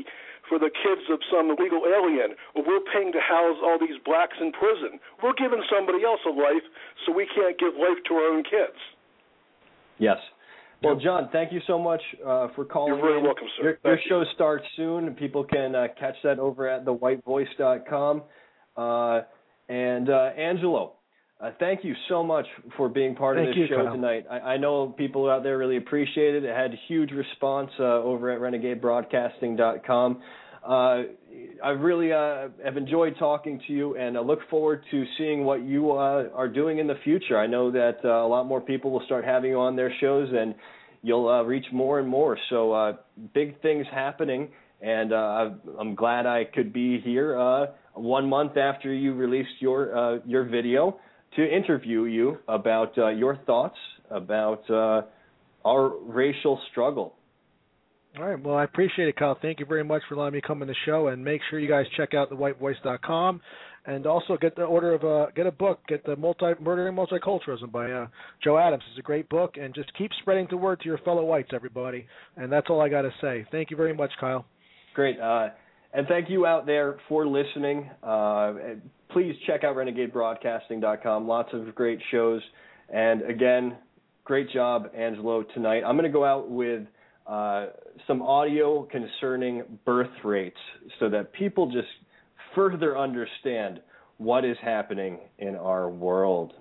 for the kids of some illegal alien, or we're paying to house all these blacks in prison. We're giving somebody else a life, so we can't give life to our own kids. Yes. Well, John, thank you so much uh, for calling. You're very in. welcome, sir. Your, your show starts soon. People can uh, catch that over at the white voice dot com. Uh, and uh, Angelo, uh, thank you so much for being part thank of this you, show Kyle. tonight. I, I know people out there really appreciate it. It had huge response uh, over at renegade broadcasting dot com. Uh, I really uh, have enjoyed talking to you, and I look forward to seeing what you uh, are doing in the future. I know that uh, a lot more people will start having you on their shows, and you'll uh, reach more and more. So uh, big things happening, and uh, I'm glad I could be here uh, one month after you released your uh, your video to interview you about uh, your thoughts about uh, our racial struggle. All right. Well, I appreciate it, Kyle. Thank you very much for letting me come on the show. And make sure you guys check out the white voice dot com, and also get the order of a get a book. Get the multi Murdering Multiculturalism by uh, Joe Adams. It's a great book, and just keep spreading the word to your fellow whites, everybody. And that's all I got to say. Thank you very much, Kyle. Great. Uh, and thank you out there for listening. Uh, please check out renegade broadcasting dot com. Lots of great shows. And again, great job, Angelo, tonight. I'm going to go out with Uh, some audio concerning birth rates so that people just further understand what is happening in our world.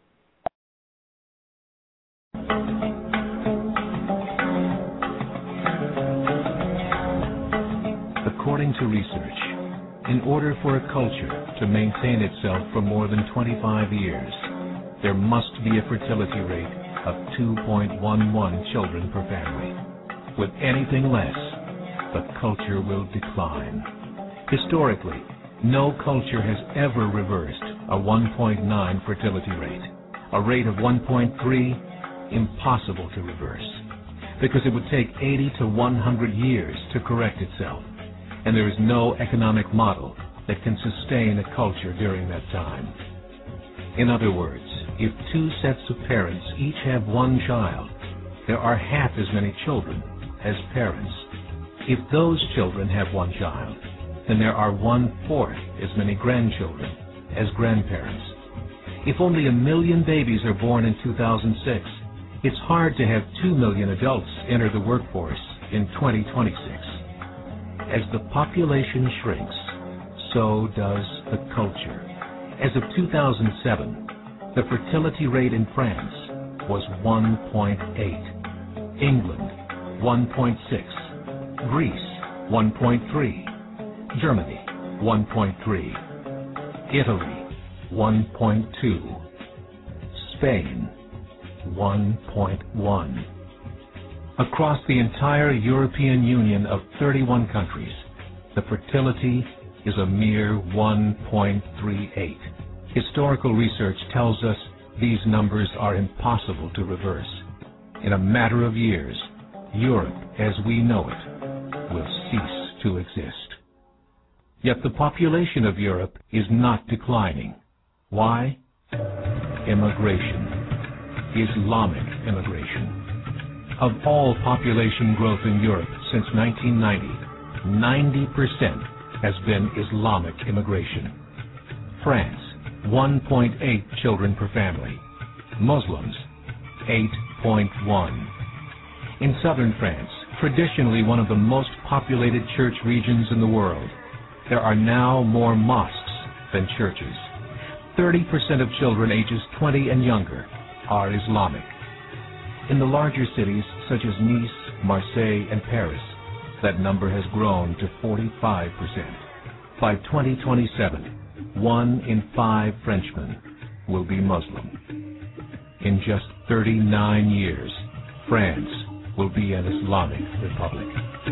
According to research, in order for a culture to maintain itself for more than twenty-five years, there must be a fertility rate of two point one one children per family. With anything less, the culture will decline. Historically, no culture has ever reversed a one point nine fertility rate. A rate of one point three, impossible to reverse, because it would take eighty to one hundred years to correct itself, and there is no economic model that can sustain a culture during that time. In other words, if two sets of parents each have one child, there are half as many children as parents. If those children have one child, then there are one-fourth as many grandchildren as grandparents. If only a million babies are born in two thousand six, it's hard to have two million adults enter the workforce in twenty twenty-six. As the population shrinks, so does the culture. As of two thousand seven, the fertility rate in France was one point eight. England, one point six, Greece, one point three, Germany, one point three, Italy, one point two, Spain, one point one. Across the entire European Union of thirty-one countries, the fertility is a mere one point three eight. Historical research tells us these numbers are impossible to reverse. In a matter of years, Europe, as we know it, will cease to exist. Yet the population of Europe is not declining. Why? Immigration. Islamic immigration. Of all population growth in Europe since nineteen ninety, ninety percent has been Islamic immigration. France, one point eight children per family. Muslims, eight point one. In southern France, traditionally one of the most populated church regions in the world, there are now more mosques than churches. thirty percent of children ages twenty and younger are Islamic. In the larger cities such as Nice, Marseille, and Paris, that number has grown to forty-five percent. By twenty twenty-seven, one in five Frenchmen will be Muslim. In just thirty-nine years, France will be an Islamic republic.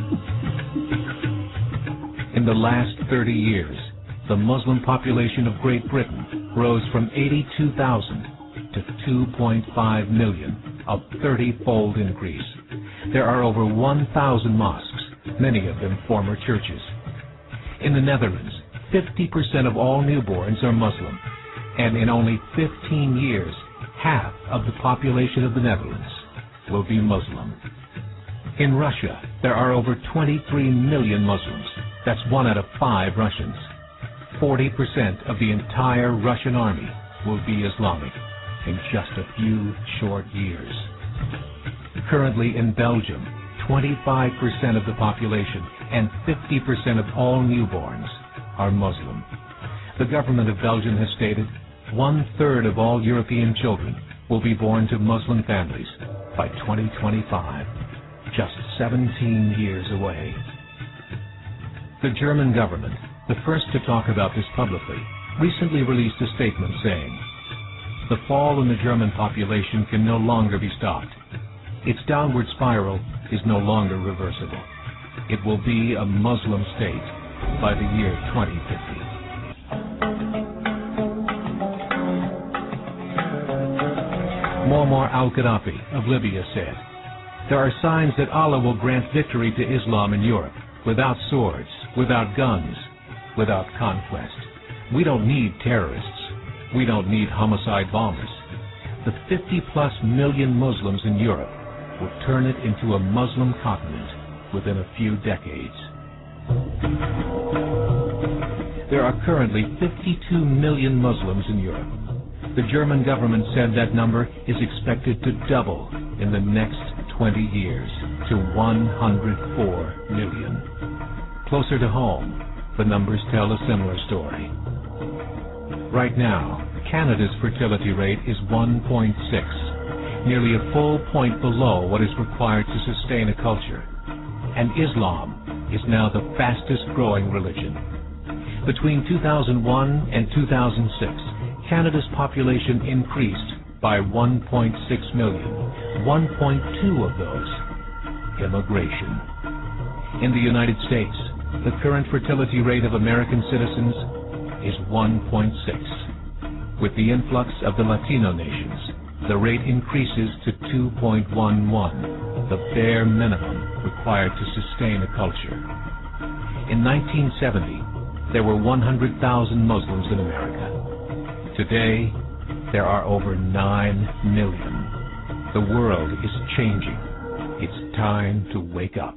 In the last thirty years, the Muslim population of Great Britain rose from eighty-two thousand to two point five million, a thirty-fold increase. There are over one thousand mosques, many of them former churches. In the Netherlands, fifty percent of all newborns are Muslim, and in only fifteen years, half of the population of the Netherlands will be Muslim. In Russia, there are over twenty-three million Muslims, That's one out of five Russians. forty percent of the entire Russian army will be Islamic in just a few short years. Currently in Belgium, twenty-five percent of the population and fifty percent of all newborns are Muslim. The government of Belgium has stated one-third of all European children will be born to Muslim families by twenty twenty-five, just seventeen years away. The German government, the first to talk about this publicly, recently released a statement saying, "The fall in the German population can no longer be stopped. Its downward spiral is no longer reversible. It will be a Muslim state by the year twenty fifty. Muammar al-Gaddafi of Libya said, "There are signs that Allah will grant victory to Islam in Europe, without swords, without guns, without conquest. We don't need terrorists. We don't need homicide bombers. The fifty-plus million Muslims in Europe will turn it into a Muslim continent within a few decades." There are currently fifty-two million Muslims in Europe. The German government said that number is expected to double in the next twenty years to one hundred four million. Closer to home, the numbers tell a similar story. Right now, Canada's fertility rate is one point six, nearly a full point below what is required to sustain a culture. And Islam is now the fastest growing religion. Between two thousand one and two thousand six, Canada's population increased by one point six million, one point two of those immigration. In the United States, the current fertility rate of American citizens is one point six. With the influx of the Latino nations, the rate increases to two point one one, the bare minimum required to sustain a culture. In nineteen seventy, there were one hundred thousand Muslims in America. Today, there are over nine million. The world is changing. It's time to wake up.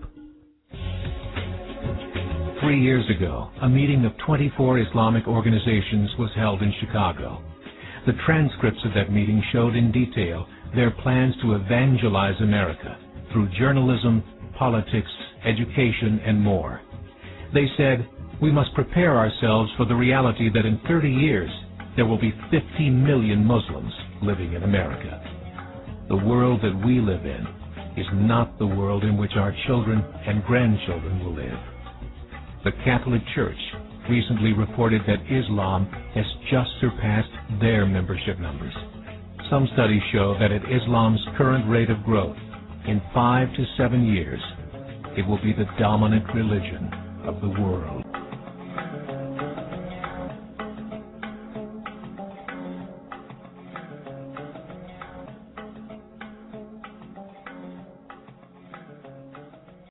Three years ago, a meeting of twenty-four Islamic organizations was held in Chicago. The transcripts of that meeting showed in detail their plans to evangelize America through journalism, politics, education, and more. They said, "We must prepare ourselves for the reality that in thirty years, there will be fifty million Muslims living in America. The world that we live in is not the world in which our children and grandchildren will live." The Catholic Church recently reported that Islam has just surpassed their membership numbers. Some studies show that at Islam's current rate of growth, in five to seven years, it will be the dominant religion of the world.